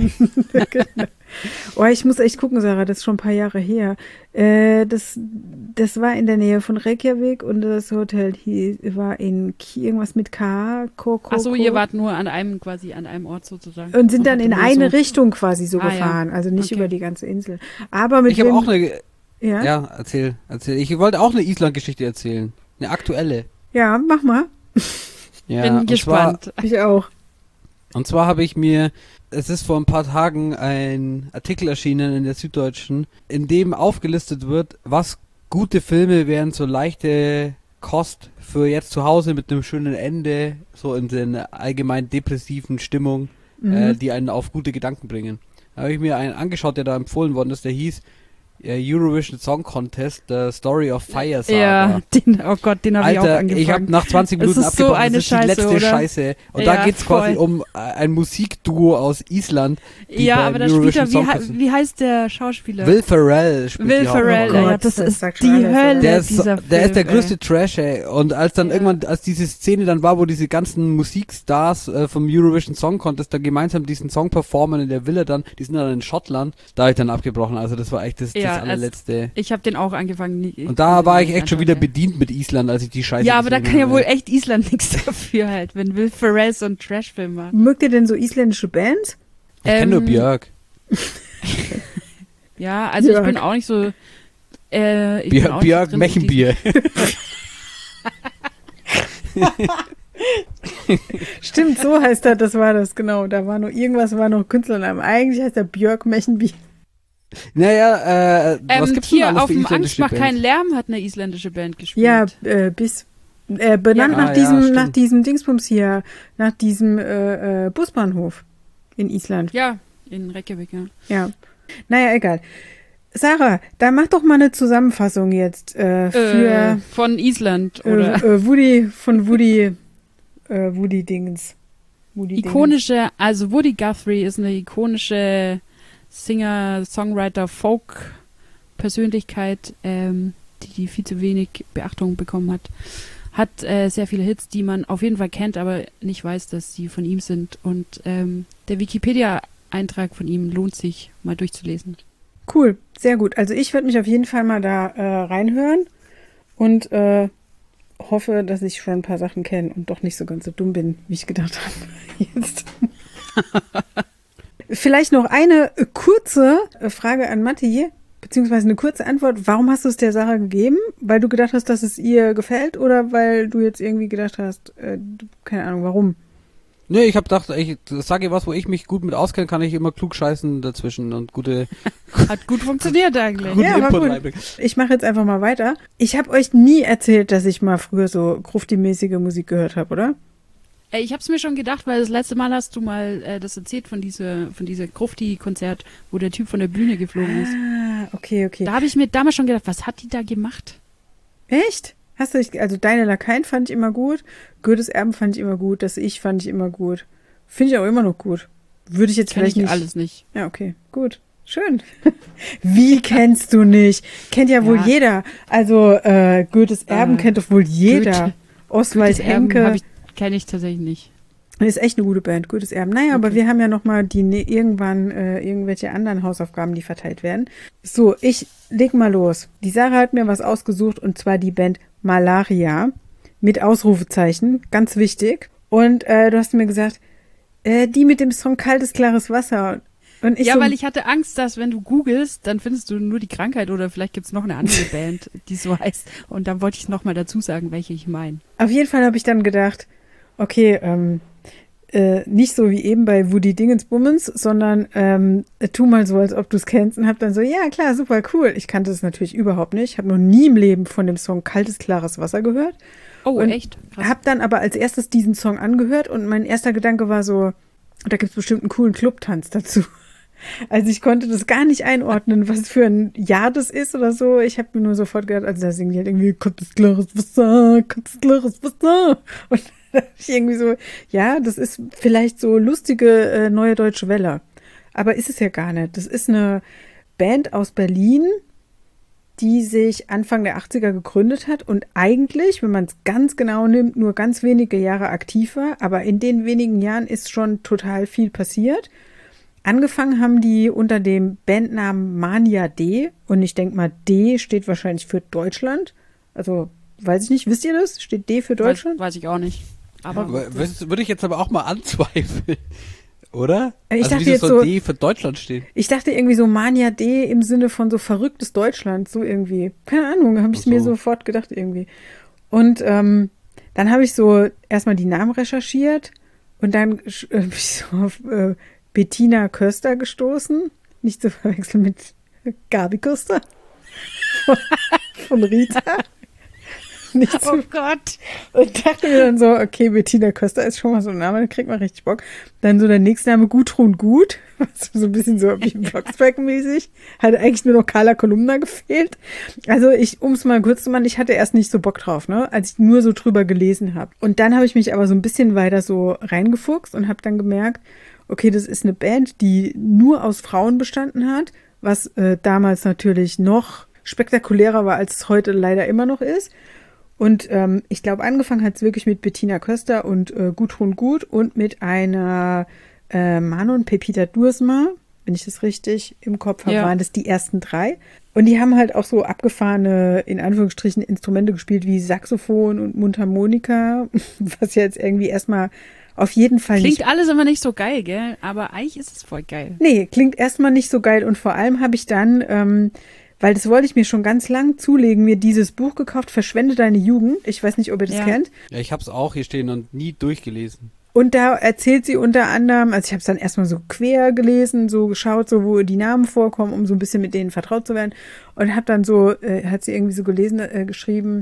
S1: Oh, ich muss echt gucken, Sarah, das ist schon ein paar Jahre her. Äh, das, das war in der Nähe von Reykjavik und das Hotel hieß, war in Ki- irgendwas mit K, Ko, Ko,
S2: Achso,
S1: Ko.
S2: ihr wart nur an einem, quasi an einem Ort sozusagen.
S1: Und sind dann in
S2: hattet nur
S1: eine
S2: so-
S1: Richtung quasi so
S2: Ah, ja.
S1: gefahren, also nicht
S2: Okay.
S1: über die ganze Insel. Aber mit
S3: Ich habe
S1: wem-
S3: auch eine,
S1: ja? ja,
S3: ja, erzähl, erzähl. Ich wollte auch eine Island-Geschichte erzählen. Eine aktuelle.
S1: mach mal.
S3: Ja,
S2: Bin
S3: und
S2: gespannt.
S3: Zwar,
S1: Ich auch.
S3: und zwar habe ich mir, es ist vor ein paar Tagen ein Artikel erschienen in der Süddeutschen, in dem aufgelistet wird, was gute Filme wären, so leichte Kost für jetzt zu Hause mit einem schönen Ende, so in der allgemein depressiven Stimmung,
S1: Mhm.
S3: äh, die einen auf gute Gedanken bringen. Da habe ich mir einen angeschaut, der da empfohlen worden ist, der hieß äh, Eurovision Song Contest, The Story of Fire Saga.
S2: Ja, den, oh Gott, den habe ich auch
S3: Alter,
S2: angefangen.
S3: ich habe nach zwanzig
S2: Es
S3: Minuten
S2: ist so
S3: abgebrochen,
S2: eine
S3: das ist die
S2: Scheiße,
S3: letzte
S2: oder?
S3: Scheiße. Und
S2: Ja,
S3: da geht's quasi
S2: voll.
S3: um äh, ein Musikduo aus Island. die
S2: ja,
S3: beim
S2: aber da spielt
S3: Eurovision
S2: er, wie,
S3: Song
S2: hei-
S3: Contest-
S2: wie heißt der Schauspieler?
S3: Will Ferrell spielt
S2: Will
S3: die Hauptrolle.
S2: Ferrell,
S1: Oh
S2: ja,
S1: Gott,
S2: das
S1: das
S2: ist
S1: sagt
S2: die
S1: schon alles,
S2: Hölle,
S3: Der ist,
S2: dieser
S3: der ist der
S2: Film,
S3: größte
S2: ey.
S3: Trash, ey. Und als dann
S2: Ja.
S3: irgendwann, als diese Szene dann war, wo diese ganzen Musikstars äh, vom Eurovision Song Contest da gemeinsam diesen Song performen in der Villa dann, die sind dann in Schottland, da habe ich dann abgebrochen. Also das war echt das,
S2: Ja,
S3: das allerletzte.
S2: Ich habe den auch angefangen. nie-
S3: Und da war ich
S2: nicht
S3: echt schon
S2: anschauen,
S3: wieder
S2: ja.
S3: bedient mit Island, als ich die Scheiße
S2: Ja, aber da
S3: gesehen
S2: kann ja
S3: habe.
S2: wohl echt Island nichts dafür halt, wenn Will Ferrell so einen Trash-Film macht.
S1: Mögt ihr denn so isländische Bands?
S3: Ich kenne nur
S2: Ähm,
S3: Björk.
S2: Ja, also
S1: Björk.
S2: ich bin auch nicht so. Äh, ich bin
S3: Björk,
S2: auch
S3: Björk
S2: nicht so drin in
S3: Mechenbier.
S1: Stimmt, so heißt er, das war das, genau. Da war noch irgendwas, war noch Künstlername. Eigentlich heißt er Björk Mechenbier.
S3: Naja, äh,
S2: Ähm,
S3: was gibt's denn
S2: hier
S3: alles
S2: auf
S3: für
S2: dem Angst
S3: isländische
S2: macht
S3: Bands?
S2: keinen Lärm hat eine isländische Band gespielt.
S1: Ja, äh, bis. Äh, benannt
S3: Ja,
S1: nach
S3: ah,
S1: diesem,
S3: ja,
S1: nach
S3: stimmt.
S1: diesem Dingsbums hier, nach diesem äh, äh, Busbahnhof in Island.
S2: Ja, in Reykjavik, ja.
S1: Ja. Naja, egal. Sarah, da mach doch mal eine Zusammenfassung jetzt äh,
S2: Äh,
S1: für
S2: von Island
S1: äh,
S2: oder
S1: äh, Woody von Woody äh, Woody Dingens. Woody
S2: ikonische, also Woody Guthrie ist eine ikonische Singer, Songwriter, Folk-Persönlichkeit, ähm, die, die viel zu wenig Beachtung bekommen hat. Hat äh, sehr viele Hits, die man auf jeden Fall kennt, aber nicht weiß, dass sie von ihm sind. Und ähm, der Wikipedia-Eintrag von ihm lohnt sich mal durchzulesen.
S1: Cool, sehr gut. Also ich werde mich auf jeden Fall mal da äh, reinhören und äh, hoffe, dass ich schon ein paar Sachen kenne und doch nicht so ganz so dumm bin, wie ich gedacht habe. Jetzt. Vielleicht noch eine äh, kurze äh, Frage an Matti, beziehungsweise eine kurze Antwort. Warum hast du es der Sarah gegeben? Weil du gedacht hast, dass es ihr gefällt oder weil du jetzt irgendwie gedacht hast, äh, du- keine Ahnung, warum?
S3: Nee, ich habe gedacht, ich sage was, wo ich mich gut mit auskenne, kann ich immer klug scheißen dazwischen und gute,
S2: Hat gut funktioniert eigentlich.
S3: guten
S1: Ja, aber
S3: Input
S1: gut.
S3: reinbringen.
S1: Ich mache jetzt einfach mal weiter. Ich habe euch nie erzählt, dass ich mal früher so grufti-mäßige Musik gehört habe, oder?
S2: Äh, Ich habe es mir schon gedacht, weil das letzte Mal hast du mal äh, das erzählt von dieser von dieser Grufti-Konzert, wo der Typ von der Bühne geflogen ist.
S1: Ah, okay, okay.
S2: Da habe ich mir damals schon gedacht, was hat die da gemacht?
S1: Echt? Hast du dich, also Deine Lakaien fand ich immer gut, Goethes Erben fand ich immer gut, das Ich fand ich immer gut. Finde ich auch immer noch gut. Würde ich jetzt
S2: Kenn
S1: vielleicht
S2: ich
S1: nicht.
S2: alles nicht.
S1: Ja, okay, gut. Schön. Wie kennst du nicht? Kennt ja wohl
S2: Ja.
S1: jeder. Also äh, Goethes Erben
S2: Äh,
S1: kennt doch wohl jeder.
S2: Goethe.
S1: Oswald
S2: Goethes Erben
S1: Henke.
S2: hab ich- Kenne ich tatsächlich nicht.
S1: Ist echt eine gute Band, Goethes Erben. Naja, aber
S2: Okay.
S1: wir haben ja noch mal die ne, irgendwann äh, irgendwelche anderen Hausaufgaben, die verteilt werden. So, ich leg mal los. Die Sarah hat mir was ausgesucht und zwar die Band Malaria mit Ausrufezeichen, ganz wichtig. Und äh, du hast mir gesagt, äh, die mit dem Song Kaltes, klares Wasser. Und ich
S2: ja,
S1: so,
S2: weil ich hatte Angst, dass wenn du googelst, dann findest du nur die Krankheit oder vielleicht gibt's noch eine andere Band, die so heißt. Und dann wollte ich nochmal dazu sagen, welche ich meine.
S1: Auf jeden Fall habe ich dann gedacht, okay, ähm, äh, nicht so wie eben bei Woody Dingensbummens, sondern ähm, äh, tu mal so, als ob du es kennst und hab dann so, ja klar, super cool. Ich kannte es natürlich überhaupt nicht, habe noch nie im Leben von dem Song Kaltes, klares Wasser gehört.
S2: Oh,
S1: Und
S2: echt? Krass.
S1: Hab dann aber als erstes diesen Song angehört und mein erster Gedanke war so, da gibt's bestimmt einen coolen Clubtanz dazu. Also ich konnte das gar nicht einordnen, was für ein Jahr das ist oder so. Ich habe mir nur sofort gedacht, also da singen die halt irgendwie kaltes, klares Wasser, kaltes, klares Wasser. Und da hab ich irgendwie so, ja, das ist vielleicht so lustige äh, neue deutsche Welle. Aber ist es ja gar nicht. Das ist eine Band aus Berlin, die sich Anfang der achtziger gegründet hat und eigentlich, wenn man es ganz genau nimmt, nur ganz wenige Jahre aktiv war. Aber in den wenigen Jahren ist schon total viel passiert. Angefangen haben die unter dem Bandnamen Mania D. Und ich denke mal, D steht wahrscheinlich für Deutschland. Also, weiß ich nicht, wisst ihr das? Steht D für Deutschland?
S2: Weiß, weiß ich auch nicht. Aber
S3: Aber das würde ich jetzt aber auch mal anzweifeln. Oder?
S1: Ich
S3: also
S1: dachte
S3: wieso
S1: jetzt
S3: soll
S1: so-
S3: D für Deutschland stehen?
S1: Ich dachte irgendwie so Mania D im Sinne von so verrücktes Deutschland, so irgendwie. Keine Ahnung, habe ich
S3: Ach so.
S1: mir sofort gedacht irgendwie. Und ähm, dann habe ich so erstmal die Namen recherchiert und dann äh, bin ich so auf äh, Bettina Köster gestoßen. Nicht zu verwechseln mit Gabi Köster von, von Rita. Nicht zu
S2: oh Gott.
S1: und dachte mir dann so, okay, Bettina Köster ist schon mal so ein Name, da kriegt man richtig Bock. Dann so der nächste Name Gudrun Gut, so ein bisschen so wie Blocksberg-mäßig. Hatte eigentlich nur noch Carla Kolumna gefehlt. Also ich, um es mal kurz zu machen, ich hatte erst nicht so Bock drauf, ne, als ich nur so drüber gelesen habe. Und dann habe ich mich aber so ein bisschen weiter so reingefuchst und habe dann gemerkt, okay, das ist eine Band, die nur aus Frauen bestanden hat, was äh, damals natürlich noch spektakulärer war, als es heute leider immer noch ist. Und ähm, ich glaube, angefangen hat es wirklich mit Bettina Köster und äh, Gudrun Gut und mit einer äh, Manon Pepita Dursma, wenn ich das richtig im Kopf habe,
S2: Ja.
S1: waren das die ersten drei. Und die haben halt auch so abgefahrene, in Anführungsstrichen, Instrumente gespielt wie Saxophon und Mundharmonika, was jetzt irgendwie erstmal auf jeden Fall nicht.
S2: Klingt alles immer nicht so geil, gell? Aber eigentlich ist es voll geil.
S1: Nee, klingt erstmal nicht so geil. Und vor allem habe ich dann, ähm, weil das wollte ich mir schon ganz lang zulegen, mir dieses Buch gekauft, Verschwende deine Jugend. Ich weiß nicht, ob ihr das
S2: Ja.
S1: kennt.
S3: Ja, ich hab's auch hier stehen und nie durchgelesen.
S1: Und da erzählt sie unter anderem, also ich habe es dann erstmal so quer gelesen, so geschaut, so wo die Namen vorkommen, um so ein bisschen mit denen vertraut zu werden. Und habe dann so, äh, hat sie irgendwie so gelesen, äh, geschrieben,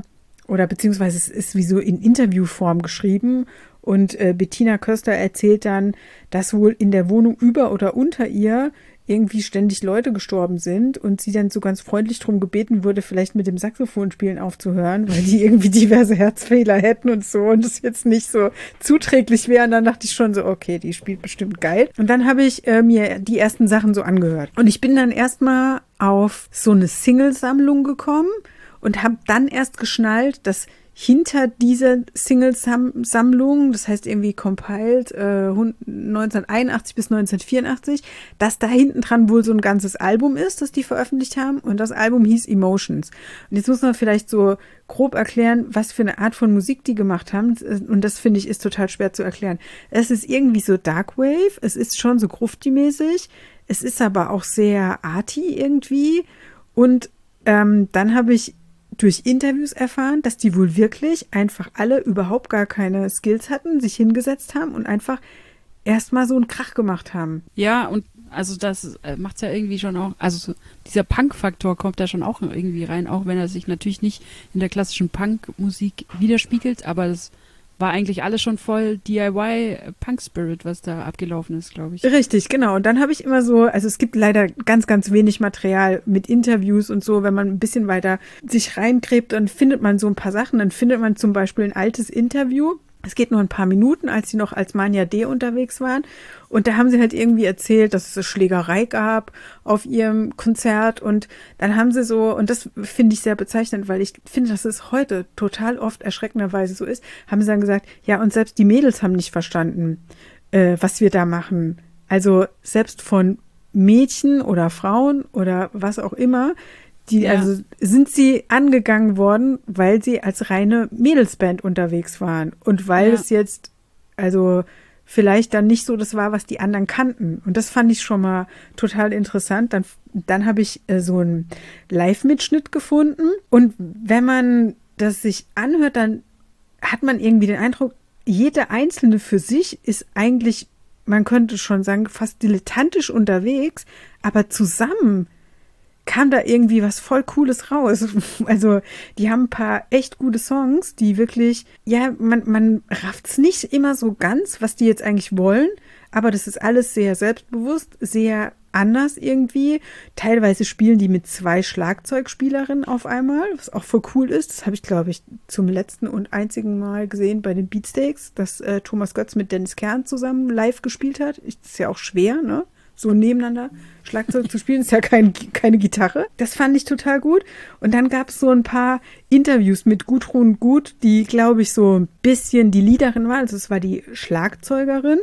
S1: oder beziehungsweise es ist wie so in Interviewform geschrieben. Und äh, Bettina Köster erzählt dann, dass wohl in der Wohnung über oder unter ihr irgendwie ständig Leute gestorben sind und sie dann so ganz freundlich drum gebeten wurde, vielleicht mit dem Saxophonspielen aufzuhören, weil die irgendwie diverse Herzfehler hätten und so und das jetzt nicht so zuträglich wäre. Und dann dachte ich schon so, okay, die spielt bestimmt geil. Und dann habe ich äh, mir die ersten Sachen so angehört. Und ich bin dann erstmal auf so eine Single-Sammlung gekommen und habe dann erst geschnallt, dass hinter dieser Single-Sammlung, das heißt irgendwie compiled äh, neunzehnhunderteinundachtzig bis neunzehnhundertvierundachtzig, dass da hinten dran wohl so ein ganzes Album ist, das die veröffentlicht haben und das Album hieß Emotions. Und jetzt muss man vielleicht so grob erklären, was für eine Art von Musik die gemacht haben und das finde ich ist total schwer zu erklären. Es ist irgendwie so Darkwave, es ist schon so Grufti-mäßig, es ist aber auch sehr arty irgendwie und ähm, dann habe ich durch Interviews erfahren, dass die wohl wirklich einfach alle überhaupt gar keine Skills hatten, sich hingesetzt haben und einfach erstmal so einen Krach gemacht haben.
S2: Ja, und also das äh, macht's ja irgendwie schon auch, also so, dieser Punk-Faktor kommt da schon auch irgendwie rein, auch wenn er sich natürlich nicht in der klassischen Punk-Musik widerspiegelt, aber das war eigentlich alles schon voll D I Y-Punk-Spirit, was da abgelaufen ist, glaube ich.
S1: Richtig, genau. Und dann habe ich immer so, also es gibt leider ganz, ganz wenig Material mit Interviews und so. Wenn man ein bisschen weiter sich reingräbt, dann findet man so ein paar Sachen. Dann findet man zum Beispiel ein altes Interview. Es geht nur ein paar Minuten, als sie noch als Mania D unterwegs waren. Und da haben sie halt irgendwie erzählt, dass es Schlägerei gab auf ihrem Konzert. Und dann haben sie so, und das finde ich sehr bezeichnend, weil ich finde, dass es heute total oft erschreckenderweise so ist, haben sie dann gesagt, ja, und selbst die Mädels haben nicht verstanden, äh, was wir da machen. Also selbst von Mädchen oder Frauen oder was auch immer, Die, ja. Also sind sie angegangen worden, weil sie als reine Mädelsband unterwegs waren. Und weil ja. es jetzt, also vielleicht dann nicht so das war, was die anderen kannten. Und das fand ich schon mal total interessant. Dann, dann habe ich äh, so einen Live-Mitschnitt gefunden. Und wenn man das sich anhört, dann hat man irgendwie den Eindruck, jede Einzelne für sich ist eigentlich, man könnte schon sagen, fast dilettantisch unterwegs, aber zusammen kam da irgendwie was voll Cooles raus. Also die haben ein paar echt gute Songs, die wirklich, ja, man, man rafft's nicht immer so ganz, was die jetzt eigentlich wollen, aber das ist alles sehr selbstbewusst, sehr anders irgendwie. Teilweise spielen die mit zwei Schlagzeugspielerinnen auf einmal, was auch voll cool ist. Das habe ich, glaube ich, zum letzten und einzigen Mal gesehen bei den Beatsteaks, dass äh, Thomas Götz mit Dennis Kern zusammen live gespielt hat. Ist ja auch schwer, ne? So nebeneinander Schlagzeug zu spielen, ist ja kein, keine Gitarre. Das fand ich total gut. Und dann gab es so ein paar Interviews mit Gudrun Gut, die, glaube ich, so ein bisschen die Leaderin war. Also es war die Schlagzeugerin.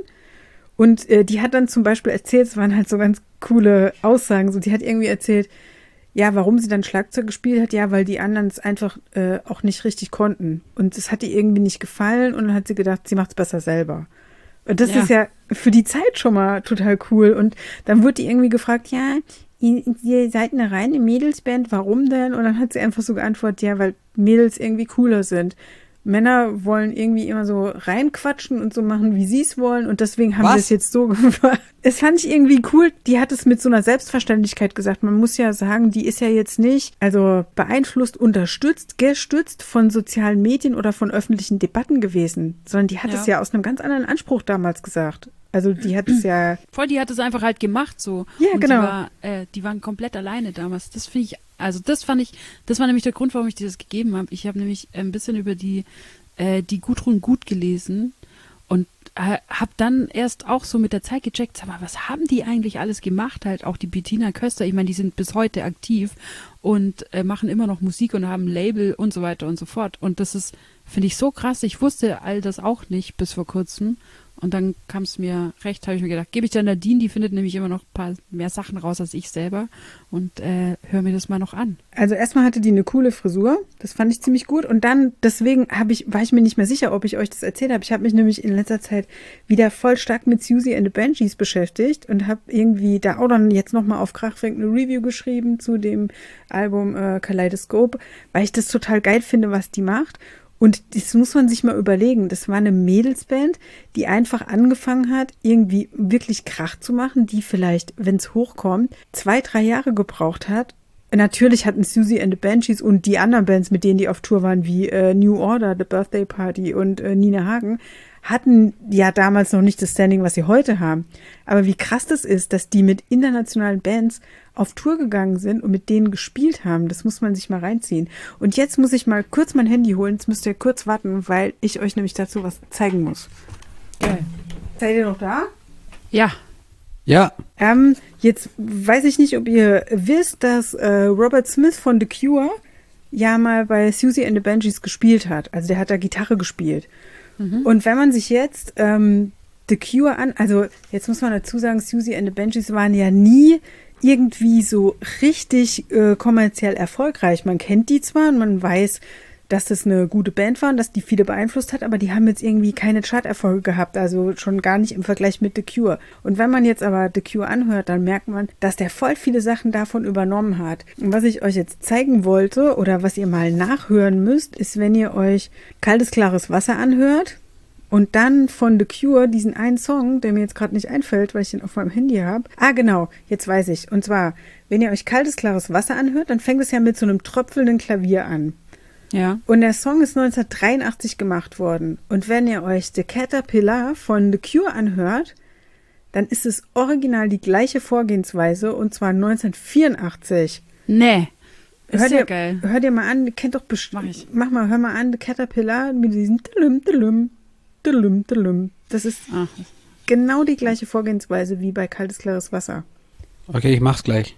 S1: Und äh, die hat dann zum Beispiel erzählt, es waren halt so ganz coole Aussagen. So, die hat irgendwie erzählt, ja, warum sie dann Schlagzeug gespielt hat. Ja, weil die anderen es einfach äh, auch nicht richtig konnten. Und es hat ihr irgendwie nicht gefallen. Und dann hat sie gedacht, sie macht es besser selber. Und das ja. ist ja für die Zeit schon mal total cool. Und dann wurde die irgendwie gefragt, ja, ihr, ihr seid eine reine Mädelsband, warum denn? Und dann hat sie einfach so geantwortet, ja, weil Mädels irgendwie cooler sind. Männer wollen irgendwie immer so reinquatschen und so machen, wie sie es wollen. Und deswegen haben
S3: Was?
S1: wir es jetzt so gemacht. Es fand ich irgendwie cool. Die hat es mit so einer Selbstverständlichkeit gesagt. Man muss ja sagen, die ist ja jetzt nicht, also beeinflusst, unterstützt, gestützt von sozialen Medien oder von öffentlichen Debatten gewesen, sondern die hat
S2: Ja.
S1: es ja aus einem ganz anderen Anspruch damals gesagt. Also die hat es ja...
S2: Voll, die hat es einfach halt gemacht so.
S1: Ja,
S2: und
S1: genau.
S2: Die, war, äh, die waren komplett alleine damals. Das finde ich, also das fand ich, das war nämlich der Grund, warum ich dir das gegeben habe. Ich habe nämlich ein bisschen über die, äh, die Gudrun Gut gelesen und äh, habe dann erst auch so mit der Zeit gecheckt, sag mal, was haben die eigentlich alles gemacht? Halt auch die Bettina Köster, ich meine, die sind bis heute aktiv und äh, machen immer noch Musik und haben ein Label und so weiter und so fort. Und das ist, finde ich, so krass. Ich wusste all das auch nicht bis vor kurzem. Und dann kam es mir recht, habe ich mir gedacht, gebe ich der Nadine, die findet nämlich immer noch ein paar mehr Sachen raus als ich selber und äh, hör mir das mal noch an.
S1: Also erstmal hatte die eine coole Frisur, das fand ich ziemlich gut und dann, deswegen habe ich, war ich mir nicht mehr sicher, ob ich euch das erzählt habe. Ich habe mich nämlich in letzter Zeit wieder voll stark mit Siouxsie and the Banshees beschäftigt und habe irgendwie da auch dann jetzt nochmal auf Krachfink eine Review geschrieben zu dem Album äh, Kaleidoscope, weil ich das total geil finde, was die macht. Und das muss man sich mal überlegen. Das war eine Mädelsband, die einfach angefangen hat, irgendwie wirklich Krach zu machen, die vielleicht, wenn es hochkommt, zwei, drei Jahre gebraucht hat, natürlich hatten Susie and the Banshees und die anderen Bands, mit denen die auf Tour waren, wie äh, New Order, The Birthday Party und äh, Nina Hagen, hatten ja damals noch nicht das Standing, was sie heute haben. Aber wie krass das ist, dass die mit internationalen Bands auf Tour gegangen sind und mit denen gespielt haben, das muss man sich mal reinziehen. Und jetzt muss ich mal kurz mein Handy holen, jetzt müsst ihr kurz warten, weil ich euch nämlich dazu was zeigen muss.
S2: Geil.
S1: Seid ihr noch da?
S2: Ja.
S3: Ja.
S1: Ähm, jetzt weiß ich nicht, ob ihr wisst, dass äh, Robert Smith von The Cure ja mal bei Susie and the Banshees gespielt hat. Also der hat da Gitarre gespielt. Mhm. Und wenn man sich jetzt ähm, The Cure an, also jetzt muss man dazu sagen, Susie and the Banshees waren ja nie irgendwie so richtig äh, kommerziell erfolgreich. Man kennt die zwar und man weiß, dass das eine gute Band war und dass die viele beeinflusst hat, aber die haben jetzt irgendwie keine Charterfolge gehabt, also schon gar nicht im Vergleich mit The Cure. Und wenn man jetzt aber The Cure anhört, dann merkt man, dass der voll viele Sachen davon übernommen hat. Und was ich euch jetzt zeigen wollte oder was ihr mal nachhören müsst, ist, wenn ihr euch Kaltes, klares Wasser anhört und dann von The Cure diesen einen Song, der mir jetzt gerade nicht einfällt, weil ich den auf meinem Handy habe. Ah, genau, jetzt weiß ich. Und zwar, wenn ihr euch Kaltes, klares Wasser anhört, dann fängt es ja mit so einem tröpfelnden Klavier an.
S2: Ja.
S1: Und der Song ist neunzehnhundertdreiundachtzig gemacht worden. Und wenn ihr euch The Caterpillar von The Cure anhört, dann ist es original die gleiche Vorgehensweise und zwar neunzehnhundertvierundachtzig.
S2: Nee. Ist
S1: Hört
S2: ja
S1: ihr,
S2: geil.
S1: hört ihr mal an, ihr kennt doch bestimmt.
S2: Mach ich.
S1: Mach mal, hör mal an, The Caterpillar mit diesem Delüm, Delüm, Delüm, Delüm. Das ist
S2: Ach.
S1: genau die gleiche Vorgehensweise wie bei Kaltes, klares Wasser.
S3: Okay, ich mach's gleich.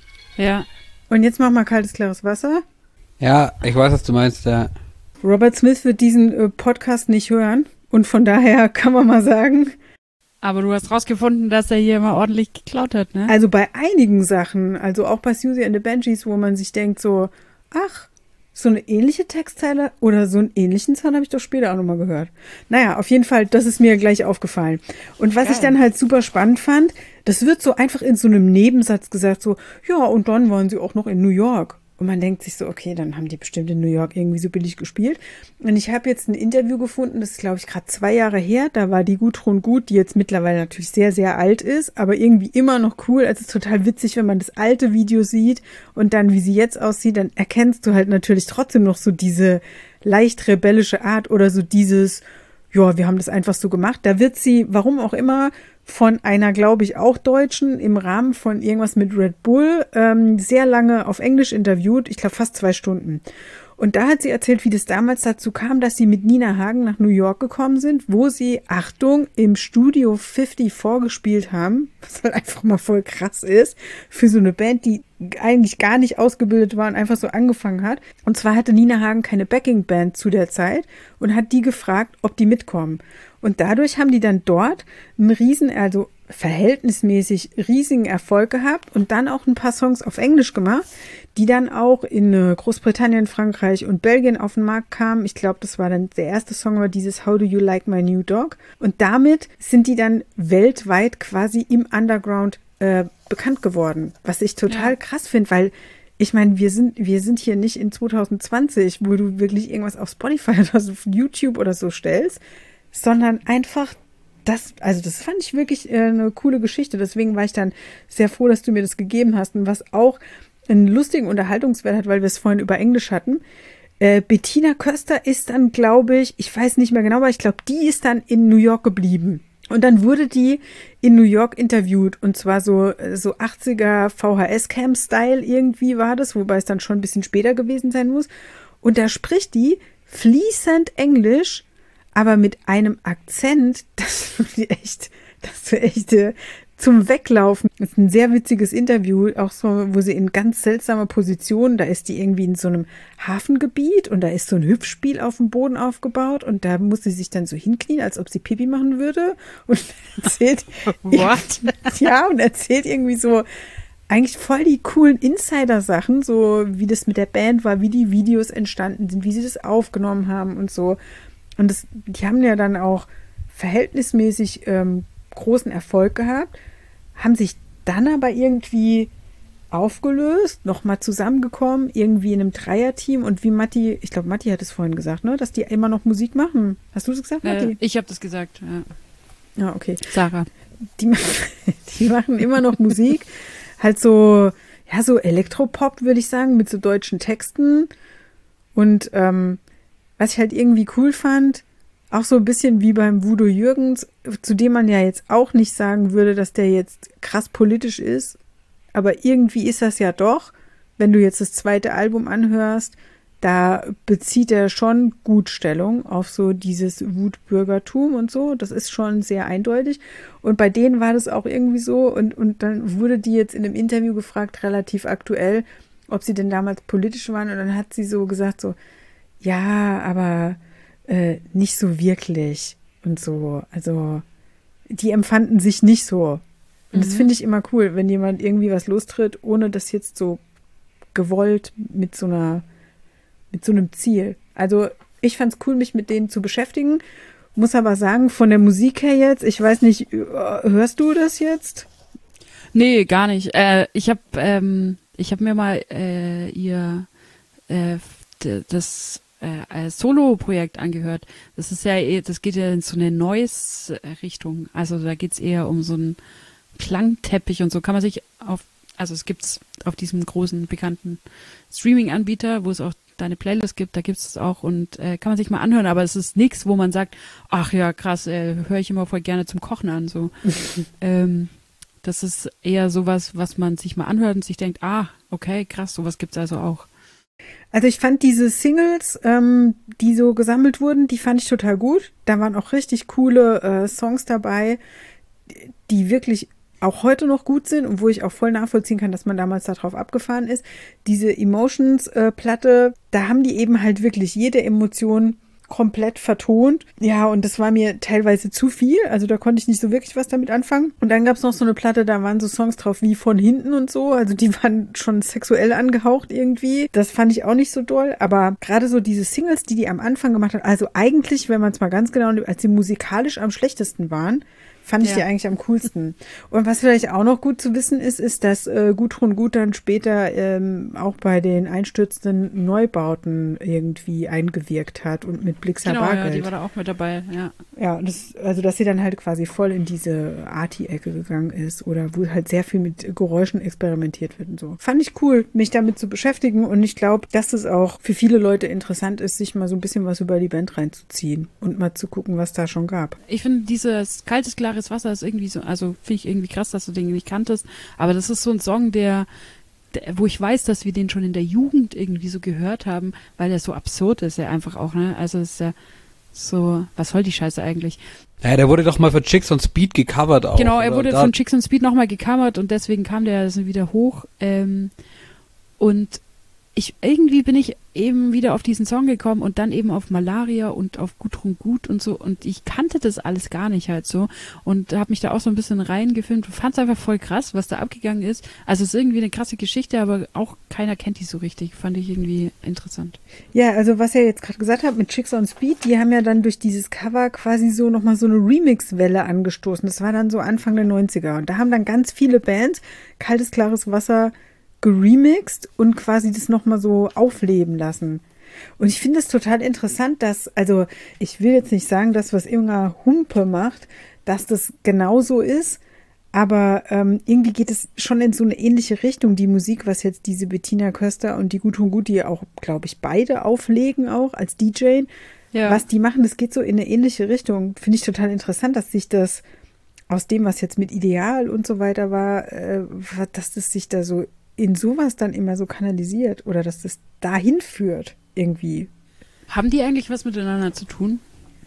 S2: Ja.
S1: Und jetzt mach mal Kaltes, klares Wasser.
S3: Ja, ich weiß, was du meinst, ja.
S1: Robert Smith wird diesen äh, Podcast nicht hören und von daher kann man mal sagen,
S2: Aber du hast rausgefunden, dass er hier mal ordentlich geklaut hat, ne?
S1: also bei einigen Sachen, also auch bei Susie and the Banshees, wo man sich denkt so, ach, so eine ähnliche Textzeile oder so einen ähnlichen Sound habe ich doch später auch nochmal gehört. Naja, auf jeden Fall, das ist mir gleich aufgefallen. Und was
S2: Geil.
S1: ich dann halt super spannend fand, das wird so einfach in so einem Nebensatz gesagt, so, ja, und dann waren sie auch noch in New York. Und man denkt sich so, okay, dann haben die bestimmt in New York irgendwie so billig gespielt. Und ich habe jetzt ein Interview gefunden, das ist, glaube ich, gerade zwei Jahre her. Da war die Gudrun Gut, die jetzt mittlerweile natürlich sehr, sehr alt ist, aber irgendwie immer noch cool. Also es ist total witzig, wenn man das alte Video sieht und dann, wie sie jetzt aussieht, dann erkennst du halt natürlich trotzdem noch so diese leicht rebellische Art oder so dieses, ja, wir haben das einfach so gemacht. Da wird sie, warum auch immer, von einer, glaube ich, auch Deutschen im Rahmen von irgendwas mit Red Bull ähm, sehr lange auf Englisch interviewt, ich glaube fast zwei Stunden. Und da hat sie erzählt, wie das damals dazu kam, dass sie mit Nina Hagen nach New York gekommen sind, wo sie, Achtung, im Studio fünfzig vorgespielt haben, was halt einfach mal voll krass ist, für so eine Band, die eigentlich gar nicht ausgebildet war und einfach so angefangen hat. Und zwar hatte Nina Hagen keine Backing-Band zu der Zeit und hat die gefragt, ob die mitkommen. Und dadurch haben die dann dort einen riesen, also verhältnismäßig riesigen Erfolg gehabt und dann auch ein paar Songs auf Englisch gemacht, die dann auch in Großbritannien, Frankreich und Belgien auf den Markt kamen. Ich glaube, das war dann der erste Song, war dieses How Do You Like My New Dog? Und damit sind die dann weltweit quasi im Underground äh, bekannt geworden, was ich total
S2: Ja.
S1: krass finde, weil ich meine, wir sind, wir sind hier nicht in zwanzig zwanzig, wo du wirklich irgendwas auf Spotify oder so auf YouTube oder so stellst, sondern einfach das, also das fand ich wirklich äh, eine coole Geschichte. Deswegen war ich dann sehr froh, dass du mir das gegeben hast. Und was auch einen lustigen Unterhaltungswert hat, weil wir es vorhin über Englisch hatten. Äh, Bettina Köster ist dann, glaube ich, ich weiß nicht mehr genau, aber ich glaube, die ist dann in New York geblieben. Und dann wurde die in New York interviewt und zwar so, so achtziger V H S-Cam-Style irgendwie war das, wobei es dann schon ein bisschen später gewesen sein muss. Und da spricht die fließend Englisch, aber mit einem Akzent, das du echt, das du echt äh, zum Weglaufen. Das ist ein sehr witziges Interview, auch so, wo sie in ganz seltsamer Position, da ist die irgendwie in so einem Hafengebiet und da ist so ein Hüpfspiel auf dem Boden aufgebaut und da muss sie sich dann so hinknien, als ob sie Pipi machen würde und erzählt,
S2: What?
S1: ja, und erzählt irgendwie so eigentlich voll die coolen Insider-Sachen, so wie das mit der Band war, wie die Videos entstanden sind, wie sie das aufgenommen haben und so. Und das, die haben ja dann auch verhältnismäßig ähm, großen Erfolg gehabt, haben sich dann aber irgendwie aufgelöst, nochmal zusammengekommen, irgendwie in einem Dreierteam und wie Matti, ich glaube Matti hat es vorhin gesagt, ne, dass die immer noch Musik machen. Hast du das gesagt, Matti?
S2: Äh, ich habe das gesagt, ja.
S1: Ja, okay.
S2: Sarah.
S1: Die, die machen immer noch Musik, halt so, ja, so Elektropop, würde ich sagen, mit so deutschen Texten. Und ähm, was ich halt irgendwie cool fand, auch so ein bisschen wie beim Voodoo Jürgens, zu dem man ja jetzt auch nicht sagen würde, dass der jetzt krass politisch ist. Aber irgendwie ist das ja doch, wenn du jetzt das zweite Album anhörst, da bezieht er schon gut Stellung auf so dieses Wutbürgertum und so. Das ist schon sehr eindeutig. Und bei denen war das auch irgendwie so. Und, und dann wurde die jetzt in einem Interview gefragt, relativ aktuell, ob sie denn damals politisch waren. Und dann hat sie so gesagt so, ja, aber äh, nicht so wirklich und so. Also die empfanden sich nicht so. Und mhm. das finde ich immer cool, wenn jemand irgendwie was lostritt, ohne das jetzt so gewollt mit so einer mit so einem Ziel. Also ich fand es cool, mich mit denen zu beschäftigen. Muss aber sagen, von der Musik her jetzt, ich weiß nicht, hörst du das jetzt?
S2: Nee, gar nicht. Äh, ich habe ähm, ich habe mir mal äh, ihr äh, d- das äh, Solo-Projekt angehört. Das ist ja, eh- das geht ja in so eine Noise-Richtung. Also da geht's eher um so einen Klangteppich und so. Kann man sich auf, also es gibt's auf diesem großen bekannten Streaming-Anbieter, wo es auch deine Playlist gibt, da gibt's es auch und äh, kann man sich mal anhören, aber es ist nichts, wo man sagt, ach ja, krass, äh, höre ich immer voll gerne zum Kochen an. So. ähm, das ist eher sowas, was man sich mal anhört und sich denkt, ah, okay, krass, sowas gibt's also auch.
S1: Also ich fand diese Singles, ähm, die so gesammelt wurden, die fand ich total gut. Da waren auch richtig coole äh, Songs dabei, die wirklich auch heute noch gut sind und wo ich auch voll nachvollziehen kann, dass man damals darauf abgefahren ist. Diese Emotions-Platte, da haben die eben halt wirklich jede Emotion komplett vertont. Ja, und das war mir teilweise zu viel. Also da konnte ich nicht so wirklich was damit anfangen. Und dann gab es noch so eine Platte, da waren so Songs drauf wie Von hinten und so. Also die waren schon sexuell angehaucht irgendwie. Das fand ich auch nicht so doll. Aber gerade so diese Singles, die die am Anfang gemacht hat, also eigentlich, wenn man es mal ganz genau nimmt, als sie musikalisch am schlechtesten waren, fand ich
S2: Ja.
S1: die eigentlich am coolsten. Und was vielleicht auch noch gut zu wissen ist, ist, dass äh, Gudrun Gut dann später ähm, auch bei den einstürzenden Neubauten irgendwie eingewirkt hat und mit Blixer
S2: Genau, ja,
S1: Bargeld.
S2: die war da auch mit dabei, ja.
S1: Ja, das, also dass sie dann halt quasi voll in diese Arty-Ecke gegangen ist oder wo halt sehr viel mit Geräuschen experimentiert wird und so. Fand ich cool, mich damit zu beschäftigen und ich glaube, dass es auch für viele Leute interessant ist, sich mal so ein bisschen was über die Band reinzuziehen und mal zu gucken, was da schon gab.
S2: Ich finde, dieses kaltes, klares Wasser ist irgendwie so, also finde ich irgendwie krass, dass du den nicht kanntest, aber das ist so ein Song, der, der, wo ich weiß, dass wir den schon in der Jugend irgendwie so gehört haben, weil der so absurd ist, ja einfach auch, ne, also ist ja so, was soll die Scheiße eigentlich?
S3: Ja, der wurde doch mal für Chicks on Speed gecovert auch.
S2: Genau, er
S3: oder?
S2: wurde
S3: Da-
S2: von Chicks on Speed nochmal gecovert und deswegen kam der so wieder hoch, ähm, und ich, irgendwie bin ich eben wieder auf diesen Song gekommen und dann eben auf Malaria und auf Gudrun Gut und so und ich kannte das alles gar nicht halt so und habe mich da auch so ein bisschen reingefilmt und fand es einfach voll krass, was da abgegangen ist. Also es ist irgendwie eine krasse Geschichte, aber auch keiner kennt die so richtig. Fand ich irgendwie interessant.
S1: Ja, also was ihr jetzt gerade gesagt habt mit Chicks on Speed, die haben ja dann durch dieses Cover quasi so nochmal so eine Remix-Welle angestoßen. Das war dann so Anfang der neunziger und da haben dann ganz viele Bands kaltes, klares Wasser geremixed und quasi das nochmal so aufleben lassen. Und ich finde es total interessant, dass, also ich will jetzt nicht sagen, dass was Inga Humpe macht, dass das genauso ist, aber ähm, irgendwie geht es schon in so eine ähnliche Richtung, die Musik, was jetzt diese Bettina Köster und die Gudrun Gut, die auch, glaube ich, beide auflegen auch als D J,
S2: Ja.
S1: was die machen, das geht so in eine ähnliche Richtung. Finde ich total interessant, dass sich das aus dem, was jetzt mit Ideal und so weiter war, äh, dass das sich da so in sowas dann immer so kanalisiert oder dass das dahin führt irgendwie.
S2: Haben die eigentlich was miteinander zu tun?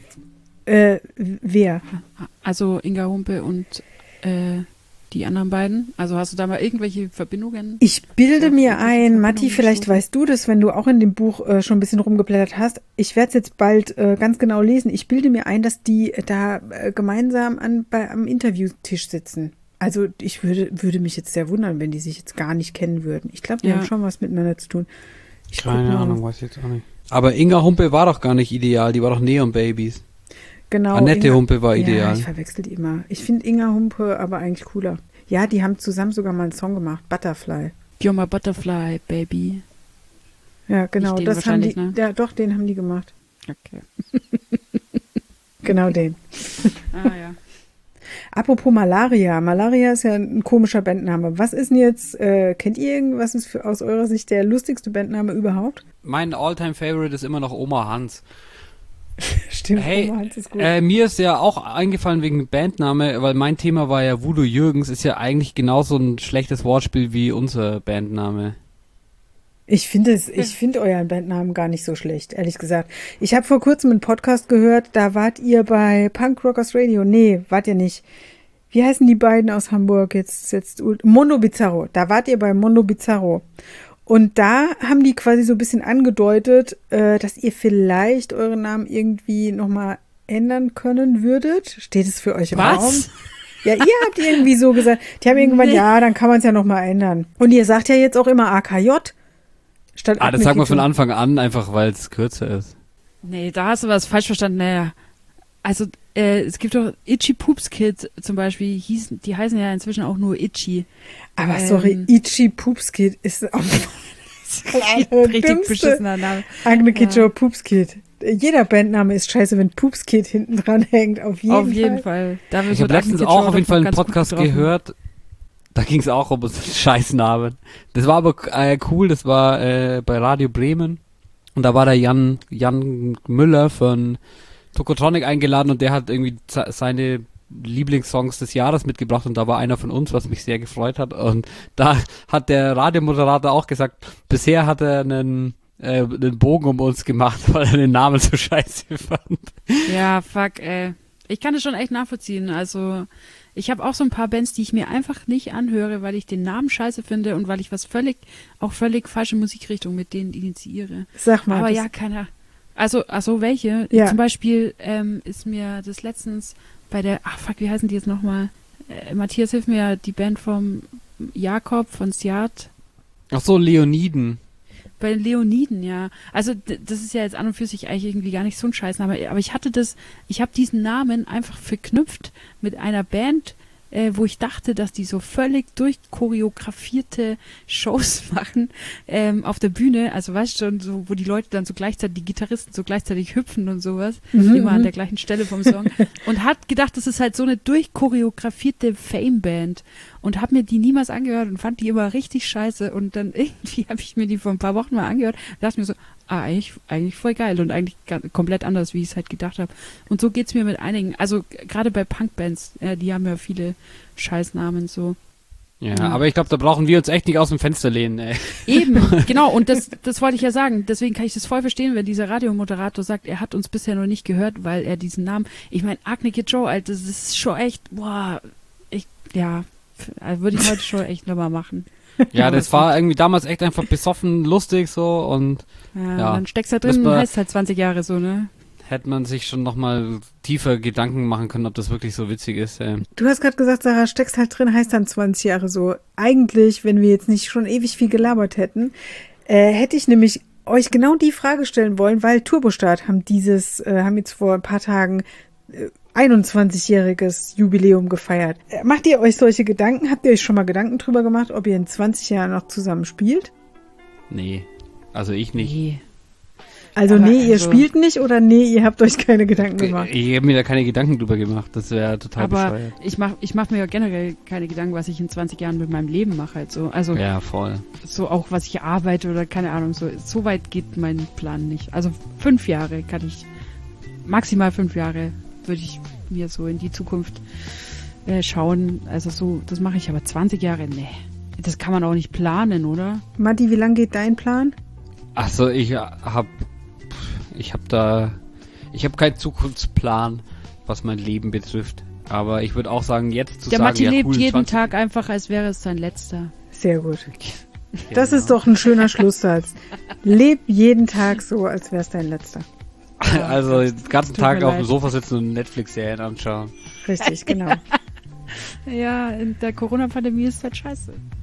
S1: Äh, wer?
S2: Also Inga Humpe und äh, die anderen beiden? Also hast du da mal irgendwelche Verbindungen?
S1: Ich bilde
S2: Auf
S1: mir
S2: irgendwelche
S1: ein,
S2: Verbindungen
S1: Matti, vielleicht
S2: gestoßen?
S1: weißt du das, wenn du auch in dem Buch äh, schon ein bisschen rumgeblättert hast. Ich werde es jetzt bald äh, ganz genau lesen. Ich bilde mir ein, dass die da äh, gemeinsam an, bei, am Interviewtisch sitzen. Also ich würde, würde mich jetzt sehr wundern, wenn die sich jetzt gar nicht kennen würden. Ich glaube, die
S2: Ja.
S1: haben schon was miteinander zu tun. Ich guck
S3: Keine
S1: mal.
S3: Ahnung, weiß ich jetzt auch nicht. Aber Inga Humpe war doch gar nicht ideal, die war doch Neon Babys.
S1: Genau,
S3: Annette
S1: Inga-
S3: Humpe war
S1: Ja,
S3: ideal.
S1: ich verwechsel die immer. Ich finde Inga Humpe aber eigentlich cooler. Ja, die haben zusammen sogar mal einen Song gemacht, Butterfly.
S2: You're my butterfly, baby.
S1: Ja, genau,
S2: den
S1: das haben die,
S2: wahrscheinlich, ne?
S1: ja doch, den haben die gemacht.
S2: Okay.
S1: Genau den.
S2: Ah ja.
S1: Apropos Malaria. Malaria ist ja ein komischer Bandname. Was ist denn jetzt, äh, kennt ihr irgendwas, ist für, aus eurer Sicht der lustigste Bandname überhaupt?
S3: Mein All-Time-Favorite ist immer noch Oma Hans.
S1: Stimmt,
S3: Hey,
S1: Oma Hans ist gut.
S3: äh, mir ist ja auch eingefallen wegen Bandname, weil mein Thema war ja Voodoo Jürgens, ist ja eigentlich genauso ein schlechtes Wortspiel wie unser Bandname.
S1: Ich finde es, ich finde euren Bandnamen gar nicht so schlecht, ehrlich gesagt. Ich habe vor kurzem einen Podcast gehört, da wart ihr bei Punk Rockers Radio. Nee, wart ihr nicht. Wie heißen die beiden aus Hamburg jetzt? jetzt Mondo Bizarro. Da wart ihr bei Mondo Bizarro. Und da haben die quasi so ein bisschen angedeutet, äh, dass ihr vielleicht euren Namen irgendwie nochmal ändern können würdet. Steht es für euch im
S2: Was?
S1: Raum? Ja, ihr habt irgendwie so gesagt. Die haben irgendwann,
S2: Nee.
S1: ja, dann kann man es ja nochmal ändern. Und ihr sagt ja jetzt auch immer A K J. Statt
S3: Ah, das
S1: Akne
S3: sagen wir von
S1: Kito.
S3: Anfang an, einfach weil es kürzer ist.
S2: Nee, da hast du was falsch verstanden. Naja, also äh, es gibt doch Itchy Poops Kid zum Beispiel, die, hießen, die heißen ja inzwischen auch nur Itchy.
S1: Aber
S2: Ähm,
S1: sorry, Ichi Poopskid ist auch
S2: Richtig
S1: dümmste.
S2: beschissener Name.
S1: Agne Kito
S2: Ja.
S1: Poopskid. Jeder Bandname ist scheiße, wenn Poopskid hinten dran hängt. Auf jeden
S2: Auf
S1: Fall.
S2: jeden Fall. Da
S3: Ich habe letztens auch auf jeden Fall einen Podcast gehört, da ging es auch um so einen Scheißnamen. Das war aber äh, cool, das war äh, bei Radio Bremen und da war der Jan, Jan Müller von Tokotronic eingeladen und der hat irgendwie ze- seine Lieblingssongs des Jahres mitgebracht und da war einer von uns, was mich sehr gefreut hat und da hat der Radiomoderator auch gesagt, bisher hat er einen, äh, einen Bogen um uns gemacht, weil er den Namen so scheiße fand.
S2: Ja, fuck, ey. Ich kann das schon echt nachvollziehen. Also, ich habe auch so ein paar Bands, die ich mir einfach nicht anhöre, weil ich den Namen scheiße finde und weil ich was völlig, auch völlig falsche Musikrichtung mit denen initiiere.
S1: Sag mal.
S2: Aber
S1: das-
S2: ja, keiner. Also, also welche?
S1: Ja.
S2: Zum Beispiel ähm, ist mir das letztens bei der, ach fuck, wie heißen die jetzt nochmal? Äh, Matthias, hilf mir, die Band vom Jakob von Siat.
S3: Ach so, Leoniden.
S2: Bei den Leoniden, ja. Also d- das ist ja jetzt an und für sich eigentlich irgendwie gar nicht so ein Scheißname, aber ich hatte das, ich habe diesen Namen einfach verknüpft mit einer Band, äh, wo ich dachte, dass die so völlig durchchoreografierte Shows machen ähm, auf der Bühne, also weißt du schon, so, wo die Leute dann so gleichzeitig, die Gitarristen so gleichzeitig hüpfen und sowas,
S1: Mhm,
S2: immer an
S1: mhm.
S2: der gleichen Stelle vom Song und hat gedacht, das ist halt so eine durchchoreografierte Fame-Band und habe mir die niemals angehört und fand die immer richtig scheiße und dann irgendwie habe ich mir die vor ein paar Wochen mal angehört und dachte mir so, ah, eigentlich, eigentlich voll geil und eigentlich ga- komplett anders, wie ich es halt gedacht habe. Und so geht's mir mit einigen, also g- gerade bei Punkbands, äh, die haben ja viele Scheißnamen so.
S3: Ja,
S2: Ja.
S3: aber ich glaube, da brauchen wir uns echt nicht aus dem Fenster lehnen, ey.
S2: Eben, genau, und das, das wollte ich ja sagen. Deswegen kann ich das voll verstehen, wenn dieser Radiomoderator sagt, er hat uns bisher noch nicht gehört, weil er diesen Namen, ich meine, Agne Kid Joe, Alter, das ist schon echt, boah, ich, ja, f- also würde ich heute schon echt nochmal machen.
S3: Ja,
S2: Aber
S3: das
S2: es
S3: war irgendwie damals echt einfach besoffen, lustig so und
S2: Ja,
S3: Ja.
S2: dann steckst du da
S3: Muss
S2: drin und
S3: man-
S2: heißt halt zwanzig Jahre so, ne?
S3: hätte man sich schon nochmal tiefer Gedanken machen können, ob das wirklich so witzig ist. Ey.
S1: Du hast gerade gesagt, Sarah, steckst halt drin, heißt dann zwanzig Jahre so. Eigentlich, wenn wir jetzt nicht schon ewig viel gelabert hätten, äh, hätte ich nämlich euch genau die Frage stellen wollen, weil Turbostart haben dieses, äh, haben jetzt vor ein paar Tagen äh, einundzwanzigjähriges Jubiläum gefeiert. Äh, macht ihr euch solche Gedanken? Habt ihr euch schon mal Gedanken drüber gemacht, ob ihr in zwanzig Jahren noch zusammen spielt?
S3: Nee, also ich nicht.
S2: Nee.
S1: Also
S2: Aber
S1: nee, ihr
S2: also-
S1: spielt nicht oder nee, ihr habt euch keine Gedanken gemacht?
S3: Ich habe mir da keine Gedanken drüber gemacht, das wäre total
S2: Aber
S3: bescheuert.
S2: ich mach, ich mach mir ja generell keine Gedanken, was ich in zwanzig Jahren mit meinem Leben mache halt so. Also
S3: Ja, voll.
S2: so auch, was ich arbeite oder keine Ahnung, so, so weit geht mein Plan nicht. Also fünf Jahre kann ich, maximal fünf Jahre würde ich mir so in die Zukunft äh, schauen. Also so, das mache ich, aber zwanzig Jahre, nee. Das kann man auch nicht planen, oder?
S1: Matti, wie lang geht dein Plan?
S3: Achso, ich hab, ich hab da, ich habe keinen Zukunftsplan, was mein Leben betrifft. Aber ich würde auch sagen, jetzt zu
S2: Der
S3: sagen,
S2: Matti
S3: ja,
S2: lebt
S3: cool,
S2: jeden
S3: zwanzig
S2: Tag einfach, als wäre es sein letzter.
S1: Sehr gut. Das
S3: Genau.
S1: ist doch ein schöner Schlusssatz. Leb jeden Tag so, als wär's dein letzter.
S3: Also den ganzen
S2: Tut
S3: Tag
S2: mir
S3: auf dem
S2: leid.
S3: Sofa sitzen und Netflix-Serien anschauen.
S1: Richtig, genau.
S2: Ja, in der Corona-Pandemie ist halt scheiße.